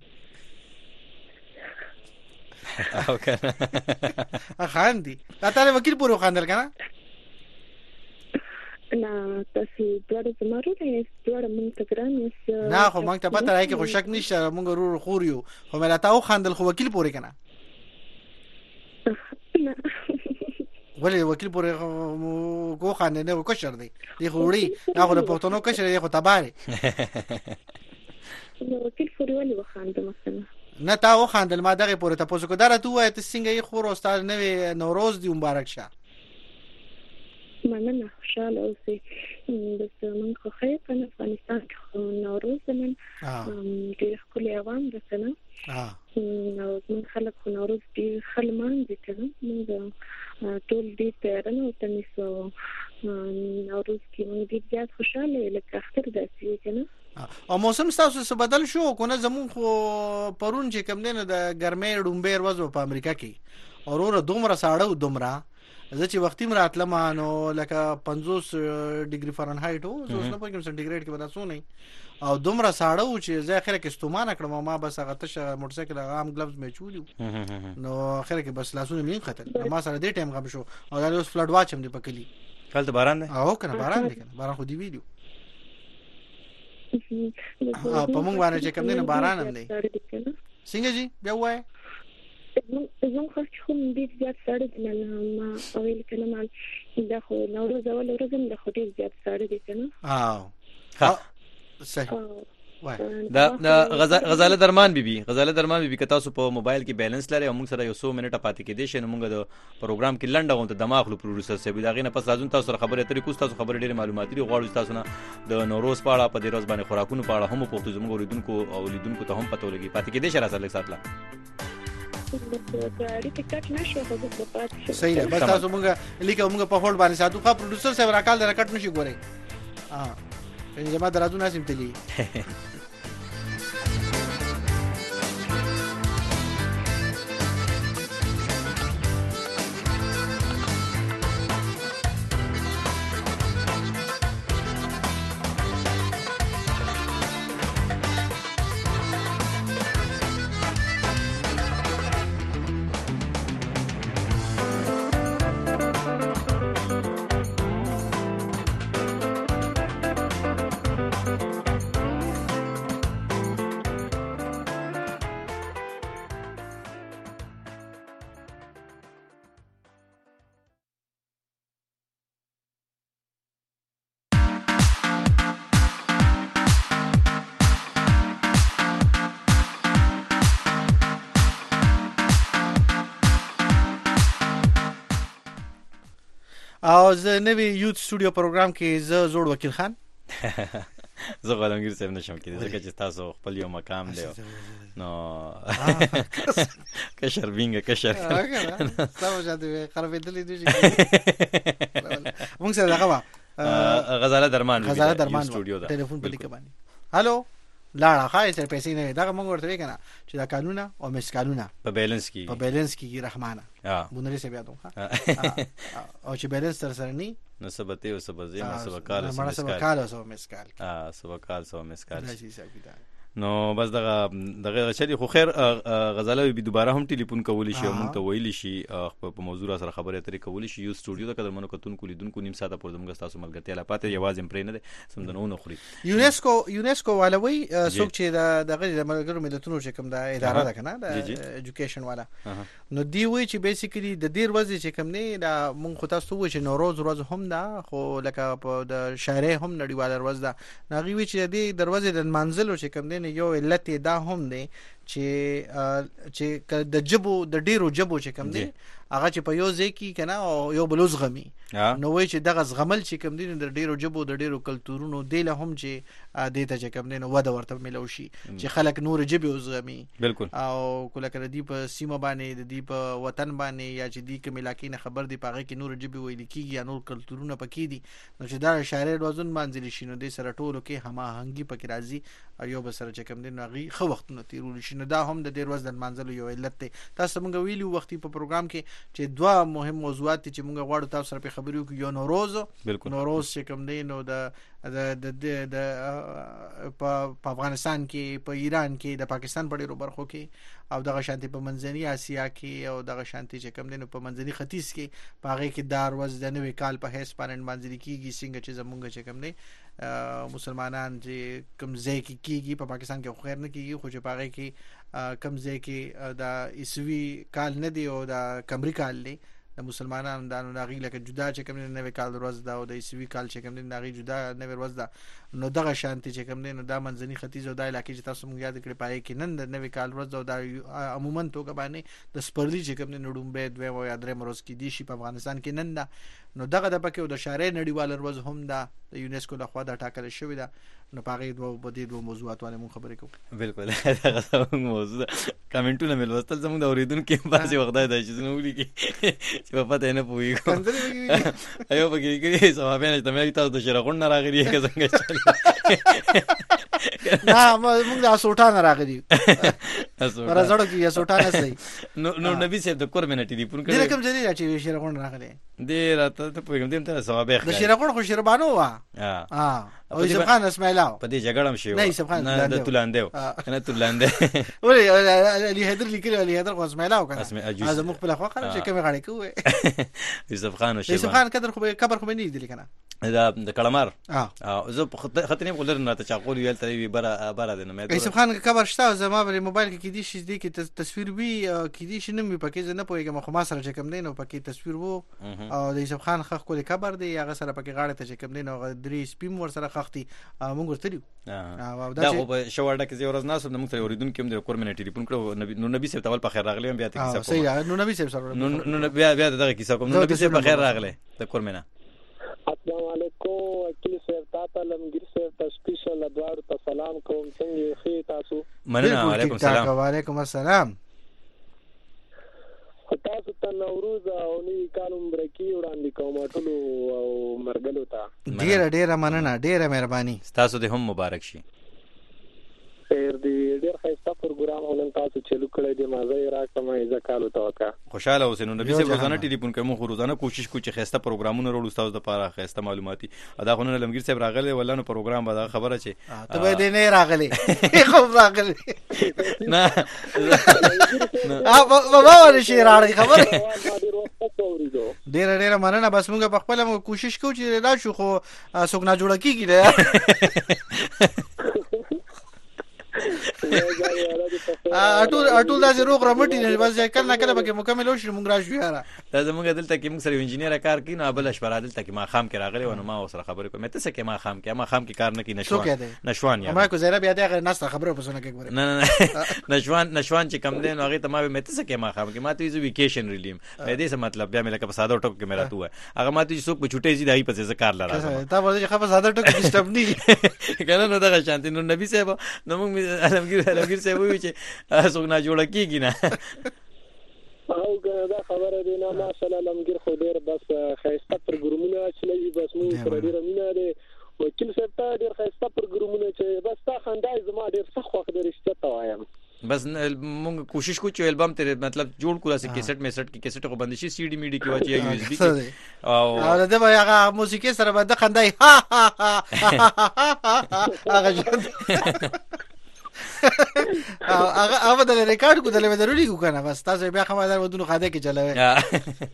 A: او کنه
B: خان دي تاسو وکیل پورو خاندل کنه
G: نه تاسو دوړه زمارو نه دوړه مونږ ته ګران یې
B: نه خو مونږ ته پته راځي خو شک نشته مونږ ورور خوريو خو مې راته او خاندل خو وکیل پورې کنه ولې وکیل پورې کو خاندل نه کوشر دی خوري هغه په پښتنو کوشر دی خو تباري
G: وکیل پورې ولې وخاندل مثلا
B: نه تا او خاندل ما دغه پورې تاسو کو دره تو وای ته څنګه یې خور استاد نوې نوروز دی مبارک شه
G: مننه خوشاله اوسئ بس موږ خو خیر په افغانستان کې نوروز زمون ډېر ښکلی عوام ده که نه نو زموږ خلک خو نوروز ډېر ښه لمانځي که نه موږ ټول ډېر تیارنه ورته نیسو نوروز کې موږ ډېر زیات خوشحاله یو لکه اختر داسې وي که نه
B: او موسم ستاسو څه بدل شو که نه زمون خو پرون چې کوم دی نو د ګرمۍ ډومبۍ ورځ په امریکا کې وروره دومره ساړه و دومره زه چې وختي مراتلم نو لکه 50 ډیګري فارنهایت او زه نه پوهیږم سنټیګریډ کې ودا سو نه او دومره ساړه و چې زه اخر کې ستومانه کړم ما بس هغه تشه موټر سایکل عام گلوز مې چولیو نو اخر کې بس لاسونه مې خطر ما سره دې ټایم غم شو او دا اوس فلډ واچ هم دی پکلی
A: کله باران دی
B: او کنه باران دی کنه باران خو دی ویډیو په موږ باندې چې کوم نه باران هم دی څنګه جی بیا وای
G: زه خو چې ډېر زیات ساړه دي نه ما اویل کنه ما دا خو نوروز اول ورځ هم د خو ډېر زیات ساړه دي کنه
B: صحیح
A: دا غزاله درمان بیبي که تاسو په موبایل کې بیلانس لري او موږ سره یو 100 منټه پاتې کېدې شي نو موږ د پروګرام کې لنډه غونډه دماغ لو پروډوسر سره دا غینه پس لازم تاسو سره خبرې اترې کوو تاسو خبرې ډېرې معلوماتي غواړو تاسو نه د نوروز په اړه په دې ورځ باندې خوراکونو په اړه هم پوښتنه زموږ اوریدونکو او لیدونکو ته هم پته ولګي پاتې کېدې شي راځه لږ ساتله
B: صحیح ده بس تاسو موږ لیکه موږ په هولډ باندې ساتو خو پروډوسر صاحب راکال د راکټ نشي ګوري یعنی زما درازو ناسم تلی او زه نوی یوت سټوډیو پروګرام کې زه زوړ وکیل خان
A: زه غلامګیر صاحب نشم کېدای ځکه چې تاسو خپل یو مقام دی نو کشر وینګ کشر
B: تاسو جاده خرابېدلې دي موږ سره دغه
A: غزاله درمان
B: سټوډیو دا ټلیفون په لیکه باندې هالو لاړه خای سره پیسې نه دا موږ ورته وکنه چې دا قانونا او مس قانونا
A: په بیلانس کې
B: رحمانه بونري سه بیا دوه او چې بیلانس سره نه
A: نو سبته او سبزي نو سبکال نو بس دغه شری خو خیر غزاله به دوباره هم ټلیفون کولی شي مونږ ته ویلی شي په موضوع سره خبرې اترې کولی شي یو سټوډیو ته قدر منو کتون کولی دونکو نیم ساعته پر دمګه تاسو ملګرتیا لا پاتې یوازې پرې نه ده سمدنو نه خوري
B: یونیسکو والوي څوک چې دغه د ملګرو ملتونو چې کوم د اداره ده کنه د ایجوکیشن والا نو دی وی چې بیسیکلی د ډیر ورځې چې کوم نه دا مونږ خو تاسو وی چې نوروز ورځ هم ده خو لکه په د شاعرۍ هم نړیواله ورځ ده ناغي وی چې د دروازې د منزل چې کوم نه یو علت دا هم دی چې د جبو د ډیرو جبو چې کوم دی هغه چې په یو ځای کې کنه او یو بلوز غمي نو وای چې دغه زغمل چې کوم دی د ډیرو جبو د ډیرو کلتورونو دی له هم چې د ته چې کوم دی نو وده ورته ملو شي چې خلک نور جبو زغمي
A: بالکل
B: او کله کله دی په سیمه باندې دی په وطن باندې یا چې دی کوم علاقې نه خبر دی پاغه کې نور جبو ویل کیږي یا نور کلتورونه پکې دي نو چې دا شاعر وزن منځل شي نو د سره ټولو کې هماهنګي پکې راځي او یو بسره چې کوم دی نو غي خو وختونه تیرول شي نو دا هم د ډیر ورځ د منځل یو علت دی تاسو موږ ویلو وختي په پروګرام کې چې دوه مهم موضوعات چې موږ غواړو تاسو سره په خبرو کې یو نوروز چې کوم دی نو د په افغانستان کې په ایران کې د پاکستان په ډیرو برخو کې او دغه شانتي په منځنۍ اسیا کې او دغه شانتي چې کوم دی نو په منځنۍ ختیځ کې پاغه کې دار ورځ د نوې کال په هیڅ پرند منځري کېږي څنګه چې زمونږ چې کوم دی مسلمانان چې کوم ځای کې کېږي په پاکستان کې خیر نه کېږي خو چې پاغه کې کوم ځای کې دا عیسوي کال نه دی او دا قمري کال دی د مسلمانانو د ناغي لکه جدا چې کوم نوې کال ورځ دا او د عیسوي کال چې کوم ناغي جدا نوې ورځ دا نو دغه شانتي چې کوم نو دا منځني ختیځ او د علاقې چې تاسو موږ یاد کړی پای کې نن د نوې کال ورځ او دا عموما توګه باندې د سپرلی چې کوم نډومبه دوه او یادره مروز کې دي شي په افغانستان کې نن دا نو دغه د پکې د شاعرۍ نړیواله ورځ هم دا د یونیسکو لخوا دا ټاکل شوې ده نو پاره دوه موضوعات باندې مون خبرې کوو
A: بالکل دا موضوع کمنټونه مل وستل زموږ د اوریدونکو کې باسي وخت دا چې نو ولي کې چې په پته نه پوي ایو پکې کې سوابینه ته مې تاسو د شرغون نه راغلي که څنګه
B: نه موږ د اسوټان راغلي راځړو کې اسوټان نه
A: نو نبی صاحب د کورمنټي دی پون
B: کړي د کوم ځای چې شرغون راغلي
A: دې راته ته پوي کوم دې ته ثواب
B: د شرغون خو شربانو وا او یوسف خان اسماعیل
A: په دې جګړم شي
B: نه یوسف خان
A: د تولاندو کنه تولاندو
B: ولې علي حیدر لیکلی علي حیدر خو اسماعیل او کنه از مخ په لخوا خلک چې کوم غړي کوي
A: یوسف خان او
B: یوسف خان قدر خو خبر نه دی کنه
A: دا د کلمار زه خطرې په لرنه ته چاقول ویل ته بره د نمې
B: یوسف خان خبر شته زما په موبایل کې دي شي دي کې تصویر وی کې دي شنو می پکې نه پويګم خو ما سره چې کوم دین او پکې تصویر وو او د یوسف خان خخ کولې خبر دی هغه سره پکې غاړه ته چې کوم دین او درې سپیم ور سره خختي موږ ورته دیو
A: دا خو په شوړه کې زه ورځ ناسم موږ ته اوریدونکو هم د کورمنه ټلیفون کړو نو نبی صاحب ته ول په خیر راغلی بیا ته کیسه کوم
B: صحیح نو نبی صاحب سره
A: نو بیا دغه کیسه کوم نو نبی صاحب په خیر راغلی د کورمنه.
Q: السلام علیکم وکیل صاحب تاسو لمګر صاحب ته سپیشل ادوار ته سلام کوم څنګه خې تاسو
A: مننه علیکم السلام.
B: وعلیکم السلام.
Q: تاسو ته نوروز او نوی کال مبارکي وړاندې کوم ټولو او مرګلو ته
B: ډیره مننه ډیره مهرباني.
A: تاسو ته هم مبارک شي.
Q: خیر دی ډیر ښه پروګرام ولن تاسو چلو کړی دی مازه راکمه ځکه ته وکا
A: خوشاله اوسئ. نو نبی صاحب روزانه ټلیفون کوم خو روزانه کوشش کوي چې خسته پروګرامونه وروړو تاسو د پاره خسته معلوماتي ادا خو نن لمګر صاحب راغله ولا نو پروګرام به دا خبره چې
B: ته به دې نه راغله خو راغله
A: نه
B: بابا ورشي راړي خبره ډیره مننه. بس موږ په خپل کوشش کوو چې دا شو خو څوک نه جوړ کیږي اټول دا روغ رمټی نه بس کله کله به مکمل وشي مونږ راشو یاره.
A: دا زموږ دلته کې موږ سره انجینیر کار کوي نو بل شپه دلته کې ما خام کې راغلی و نو ما سره خبرې کوم ته څه کې ما خام کې کار نه کوي نشوان
B: یا ما کو زیره بیا دغه ناس خبره پسونه کې ګوره
A: نه نشوان چې کم دین هغه ته ما به ته څه کې ما خام کې ما ته ویکیشن ریلیم مې دې څه مطلب بیا مې لکه په ساده ټوک کې مې راته هغه ما ته څوک په چټې زی دای په څه کار لاره
B: تا ورته خبره ساده ټوک ډیسټرب نه
A: کنه نو دغه شانتي نو نبی صاحب نو موږ علمگیر صاحب وی چې څوک نه جوړ کیږي نه
Q: او دا خبره دی نه ماشاءالله علمگیر خو ډیر بس خیسته پروګرامونه چلوي بس موږ سره ډیر مینه ده وکیل صاحب ته ډیر خیسته پروګرامونه چې بس تا خندای زما ډیر څه خوښ دی رښتیا ته وایم.
A: بس موږ کوشش کوو چې البم ته مطلب جوړ کړو چې کیسټ کې کیسټ کو بند شي سی ډي میډي کې واچي یو اس بي کې
B: او دا به هغه موسیقي سره بده خندای هغه د ریکارډ کو دلته ضروري کو کنه بس تاسو بیا خبردار ودونو خاده کې چلوي.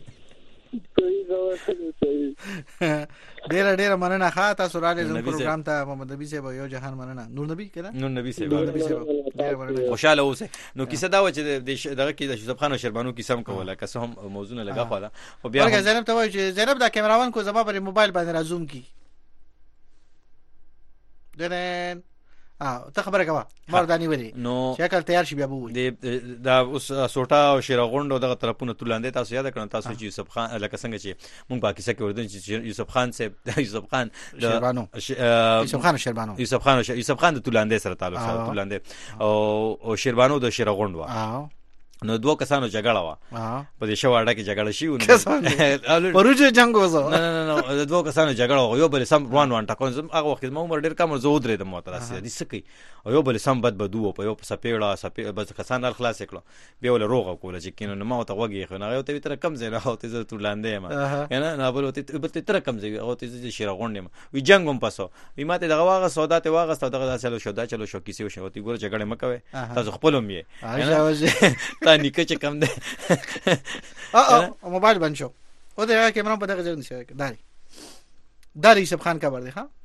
B: ډیره مننه ښه تاسو راځئ زموږ پروګرام ته محمد نبی صاحب یو جهان مننه نور نبی کړه
A: نور نبی صاحب خوشاله اوسه. نو کیسه دا و چې دغه کې د یوسف خان او شربانو کیسه هم کوله که څه هم موضوع نه لگا خو او بیا
B: زینب ته وایي چې زینب دا کیمراوان کو زما پر موبایل باندې رازوم کی دنن ته خبره کوا مردانی ودی
A: نو
B: شکل تیار شي بیا بو
A: دا اوس سوټا او شیرغوند دغه طرفونه تولاندې تاسو یاد کړئ تاسو چې یوسف خان لکه څنګه چې مونږ پاکستان کې وردن چې یوسف خان د تولاندې سره تعلق سره تولاندې او شیربانو د شیرغوند و نو دوه کسانو جګړه وا په دې شواړه کې جګړه شي
B: نو پروژه جنگ وځو
A: نه دوه کسانو جګړه یو بل سم روان ټاکون هغه وخت ما عمر ډیر کم زه ودرې د موتراسي دي سکی او یو بل سم بد بدو په یو سپېړه بس کسان خلاص کړو بیا ول روغه کوله چې کینو ما ته وږي خو نه یو ته تر کم زه او ته ته لاندې ما کنه نه بل ته تر کم زه او ته شیرغوند ما وی جنگم پسو وی ماته دغه واغه سودا ته واغه دغه چلو شو کیسه شو تی ګور جګړه مکوي تاسو خپلوم یې تا نیکه چې کم ده
B: موبایل بند شو او دا کیمرا په دغه ځای نشي داري یوسف خان خبر دی ها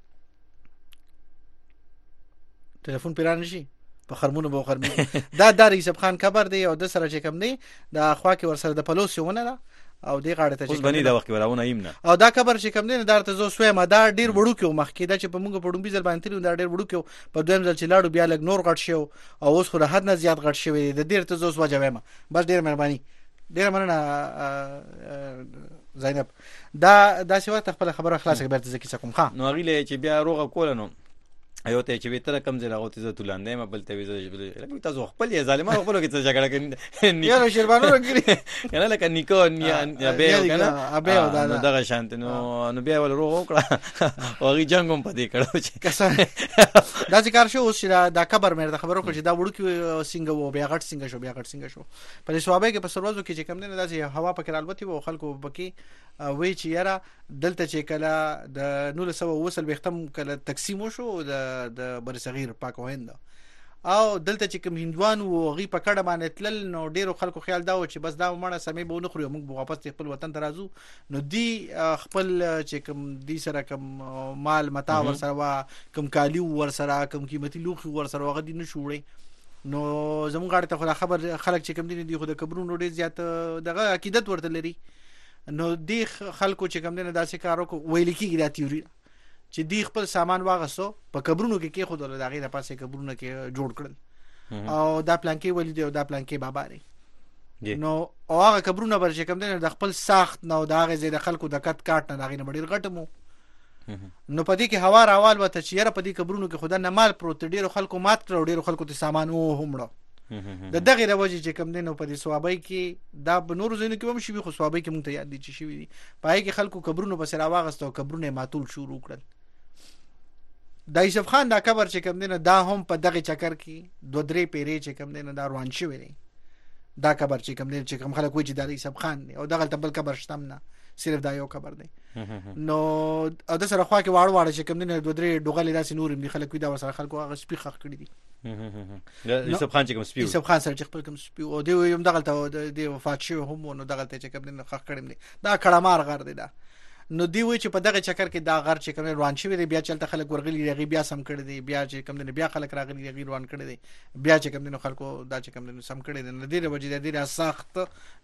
B: ټلیفون پیران نشي په خرمونو به خرمونو دا داري یوسف خان خبر دی او د سره چې کم دی دا خوا کې ور سره د پلوسیونه ده او دی غاړه ته
A: اوس بنی دا وخت وراونه ایمنه
B: او دا خبر چې کم دی نه درته زو سوې ما دا ډیر وړو کې مخ کې دا چې په موږ په ډومبي ځل باندې تلو دا ډیر وړو کې په دویم ځل چې لاړو بیا لګ نور غټ شو او اوس خو له حد نه زیات غټ شوی د ډیر ته زو وجوي ما بس ډیر مهرباني ډیر مننه زینب دا څه وخت خپل خبره خلاصه برته زکه څه کوم ښا
A: نو غیله چې بیا روغه کول نو ایو ته چې وتر کم زه راغوت زه تولاندې ما بل ته ویل لکه تاسو خپل یې ظالما خپل کې څه جګړه کوي
B: یو شربانو رنګري
A: کنه لکه نیکو یا به کنه نو دغه شانت نو بیا ول روغ وکړه او غي جنگوم پدې کړو چې
B: دا ذکر شو اوس دا خبر مې خبرو کړ چې دا وړو کې څنګه وو بیا غټ څنګه شو په سوابه کې په سروازو کې چې کم نه داسې هوا پکې البته وو خلکو پکې وی چې یاره دلته چې کله د 1900 وصل بختم کله تقسیم شو د بر صغیر پاک هند او دلته چې کوم هندوان او غي پکړه باندې تلل نو ډیرو خلکو خیال دا و چې بس دا مړه سمې به نه خوري موږ واپس خپل وطن ته راځو نو دی خپل چې کوم دی سره کوم مال متا ور سره وا کوم کالی ور سره کوم قیمتي لوخي ور سره وغه دي نشوړي نو زموږ غاړه ته خبر خلک چې کوم دي خو د کبرونو ډیر زیات دغه عقیدت ورته لري نو دی خلکو چې کوم دي داسې کارو کو ویل کیږي د تیوري چې دی خپل سامان واغسو په قبرونو کې خود له دغه پاسه قبرونو کې جوړ کړل او دا پلان کې ولید او دا پلان کې بابا دی نو هغه قبرونه بر چې کوم دي د خپل ساخت نو دا غزه د خلکو د کټ کاټ نه دغه ډیر غټمو نو پدې کې هوا راوال وته چې یره پدې قبرونو کې خدا نه مال پروت ډیر خلکو مات کړو ډیر خلکو ته سامان او همړو د دغه راوځي چې کوم دي نو پدې ثوابای کې دا بنور زینو کې هم شي خو ثوابای کې مونږ ته یاد دي چې شي وي پای کې خلکو قبرونو په سر واغستو قبرونه ماتول شروع کړل د یوسف خان دا قبر چې کوم دي نه دا هم په دغه چکر کې 2-3 پیری چې کوم دي نه دا روان شوی دی دا قبر چې کوم دي چې کوم خلک وایي چې د یوسف خان دی او دغه تبل قبر شتم نه صرف دا یو قبر دی نو او د سره خوا کې واړ چې کوم دي نه 2-3 ډوغلې داسې نور دي خلک وي دا سره خلکو هغه سپي خخ کړی دي
A: یوسف خان چې کوم سپي
B: یوسف خان سره چې خپل کوم سپي او دی هم دغه ته دی وفات شوی هم نو دغه ته چې کوم دي خخ کړی دي دا کړمار غر دی دا نو دی وی چې په دغه چکر کې دا غر چې کوم روان شوی دی بیا چلته خلک ورغلی دی بیا سم کړی دی بیا چې کوم دی بیا خلک راغلی دی روان کړی دی بیا چې کوم دی خلکو دا چې کوم دی سم کړی دی نه دی وجه دی دا سخت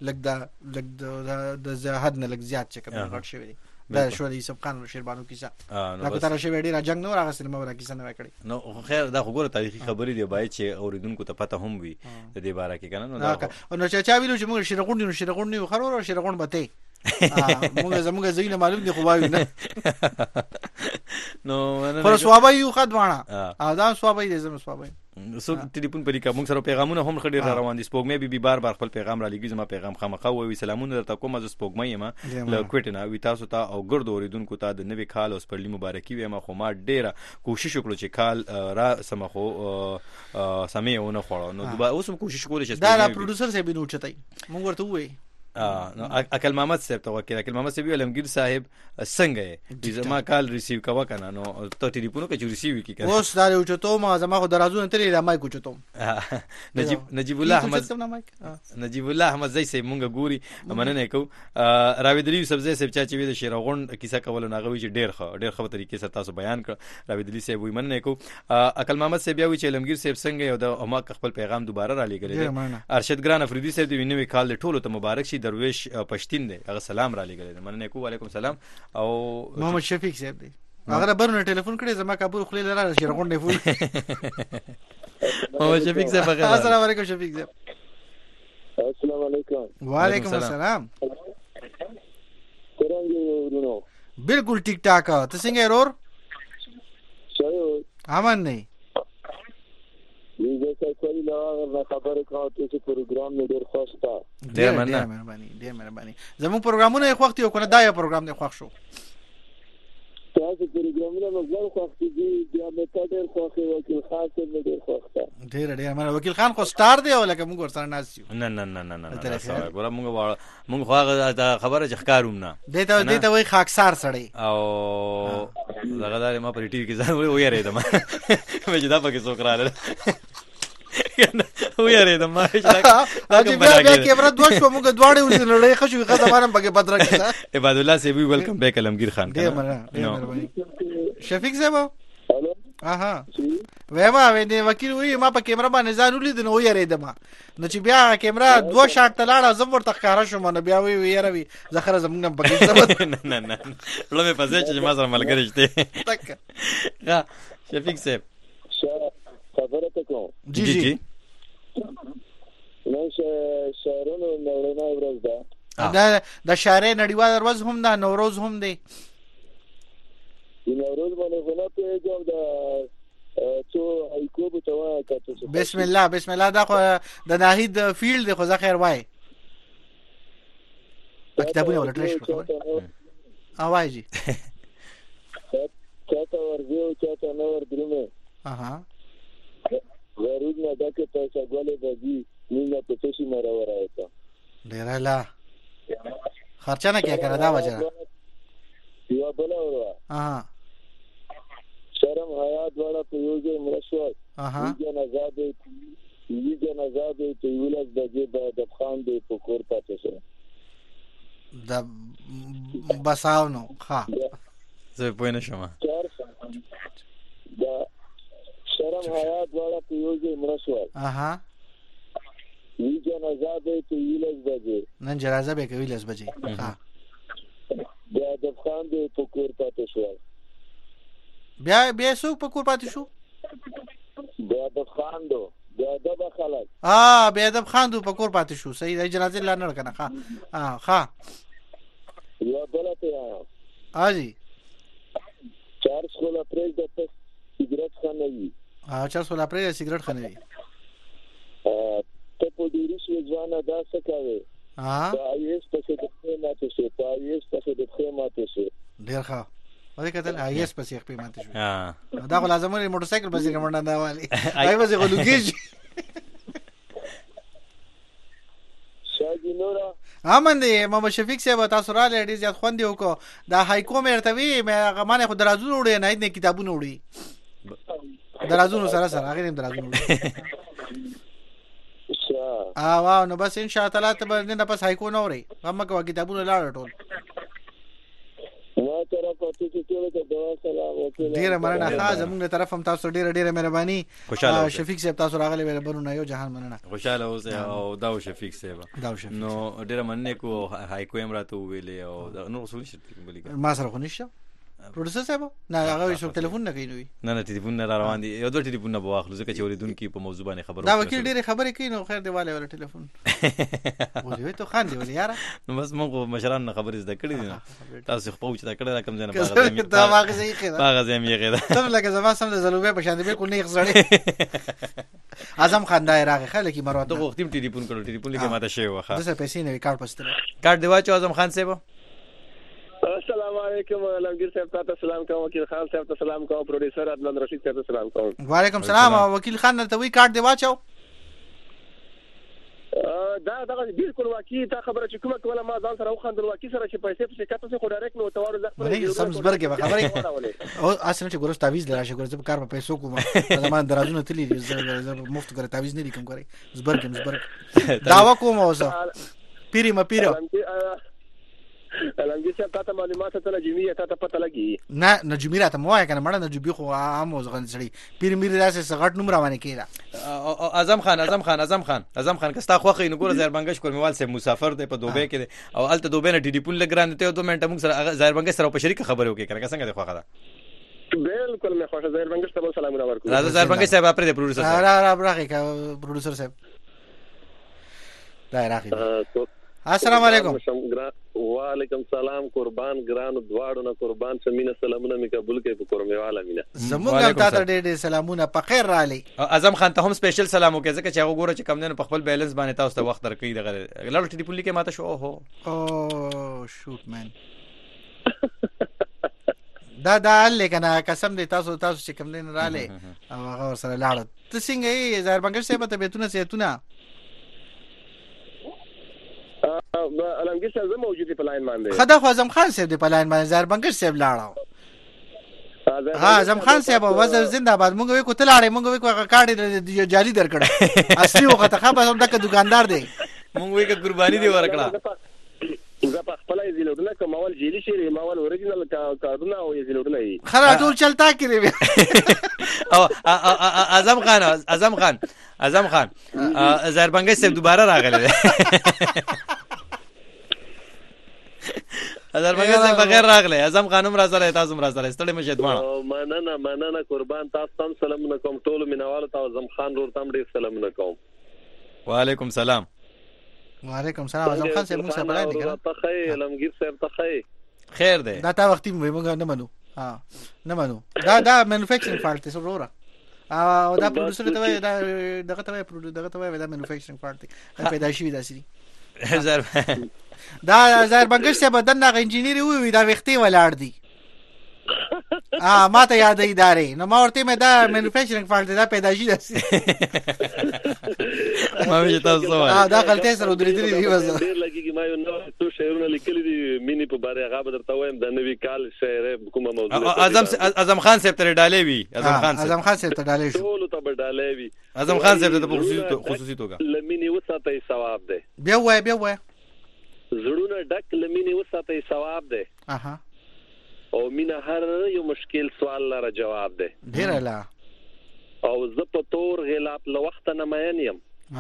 B: لګ د زهد نه لګ زیات چې کوم غټ شوی دی دا شو دی یوسف خان شیربانو کیسه دا په تر شوی دی جنگ نو راغسل مو را کیسه نه وکړي
A: نو خیر دا خو ګوره تاریخي خبرې دی بای چې اوریدونکو ته پته هم وي د دې باره کې کنه
B: نو چا ویلو چې موږ شیرغون خرور شیرغون بته موږ زموږ زینه معلوم دي خو وایو نه نو پر ثواب یو خدوانه اذان ثواب دې زم ثواب
A: سو ټلیفون پرې کوم سره پیغامونه هم خډیر روان دي سپوږمې بي بار خپل پیغام را لګي زما پیغام خامخا وي سلامونه درته کوم از سپوږمې ما له کوټنا وی تاسو ته او ګرد اوریدونکو ته د نوې کال اوس پرلی مبارکي وي ما خو ما ډیره کوشش وکړو چې کال را سمخو سمېونه خوړو نو دوباره اوس هم کوشش کولې چې
B: دا پروډوسر سه بنو چتای مونږ ورته وې
A: نو اکل محمد صاحب ته وکیل اکل محمد صاحب علمگیر صاحب څنګه یې زما کال ریسیو کوا کنه نو ته ټلیفون کې ریسیو کی کنه
B: اوس دا یو چته ما زما خو درازونه ترې را مای کو چته
A: نجیب الله احمد زئی صاحب مونږ ګوري مننه کو راویدلی صاحب زئی صاحب چې وی د شیرغون کیسه کول نه غوي چې ډیر خو طریقې سره تاسو بیان کړ راویدلی صاحب وی مننه کو اکل محمد صاحب وی چې علمگیر صاحب څنګه یو د ما خپل پیغام دوباره را لګل ارشد ګران افریدی صاحب د وینوي کال ټولو ته مبارک شي درویش پښتین دی هغه سلام را لګل مننه کو وعلیکم سلام او
B: محمد شفیق صاحب دی هغه برونه ټلیفون کړی زما کابل خو لاره شیرغون دی فول
A: محمد شفیق صاحب
B: السلام علیکم شفیق صاحب
Q: السلام علیکم
B: وعلیکم السلام
Q: څنګه یو
B: بالکل ټیک ټاک ته څنګه ورور
Q: څه
B: امن نه
Q: یوه څه کوي لا خبره کوي چې پروګرام نه ډیر خوښ تا
B: ډیر مهرباني زموږ پروګرامونه یو وخت یو کنه دا یو پروګرام نه خوښ شو
Q: تاسو پروګرامونه موږ خوښ دي بیا مې تا ډیر خوښ وکیل خاص نه ډیر خوښ تا
B: ډیر مې وکیل خان خو سٹار دی ولکه موږ ورسره ناس یو
A: نه ګوره موږ خو هغه خبره چې ښکاروم نه
B: دته وای خاکسار سړی
A: او دغه دار ما پر ټي وي کې ځان ویریدم مې دا پکې څوک رااله ویریدم ما
B: چې بیا کیمرا دوه شو موږ دواړه ولې خشوي خدامانه پکې بدر کړه
A: عباد الله سی وی ویلکم بیک علمگیر خان
B: شفیق صاحب اها وېما وې وکیل وی ما په کیمرا باندې ځان ولید نو ویریدم نو چې بیا کیمرا دوه شاټ تلاړه زم ورته ښکارا شو نو بیا وی ویروي زخره زمونږ پکې ثبت
A: نه لومه پځه چې ما سره ملګری شته
B: تک
A: ها شفیق صاحب
Q: خبره تکو
A: جی
Q: نو شهرونو نړیوال ورځ ده
B: د شهري نړیوال ورځ هم ده نوروز هم دی
Q: نوروز باندې غلا پیغام ده څو ایکو به توه کاته
B: بسم الله دا خو د ناهید فیلډ خو ځخیر وای کتابونه ولټل شو اوای جی
Q: چاته ورځو چاته نور درمه
B: اها
Q: ضرور نه دا کې تاسو غواړئ بږي نیمه په څه مې راوړایته
B: ډیر لا خرچه نه کړه دا وجه
Q: یو بل اورا
B: اها
Q: شرم حیا دواړه په یو ځای مرشوي
B: اها
Q: یوه نزاده ته ویل د خان د فکر پاتې شو
B: د بساونو ها
A: زه پوه نه شوم
Q: دا شرم حیا دواړه په یو ځای مرشوي
B: اها
Q: یوه جنازه ته ویل بجې
B: نن جنازه به کوي لس بجې ها
Q: د خان د فکر پاتې شو
B: بیا څوک په کور پاتې شو؟
D: بیا د خاندو بیا د خلک
B: بیا د خاندو په کور پاتې شو. صحیح د جنازې لا نه کنه. ها
D: یو دلته
B: اجي
D: چارج کولا پرېږ د سیګریټ خانوي.
B: چارج کولا پرېږ سیګریټ خانوي.
D: ته په ډیری شي ځوانه دا څه کوي؟ ایس پسې د خیماته شي. ایس پسې د خیماته شي.
B: ډیر ښه. وای کتل ایس پسې خیماته شي. دا خو لازم دی موټر سایکل پسې کومنده دا والی. آی پسې غلوګیږي.
D: شاګی نورا
B: امن دی محمد شفیق صاحب تاسو را لې ډیر زیات خوندې وکړو. دا هایکو مې ارتوي مې غمانه خو درازونه وړي نه دې کتابونه وړي. درازونه سره هغه هم درازونه وړي. واو نو بس ان شاء الله تعالی ته نه پس هایکو نه وړي. هم کو کتابونه لاړ ټول.
D: ما طرف ته چې ټول ته دوا سلام وکړه.
B: ډیر مننه. زموږ طرف هم تاسو ډیر مهرباني. شفیق صاحب تاسو راغلي مې برونه یو جهان مننه.
A: خوشاله اوسه او دا شفیق صاحب نو ډیر مننه کو هایکو هم راته ویلې او نو اصول شته بلی
B: ما سره خو نشته. پروډوسر صاحب نه هغه شو ټلیفون نه کوي.
A: نه ټلیفون نه روان دي. یو دوه ټلیفون نه بواخلو ځکه چې اوریدونکو په موضوع باندې خبرو.
B: دا وکیل ډېر خبرې کوي نو خیر دی والے ولا ټلیفون ولې ته خان دی ولې یاره
A: نو بس موږ مشران نه خبرې زده کړې دي. تاسو خو پوښتنه دا کړې راکم ځنه
B: دا واغې زې کړه
A: باغ زې مې کړه
B: ته لکه زما سم د زلوبه په شان دی بالکل نه خزړې. اعظم خان دا راغی خلک یې مراد
A: ته وختیم ټلیفون کړو ټلیفون کې ماته شی وخه
B: د څه پیسې نه کارت پستره
A: کارت دی واچو اعظم خان صاحب.
D: السلام علیکم علمگیر صاحب ته سلام کوم. وکیل خان صاحب ته سلام کوم. پروډوسر عدنان رشید صاحب ته سلام کوم.
B: وعلیکم سلام. وکیل خان ته وی کارت دی واچو.
D: دا بالکل واقعي تا خبره چې کومه کوله ما ځان سره وخندل. واقعي سره چې پیسې په شرکت څخه خو ډایرکټ نو تواره ځخ
B: په سمزبرګ به خبره او اصل چې ګورس تعویز لراشه ګورس په کار په پیسو کوم زمان درازونه تللی مفت ګره تعویز نه لیکم کوي زبرګ داوا کوم اوسه پیری ما پیرو
D: علمگیر صاحب تاسو معلومات ته نجومی ته پته لګي
B: نه نجومی راته موای کنه مړه نجومی خو عام وزغن سړي پیر میر داسې سغټ نوم روانه کیدا.
A: اعظم خان کستا خوخه نو ګور زهربنګش کورمیوال سه مسافر دی په دوبه کې او الته دوبه نه ټلیفون لګران ته 2 منټه موږ سره زهربنګش سره په شریک خبرې وکړه کنه څنګه دی خوخه دا
D: بالکل مې خوښه. زهربنګش ته سلامونه ورکوم.
A: راځه زهربنګش صاحب اپر دی پروډوسر صاحب
B: راغی کا پروډوسر صاحب دا راغی. السلام علیکم.
D: وعلیکم سلام. قربان ګرانو دواړو نه قربان سمینه سلامونه می قبول کړي په کورمیواله مینه.
B: زموږ هم تاسو ډېر سلامونه په خیر رالي.
A: اعظم خان ته هم سپیشل سلام وکړه ځکه چې هغه ګوره چې کم نه په خپل بیلنس باندې تاسو ته وخت درکې دغه لړ ټلیفون لیکه ماته شو او شوټ مین دا
B: لیکنه قسم دې تاسو چې کم نه رااله او هغه سره لاړ. ته څنګه یې زهربنګش صاحب ته بیتونه سیتونه
D: علمگیر صاحب موجود دی په لاین باندې.
B: خدا خو اعظم خان صاحب دی په لاین باندې. زهربنګش صاحب لاړو. اعظم خان صاحب وزر زنده باد. مونږ وی کو تلاړې مونږ وی کو کارت جالي درکړه اصلي وخت خبر هم دغه دکاندار دی.
A: مونږ وی ک قرباني دی ورکړه.
D: زه په خپل ایزلورونه کوم اول جیلی شي ماول اوریجنل کارونه او ایزلورونه ای
B: خره ټول چلتا کړی
A: او اعظم خان زهربنګش صاحب دوباره راغلی. زهربنګش صاحب بغیر راغلی. اعظم خانم را سره تاسو را سره ستړي مشه دوانه.
D: مننه قربان تاسو تم سلامونه کوم. ټول مینوالو ته اعظم خان ور تم ډیر سلامونه کوم.
A: وعلیکم سلام.
B: وعلیکم سلام. اعظم خان صاحب موږ سره بلای دي کنه
D: ته خیر علمگیر صاحب ته
A: خیر دی.
B: دا تا وختي موږ نه منو نه منو دا مانوفیکچرینګ فالټ څه وروره او دا پروډوسر ته وای دا دغه ته وای دا مانوفیکچرینګ فالټ پیدا شي داسي دا زهربنګش صاحب دنه انجینیر وي دا وختي ولاړ دي ما ته یاد ادارې نو ما ورته مې دا مانوفیکچرینګ فالټ دا پیدا شي داسي
A: ما وی تاسو
B: دا غلطه سره درېدلې دی وځه
D: ډیر لګي ما یو نو څو شعرونه لیکلي دي مینی په باره هغه درته وایم د نوې کال شعر کومه موضوع.
A: اعظم خان صاحب ته ډالې وی.
B: اعظم خان صاحب ته ډالې شو.
D: ټول ته ډالې وی.
A: اعظم خان صاحب ته خصوصي توګه
D: لمینی وساتای ثواب دی.
B: بیا وای
D: زړونه ډک لمینی وساتای ثواب دی. او مینا هر یو مشکل سوال لره جواب دی.
B: ډیر لا
D: او زه په تور غلاف له وخت نه مین یم.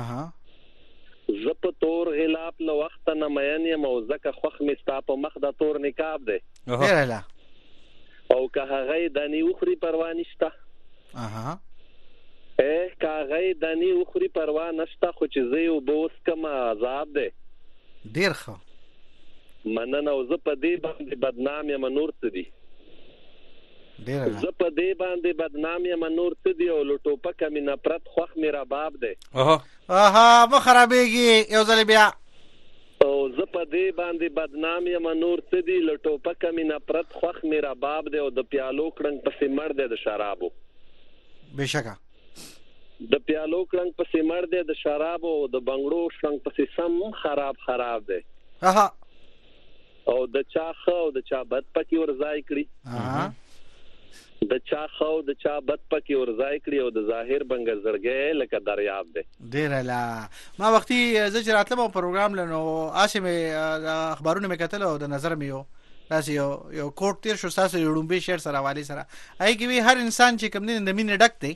D: زه په تور غلاف له وخت نه مین یم او زکه خوخ می ستا په مخ د تور نقاب دی.
B: ډیر لا
D: او که هغه دانی وخوري پروا نشته. که هغه دانی وخوري پروا نشته، خو چې زه یو به اوس کوم عذاب دی.
B: ډېر ښه
D: مننه. او زه په دې باندې بدنام یم، نور څه دي؟ زه په دې باندې بدنام یم، نور څه دي؟ او له ټوپکه مې نفرت خوښ مې رباب دی.
B: مه خرابېږي یو ځل بیا.
D: او زه په دې باندې بدنام یم، نور څه دي؟ له ټوپکه مې نفرت خوښ مې رباب دی. او د پیالو کړنګ پسې مړ دی د شرابو.
B: بېشکه
D: د پیالو کړنګ پسې مړ دی د شرابو، او د بنګړو شړنګ پسې سم خراب دی. او د چا ښه او د چا بد پکې ورځای کړي. د چا ښه او د چا بد پکې ورځای کړي. او د ظاهر بنګ زړګی لکه دریاب دی.
B: ډېره لا ما وختي زه چې راتلم پروګرام لنو آسې مې اخبارونه مې کتل او د نظر مې یو داسې یو کوټ تیر شو ستاسو یو ډومبې شعر سره حوالې سره. هغې کې وي هر انسان چې کوم دی د مینې ډک دی،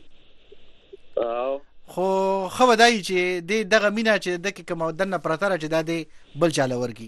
B: خو ښه به دا وي چې دغه مینه چې دکې کومه دننه پرته ده چې دا دی بل چاله ورکړي.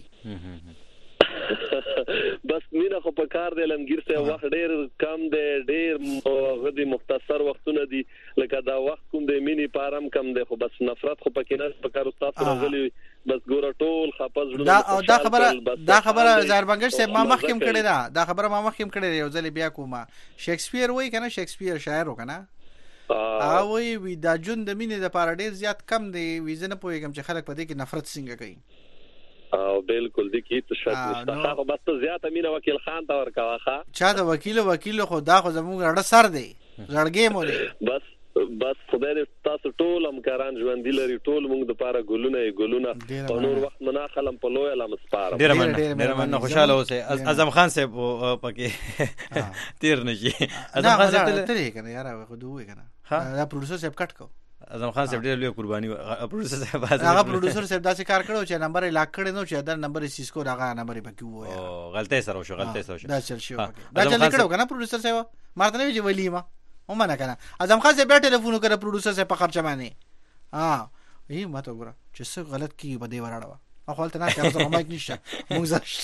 D: بس مینه خو په کار دی لمګیر صاحب، وخت ډېر کم دی، ډېر غدي مختصر وختونه دي. لکه دا وخت کوم دی مینې پارم کم دی، خو بس نفرت خو پکې نه په کار استاد راغلی. بس ګوره ټول خپل زړه
B: دا خبره زاربنګش صاحب ما مخکې کړې ده. دا خبره ما مخکې کړې ده، یو ځل بیا کومه. شکسپیر وایي کنه، شکسپیر شاعر وکنه، هغه وی دا جون د مینې د پاره ډېر زیات کم دی. وی زه نه پوهېږم چې خلک په دې کې نفرت څنګه کوي.
D: او بالکل دي کې ته شک نشته. خو بس ته زیاته مینه وکیل خان ته ورکوه. ښه
B: چا د وکیل خو دا خو زموږ اړه سر دی، زړګی مو دی.
D: بس خدای دې تاسو ټول همکاران ژوندي لري، ټول موږ د پاره ګلونه او نور وخت منا خلم په لوی علم سپارم.
A: ډېر مننه خوشاله اوسئ. اعظم خان صاحب پکې تیر نشي. اعظم خان صاحب
B: ته کنه یار هغه دوی کنه دا پروډوسر صاحب کټ کو.
A: اعظم خان صاحب ډېر لوی قرباني. پروډوسر صاحب
B: صاحب داسې کار کړو چې نمبر یې لاک کړی نو چې دا نمبر یې سیسکو راغی نمبر یې پکې وو.
A: غلطي سره وشو دا چل شو
B: دا چل کړو کنه پروډوسر صاحب مارته نه وی ولیما ومنه کنه. اعظم خان صاحب ټلیفون وکړ پروډوسر صاحب په خرچه باندې. یی ماته وګوره چې څه غلط کی بده وراړه خپل ته نه تاسو مایک نشته موږ زشت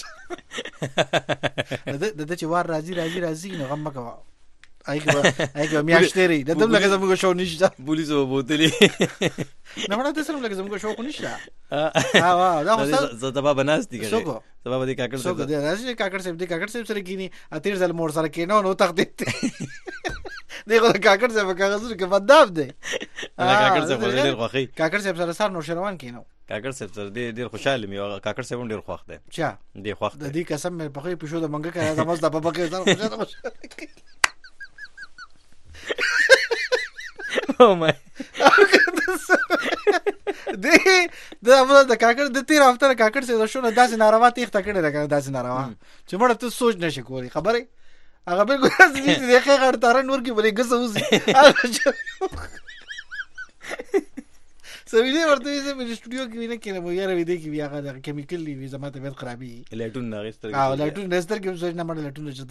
B: د چې وار راځي نو غم مکوا. ایګه میاشتري د دم لکه زموږ شو نشته
A: پولیسو بوتلی
B: نه مړه تاسو لکه زموږ شو کو نشته.
A: دا خو زه ته بناستي کړه سبا به کاکړ
B: صاحب راځي کاکړ صاحب سره کینی اتیر ځل مور سره کینو نو تخدیت دغه کاکړ صاحب کاغذ کې بداب دی.
A: کاکړ صاحب ډېر خوخي.
B: کاکړ صاحب سره سر نو شروان کینو.
A: کاکړ صاحب سره ډېر خوشاله مې او کاکړ صاحب ډېر خوښ دی.
B: چا
A: دې خوښ
B: د دې قسم مې په خې پښو د منګه کړه زموږ د بابا کې سره خوشاله
A: او مای
B: د کاکړ د تیر هفته کاکړ څخه شونه داسې ناروا تیخته کړي راکړه داسې ناروا چې مړه ته سوچ نشې کولی. خبره هغه بالکل دې خیر تارن ورکی بلې ګس اوسې سوي دې ورته چې په سټوډیو کې نه کېنه مو یاره وې دې کې بیا هغه کیمیکل دی زما ته بهت خرابي
A: لټون ناغستر
B: لټون نستر کې څه نه مړ لټون چې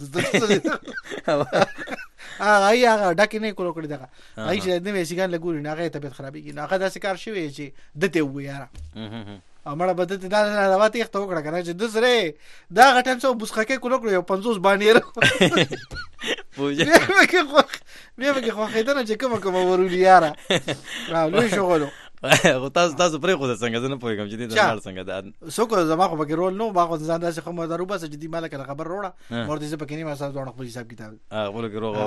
B: هغه ډکه نه کولو کړی دا هغه چې د میسیګان لګوري نه هغه طبيعت خرابي نه هغه داسې کار شوی چې دته و یاره امړه بده دا راواتې ته وکړه کنه چې د سره دا غټم څو بوسخه کولو کړو 50 باندې بیا به خو خیدنه چې کوم ورولي یاره لوی شغلو
A: تاسو پرې خو څنګه زه نه پوهیږم چې دې د څنګه دا
B: څوک زما خو پکې رول نو ما خو ځان داسې خو مدارو بس چې دې مال کله خبر وروړه ورته زه پکې نه ما سره ځوان خپل حساب کتاب
A: خپل کې روغ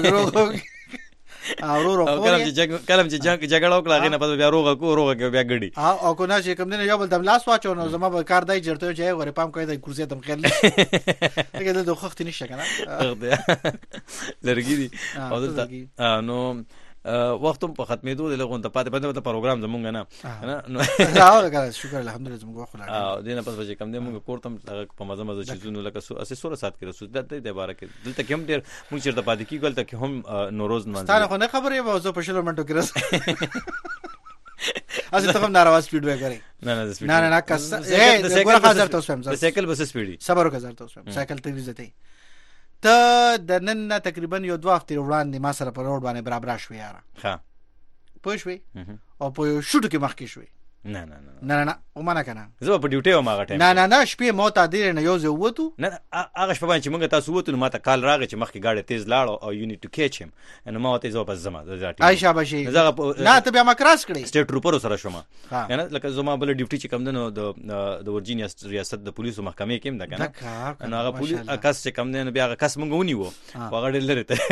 A: کلم چې جګړه وکړه غینه په بیا روغ کې بیا ګډي
B: او کو نه چې کوم نه یو بل تم لاس واچو نو زما به کار دای چرته چې غره پام کوي د کرسي تم خیر لکه د وخت نشه کنه
A: لرګي دي او نو وختم په ختمېدو د لغون ته پاتې په پروګرام زمونږ نه
B: نو شکر الحمدلله زموږ خو لا
A: دینه پس چې کم دې موږ کوړتم په مزه چیزونو لکه اسې سوره سات کې رسول د باره کې دلته کوم ډیر موږ چیرته پاتې کیږي دلته کې هم نوروز منځ
B: ستاره خو نه خبرې به زه په شلو منټو کې رس اځه ته هم ناروا سپیډ وګورې نه کس د
A: سایکل بس سپیډي
B: صبر وکړه تاسو سایکل ته وځته ته د نن تقریبا یو 2 هفته وړاندې ما سره په روډ باندې برابر شوې یاره
A: ها
B: پوه شوې او په یو شوټ کې مخکې شوې نه ومنه کنه
A: زه په ډیوټي وم هغه ټایم
B: نه شپې مو ته دیر نه یو ځای ووتو
A: نه هغه شپه باندې چې موږ تاسو ووتو نو ما ته کال راغی چې مخکې ګاډی تیز لاړو او یو نیډ ټو کیچ هیم نو ما ته زه بس زما
B: آی شاباشي نه ته بیا ما کراس کړی
A: سټیټ ټروپر سره شوم یعنی لکه زما بل ډیوټي چې کم دنو د ورجینیا ریاست د پولیسو محکمې کې هم ده کنه نو هغه پولیس کس چې کم دنو بیا هغه کس موږ ونیو هغه ډېر لري ته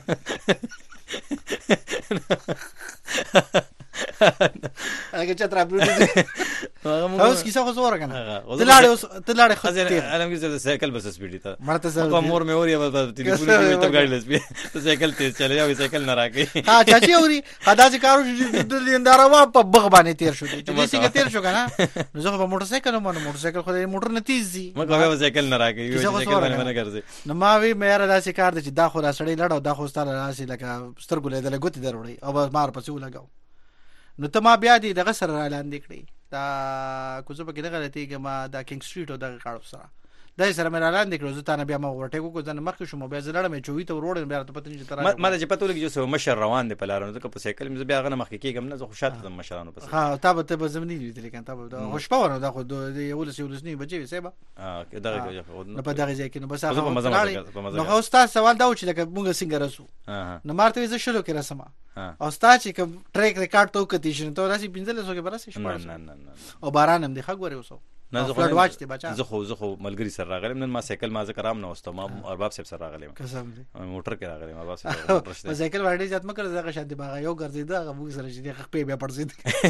B: هغه چې تر اوس کیسه خو زوره کنه تلاړې
A: خزر علم کې زه سایکل بس سپیډ ته مرته زه مور مې اوري په ټلیفون کې ته غاډي لسبي ته سایکل تیز چلے یا سایکل نه راکې
B: ها چاچي اوري خدا چې کارو د لیندارا وا په بغ باندې تیر شو چې دې څنګه تیر شو کنه نو زه په موټر سایکل خو د موټر نه تیز دي
A: مګ به سایکل نه راکې یو سایکل باندې نه ګرځي
B: نو ما وی مې را داسې کار چې دا خو را سړی لړاو دا خو ستاره راسي لکه سترګو لیدل غوتی دروړي او مار پسې ولګاو نو ته ما بیا دې دغه سره را لاندې کړی دا کوڅه په کې نه غلطي کې ما دا کینګ سټریټ او دغه کارو سره دا سره مې را لاندې کړو زه تا نه بیا ما ورټیکو کو ځنه مخ شو مو بیا زړه مې چوي ته وروړم بیا ته پته نه چې تر
A: ما د پته ولګي چې مشر روان دی په لارو ځکه په سایکل مې بیا غنه مخ کې کېږم نه زه خوشاله یم مشرانو پس
B: ها تا به زمینی دي لیکن تا به خوش پاور دا خو د یولس نه بچي سیبا
A: دغه
B: نه په دغه ځای کې نو بس هغه نو خو استاد سوال دا و چې لکه موږ څنګه رسو نو مارته زه شروع کړم سما او استاد چې ټریک ریکارډ تو کتی شنو ته راسي 15 کې براسي شو
A: نه
B: او باران هم دی خګ وره وسو
A: نه زه خو ملګری سره راغلم نن ما سایکل ما ذکر رام نه واستم ما ارباب صاحب سره راغلم
B: قسم دی
A: موټر کې راغلم ارباب صاحب
B: په سایکل باندې ځات مکر دغه شاندې باغ یو ګرځیدا هغه موږ سره چې دغه په بیا پړځید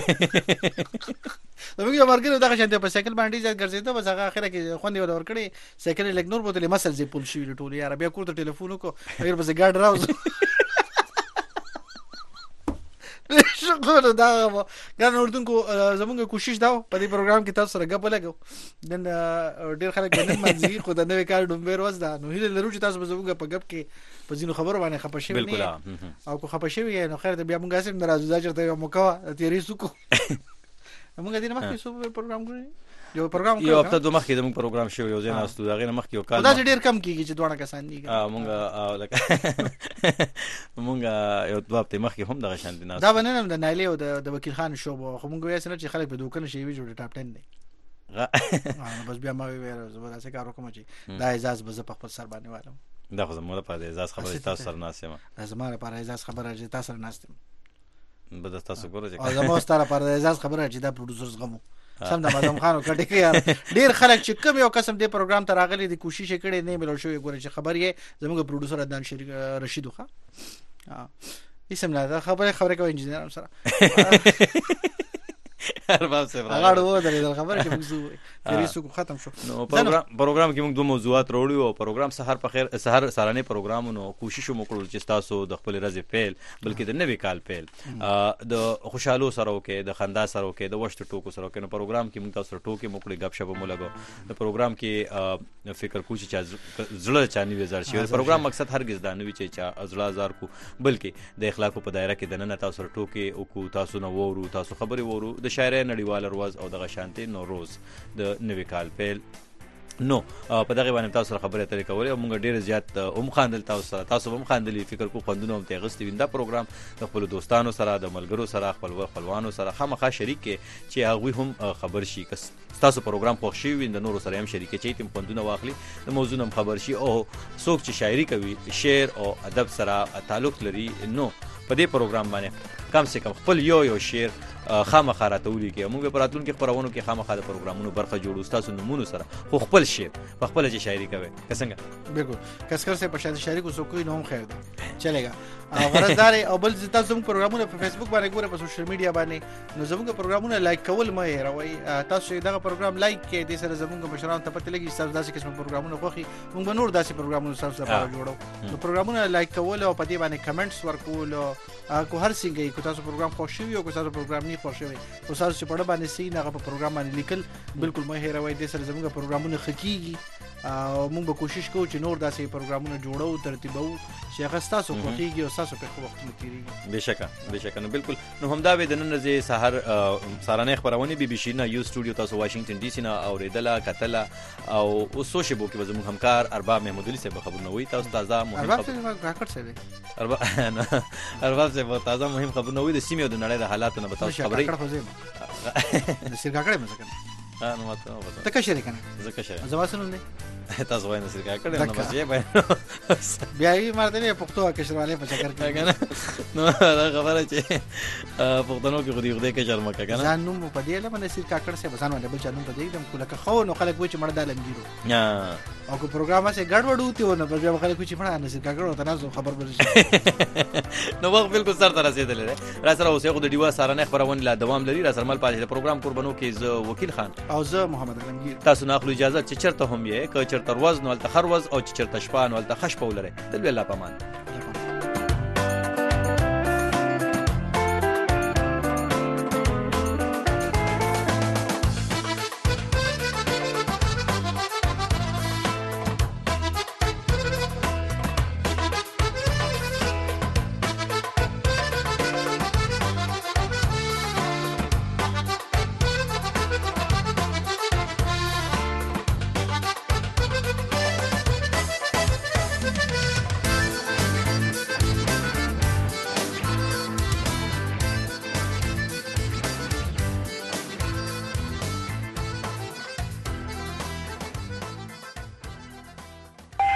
B: نو موږ مرګره دغه شاندې په سایکل باندې ځات ګرځیدا بس هغه اخره کې خوندې ور کړی سایکل لګنور بوتلې مسل زی پول شي ټول یار بیا کوته ټلیفون کو اگر بس ګاډ راوځ شکر دا غن اردوونکو زمونږ کوشش دا په دې پروګرام کې تاسو سره غپ لګو نن ډېر خلک نن مازی خو د نوې کال ډومبر وځ دا نو هیله لرو چې تاسو به زمونږ په غپ کې په ځینو خبرو باندې خپه شئ
A: بالکل
B: او کو خپه شئ نو خیر ته بیا موږ اسیم ناراضه ځاچته یو مکوا تیری سکو موږ دې نه مخکې سو پروګرام کړی یو
A: هفته دوه مخکې د موږ پروګرام شو یو ځای ناستو دا غیر مخکې یو کال
B: دا ډېر کم کیږي چې دوه کسان دي
A: مونږ یو دوه هفته مخکې هم دغه شان دي
B: دا وننم د نایلی او د وکیل خان شو خو مونږ وایو چې خلک په دوکان شي وی جوړ ټاپ 10 دی بس بیا ما ویل زبر اسه کار وکم چې دا اعزاز به په خپل سر باندې والم
A: دا خو زموږ په اعزاز خبره تاسو سره ناسم
B: دا زموږ لپاره اعزاز خبره چې تاسو سره ناستم
A: بد تاسو ګورئ
B: او زموږ ستاره لپاره اعزاز خبره چې دا پروډوسرز غمو سم د مازم خانو کټی کې یار ډیر خلک چې کوم یو قسم دې پروګرام ته راغلي دي کوشش کړي نه ملو شو ګوري چې خبر یې زموږ پروډوسر عدنان شریف رشید وخا اسم نه دا خبره کوي انجینر سره
A: ارباب صاحب
B: هغه وو د خبره چې موږ فریسو ختم شو
A: نو پروګرام کې موږ دوه موضوعات راوړو او پروګرام سحر په خیر سحر سارانه پروګرامونو کوشش وکړو چې تاسو د خپل ورځې پیل بلکې د نوې کال پیل د خوشاله سره وکړي د خندا سره وکړي د وشت ټوکو سره وکړي نو پروګرام کې موږ تاسو ټوکې موکړي غب شپ مو لګو د پروګرام کې فکر کوشش چې زړه چاني وزار شي پروګرام مقصد هرگز دا نه وي چې ازړه زار کو بلکې د اخلاقو په دایره کې د نن تاسو ټوکې او کو تاسو نو وورو تاسو خبري وورو د شاعر نړیوال ورځ او دغه شانتي نوروز د نوې کال پیل نو په دغه باندې تاسو سره خبرې اترې کولې او موږ ډېر زیات هم خاندل تاسو هم خاندلې فکر کو خوندونه هم تغستې ویندا پروګرام د خپل دوستانو سره د ملګرو سره خپلوانو سره خامخا شریک کې چې هغه هم خبر شي کس تاسو پروګرام خوښ شي وین د نورو سره هم شریک چې تیم خوندونه واخلي د موضوع هم خبر شي او څوک چې شاعري کوي شعر او ادب سره تعلق لري نو په دې پروګرام باندې کم سے کم خپل یو شعر خامخا راتولي کې موږ په راتلونکو خبرونو کې خامخا د پروګرامونو برخه جوړو تاسو نمونه سره خو خپل شعر په خپل چې شاعري کوي څنګه
B: بالکل کسکر سے پښه شاعري کو سو کوئی نوم خیر دی چلےګا او غرضدار او بل تاسو موږ پروګرامونه په فیسبوک باندې ګوره په سوشل میډیا باندې نو زموږ پروګرامونه لایک کول مې هېروي تاسو دغه پروګرام لایک کې د سره زموږ مشران ته پته لګي تاسو داسې قسم پروګرامونه خوخي موږ نور داسې پروګرامونه تاسو لپاره جوړو نو پروګرامونه لایک کول او په دې باندې کمنټس ورکول او کو هر څنګه کو تاسو پروګرام خوښ شوی او کو تاسو پروګرام نه خوښ شوی او تاسو چې په اړه باندې سي نه په پروګرام باندې لیکل بالکل مې هېروي د سره زموږ پروګرامونه خکېږي او موږ به کوشش کوو چې نور داسې پروګرامونه جوړو ترتیبو چې هغه تاسو خوښيږي او تاسو په وخت کې تیریږي
A: بشکره نو بالکل نو همدا به د نن ورځې سحر سارانه خبرونه بي بي سي نه یو سټوډیو تاسو واشنگټن ډي سي نه اوریدله کتله او سوشي بو کې به زموږ همکار ارباب محمود علي صاحب خبرونه وي تاسو تازه مهم ارباب صاحب تازه مهم خبرونه وي د سیمې او د نړۍ د حالاتو نه به تاسو خبري
B: نصیر کاکړ مې ځکه
A: نو ماته
B: ته کښې کنه
A: زکه شه
B: زما سنون دی
A: تاسو وای نصیر کاکړ نو بس یې
B: بیا یې مرته نه پښتو کشرواله په چکر کې
A: کنه نو دا خبره چې پښتنو کې غوډي غوډي کې شرم کا کنه
B: ځان نوم په دې له نصیر کاکړ سه بسان باندې بل چا نوم په دې دم کوله خو نو خلک وای چې مړ د لنګیرو او کو پروګرام سه ګډوډ وتی ونه په بیا خلک چې مړ نصیر کاکړ ته نازو خبر ورشي
A: نو وخت بالکل سر ته رسیدل را سره اوسه خو د ډیوا سارنه خبرونه لا دوام لري را سره مل پاتې پروګرام قربانو کې ز وکیل خان
B: او زه محمد علمگیر
A: تاسو نه اخلو اجازه چې چرته هم یې ک چرته ورځ نو تل خروز او چې چرته شپه نو تل خش په ولره تل الله پامان